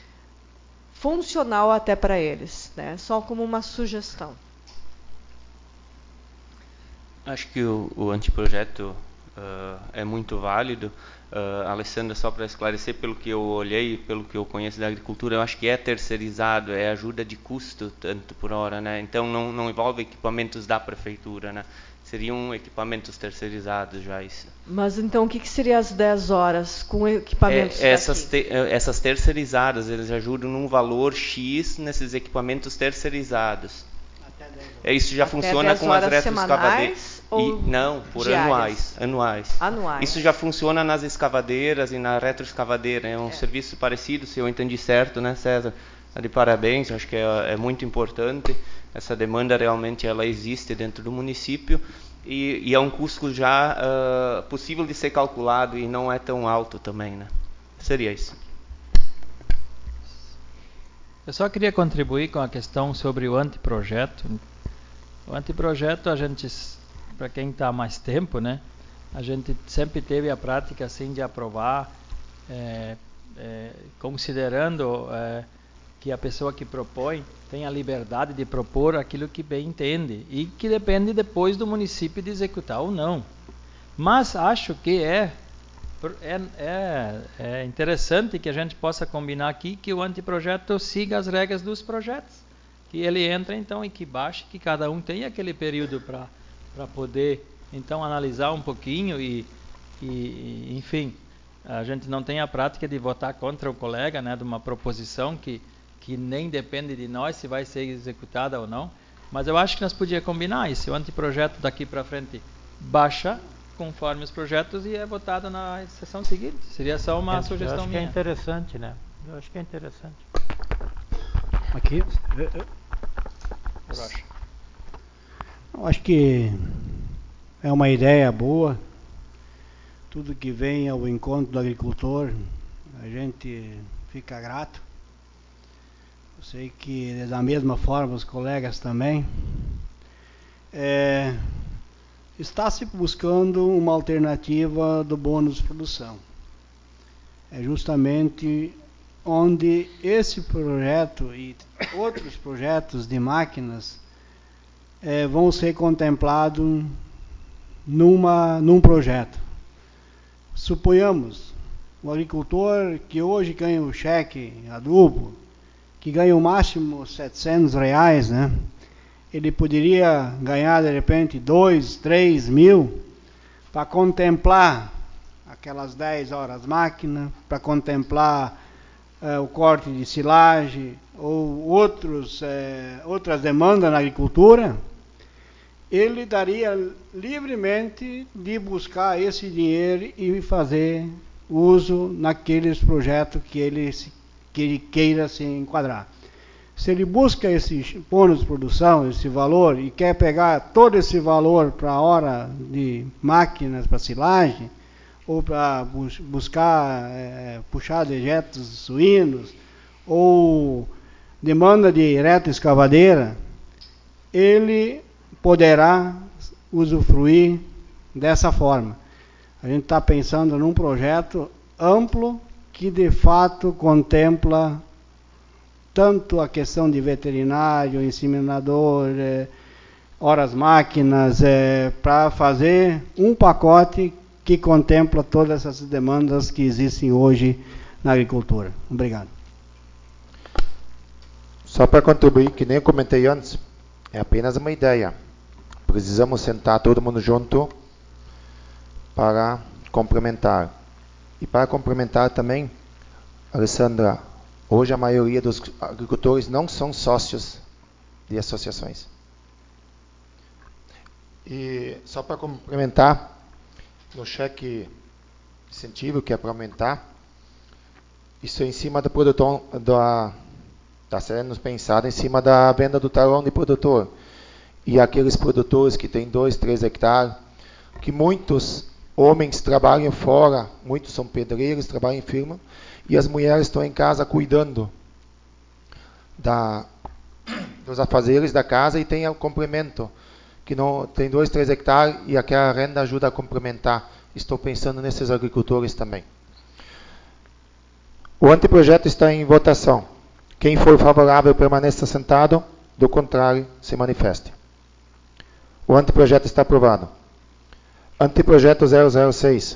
funcional até para eles, né? Só como uma sugestão. Acho que o, o anteprojeto uh, é muito válido. Uh, Alessandra, só para esclarecer, pelo que eu olhei, pelo que eu conheço da agricultura, eu acho que é terceirizado, é ajuda de custo, tanto por hora, né? Então não, não envolve equipamentos da prefeitura, né? Seriam equipamentos terceirizados já isso. Mas então o que, que seria as dez horas com equipamentos é, essas, te, essas terceirizadas, eles ajudam num valor X nesses equipamentos terceirizados. É, isso já Até funciona com as retroescavadeiras? E, não, por diárias? anuais, anuais. Anuais. Isso já funciona nas escavadeiras e na retroescavadeira. É um é. serviço parecido, se eu entendi certo, né, César? De parabéns, acho que é, é muito importante. Essa demanda realmente ela existe dentro do município e, e é um custo já uh, possível de ser calculado e não é tão alto também, né? Seria isso. Eu só queria contribuir com a questão sobre o anteprojeto. O anteprojeto, a gente, para quem está há mais tempo, né, a gente sempre teve a prática assim de aprovar, é, é, considerando é, que a pessoa que propõe tem a liberdade de propor aquilo que bem entende e que depende depois do município de executar ou não. Mas acho que é, é, é, é interessante que a gente possa combinar aqui que o anteprojeto siga as regras dos projetos. Que ele entra então e que baixe, que cada um tenha aquele período para para poder então analisar um pouquinho e, e, enfim, a gente não tem a prática de votar contra o colega, né, de uma proposição que que nem depende de nós se vai ser executada ou não, mas eu acho que nós podíamos combinar isso, o anteprojeto daqui para frente baixa conforme os projetos e é votado na sessão seguinte. Seria só uma eu sugestão acho minha. Que é interessante, né? Eu acho que é interessante. Aqui, eu, eu, eu acho. eu acho que é uma ideia boa. Tudo que vem ao encontro do agricultor, a gente fica grato. Eu sei que da mesma forma os colegas também. É, está se buscando uma alternativa do bônus de produção. É justamente onde esse projeto e outros projetos de máquinas é, vão ser contemplados numa, num projeto. Suponhamos, o agricultor que hoje ganha o cheque adubo, que ganha o máximo setecentos reais, né? Ele poderia ganhar de repente dois, três mil para contemplar aquelas dez horas máquina, para contemplar eh, o corte de silagem ou outros, eh, outras demandas na agricultura. Ele daria livremente de buscar esse dinheiro e fazer uso naqueles projetos que ele, que ele queira se enquadrar. Se ele busca esse bônus de produção, esse valor, e quer pegar todo esse valor para a hora de máquinas para silagem, ou para bus buscar é, puxar dejetos suínos, ou demanda de retroescavadeira, ele poderá usufruir dessa forma. A gente está pensando num projeto amplo que de fato contempla tanto a questão de veterinário, inseminador, é, horas máquinas, é, para fazer um pacote que contempla todas essas demandas que existem hoje na agricultura. Obrigado. Só para contribuir, que nem eu comentei antes, é apenas uma ideia. Precisamos sentar todo mundo junto para complementar. E para complementar também, Alessandra, hoje a maioria dos agricultores não são sócios de associações. E só para complementar, no cheque incentivo que é para aumentar, isso é em cima do produtor, da, está sendo pensado em cima da venda do talão de produtor. E aqueles produtores que têm dois, três hectares, que muitos homens trabalham fora, muitos são pedreiros, trabalham em firma, e as mulheres estão em casa cuidando da, dos afazeres da casa e tem o complemento, que não tem dois, três hectares e aquela renda ajuda a complementar. Estou pensando nesses agricultores também. O anteprojeto está em votação. Quem for favorável permaneça sentado, do contrário, se manifeste. O anteprojeto está aprovado. Anteprojeto zero zero seis.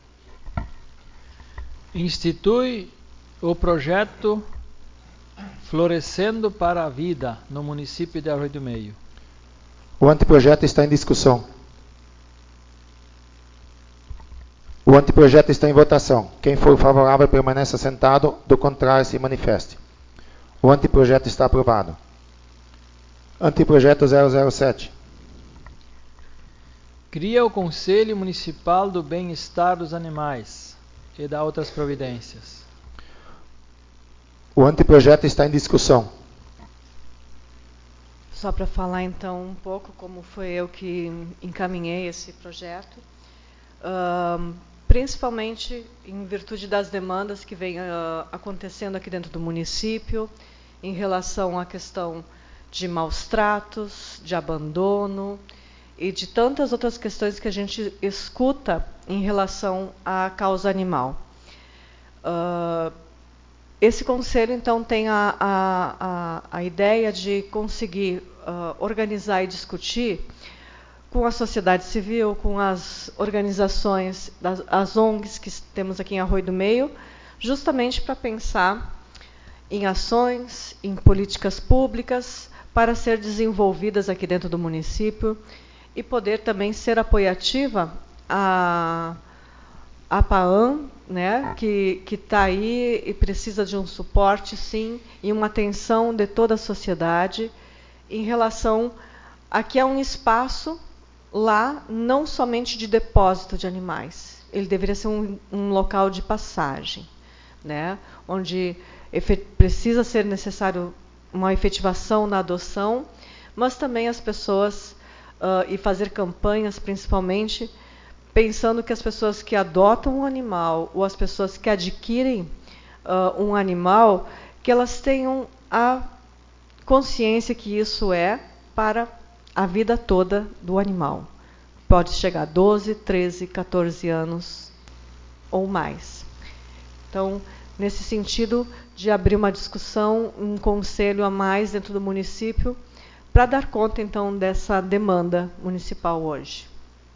Institui o projeto Florescendo para a Vida no município de Arroio do Meio. O anteprojeto está em discussão. O anteprojeto está em votação. Quem for favorável permaneça sentado, do contrário se manifeste. O anteprojeto está aprovado. Anteprojeto zero zero sete. Cria o Conselho Municipal do Bem-Estar dos Animais e dá outras providências. O anteprojeto está em discussão. Só para falar então um pouco como foi eu que encaminhei esse projeto, uh, principalmente em virtude das demandas que vêm uh, acontecendo aqui dentro do município, em relação à questão de maus tratos, de abandono e de tantas outras questões que a gente escuta em relação à causa animal. Uh, esse conselho, então, tem a, a, a, a ideia de conseguir uh, organizar e discutir com a sociedade civil, com as organizações, das, as O N Gs que temos aqui em Arroio do Meio, justamente para pensar em ações, em políticas públicas para ser desenvolvidas aqui dentro do município e poder também ser apoiativa a, a PAAN, né, que está aí e precisa de um suporte, sim, e uma atenção de toda a sociedade em relação a que é um espaço lá não somente de depósito de animais, ele deveria ser um, um local de passagem, né, onde precisa ser necessário uma efetivação na adoção, mas também as pessoas, uh, e fazer campanhas principalmente, pensando que as pessoas que adotam um animal ou as pessoas que adquirem uh, um animal, que elas tenham a consciência que isso é para a vida toda do animal. Pode chegar a doze, treze, quatorze anos ou mais. Então, nesse sentido de abrir uma discussão, um conselho a mais dentro do município, para dar conta, então, dessa demanda municipal hoje.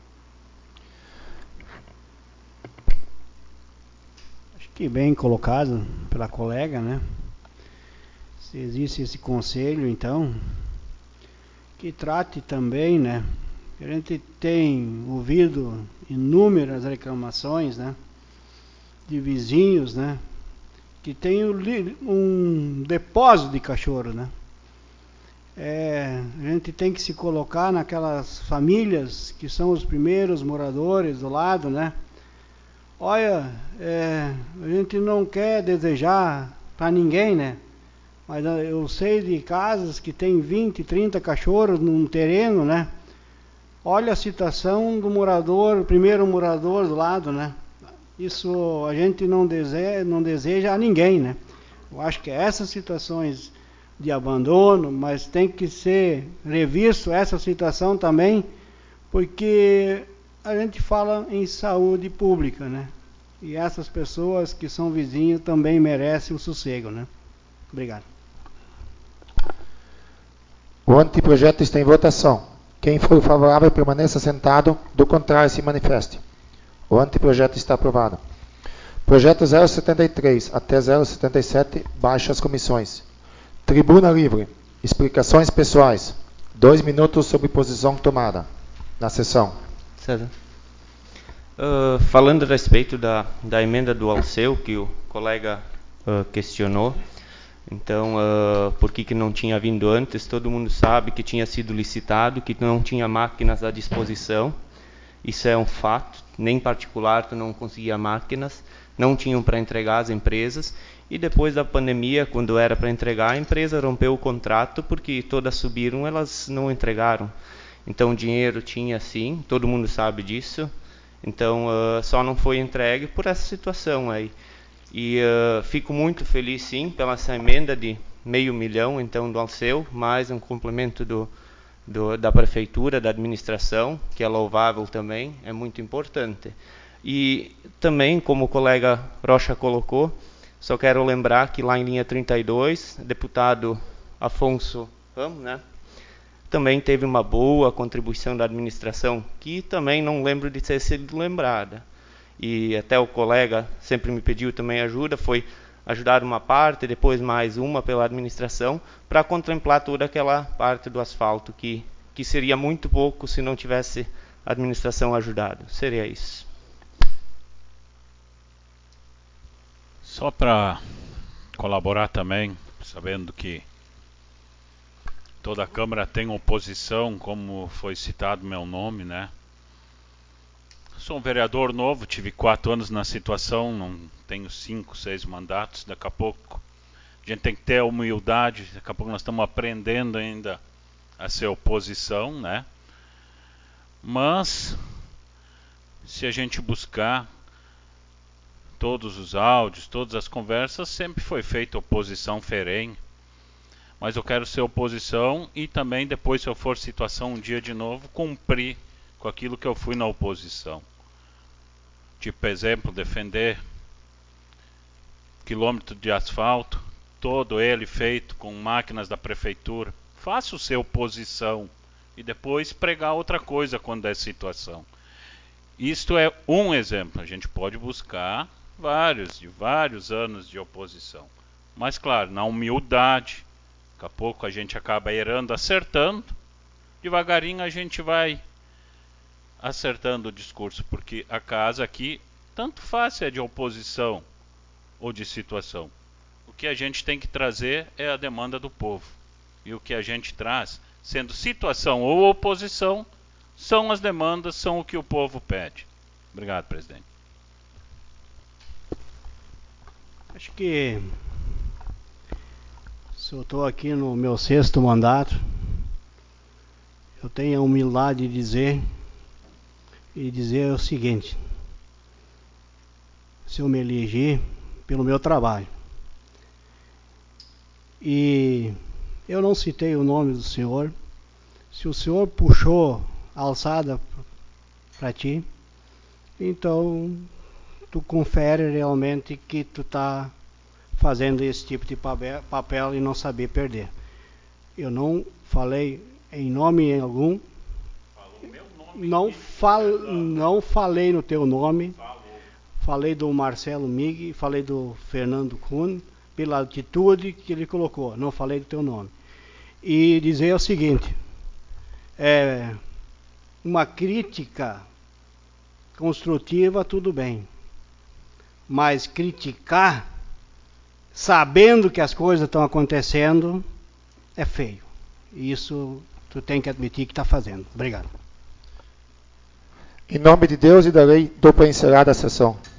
Acho que bem colocado pela colega, né? Se existe esse conselho, então, que trate também, né? A gente tem ouvido inúmeras reclamações, né? De vizinhos, né? Que tem um depósito de cachorro, né? É, a gente tem que se colocar naquelas famílias que são os primeiros moradores do lado, né? Olha, é, a gente não quer desejar para ninguém, né? Mas eu sei de casas que tem vinte, trinta cachorros num terreno, né? Olha a situação do morador, primeiro morador do lado, né? Isso a gente não deseja, não deseja a ninguém, né? Eu acho que essas situações de abandono, mas tem que ser revisto essa situação também, porque a gente fala em saúde pública, né? E essas pessoas que são vizinhos também merecem o sossego, né? Obrigado. O anteprojeto está em votação. Quem for favorável permaneça sentado, do contrário se manifeste. O anteprojeto está aprovado. Projeto zero setenta e três até zero setenta e sete, baixa as comissões. Tribuna livre. Explicações pessoais. Dois minutos sobre posição tomada na sessão. César. Uh, falando a respeito da, da emenda do Alceu, que o colega uh, questionou, então, uh, por que, que não tinha vindo antes? Todo mundo sabe que tinha sido licitado, que não tinha máquinas à disposição. Isso é um fato. Nem em particular, tu não conseguia máquinas, não tinham para entregar as empresas. E depois da pandemia, quando era para entregar, a empresa rompeu o contrato, porque todas subiram, elas não entregaram. Então, o dinheiro tinha sim, todo mundo sabe disso. Então, uh, só não foi entregue por essa situação aí. E uh, fico muito feliz, sim, pela essa emenda de meio milhão, então, do Alceu, mais um complemento do, do, da prefeitura, da administração, que é louvável também, é muito importante. E também, como o colega Rocha colocou, só quero lembrar que lá em linha trinta e dois, deputado Afonso Ramos, né, também teve uma boa contribuição da administração, que também não lembro de ter sido lembrada. E até o colega sempre me pediu também ajuda, foi ajudar uma parte, depois mais uma pela administração, para contemplar toda aquela parte do asfalto, que, que seria muito pouco se não tivesse a administração ajudado. Seria isso. Só para colaborar também, sabendo que toda a Câmara tem oposição, como foi citado meu nome, né? Sou um vereador novo, tive quatro anos na situação, não tenho cinco, seis mandatos. Daqui a pouco a gente tem que ter a humildade, daqui a pouco nós estamos aprendendo ainda a ser oposição, né? Mas se a gente buscar todos os áudios, todas as conversas, sempre foi feita oposição ferrenha. Mas eu quero ser oposição e também depois, se eu for situação um dia de novo, cumprir com aquilo que eu fui na oposição. Tipo, exemplo, defender quilômetro de asfalto, todo ele feito com máquinas da prefeitura. Faça o seu oposição e depois pregar outra coisa quando é situação. Isto é um exemplo. A gente pode buscar vários, de vários anos de oposição. Mas claro, na humildade, daqui a pouco a gente acaba errando, acertando. Devagarinho a gente vai acertando o discurso, porque a casa aqui, tanto faz se é de oposição ou de situação. O que a gente tem que trazer é a demanda do povo. E o que a gente traz, sendo situação ou oposição, são as demandas, são o que o povo pede. Obrigado, presidente. Acho que se eu estou aqui no meu sexto mandato, eu tenho a humildade de dizer e dizer o seguinte: se eu me eleger pelo meu trabalho, e eu não citei o nome do senhor, se o senhor puxou a alçada para ti, então tu confere realmente que tu está fazendo esse tipo de papel e não saber perder. Eu não falei em nome algum, não, fal, não falei no teu nome, falei do Marcelo Mig, falei do Fernando Kuhn, pela atitude que ele colocou, não falei do teu nome. E dizer o seguinte, é, uma crítica construtiva, tudo bem, mas criticar sabendo que as coisas estão acontecendo é feio. Isso tu tem que admitir que está fazendo. Obrigado. Em nome de Deus e da lei, dou para encerrar a sessão.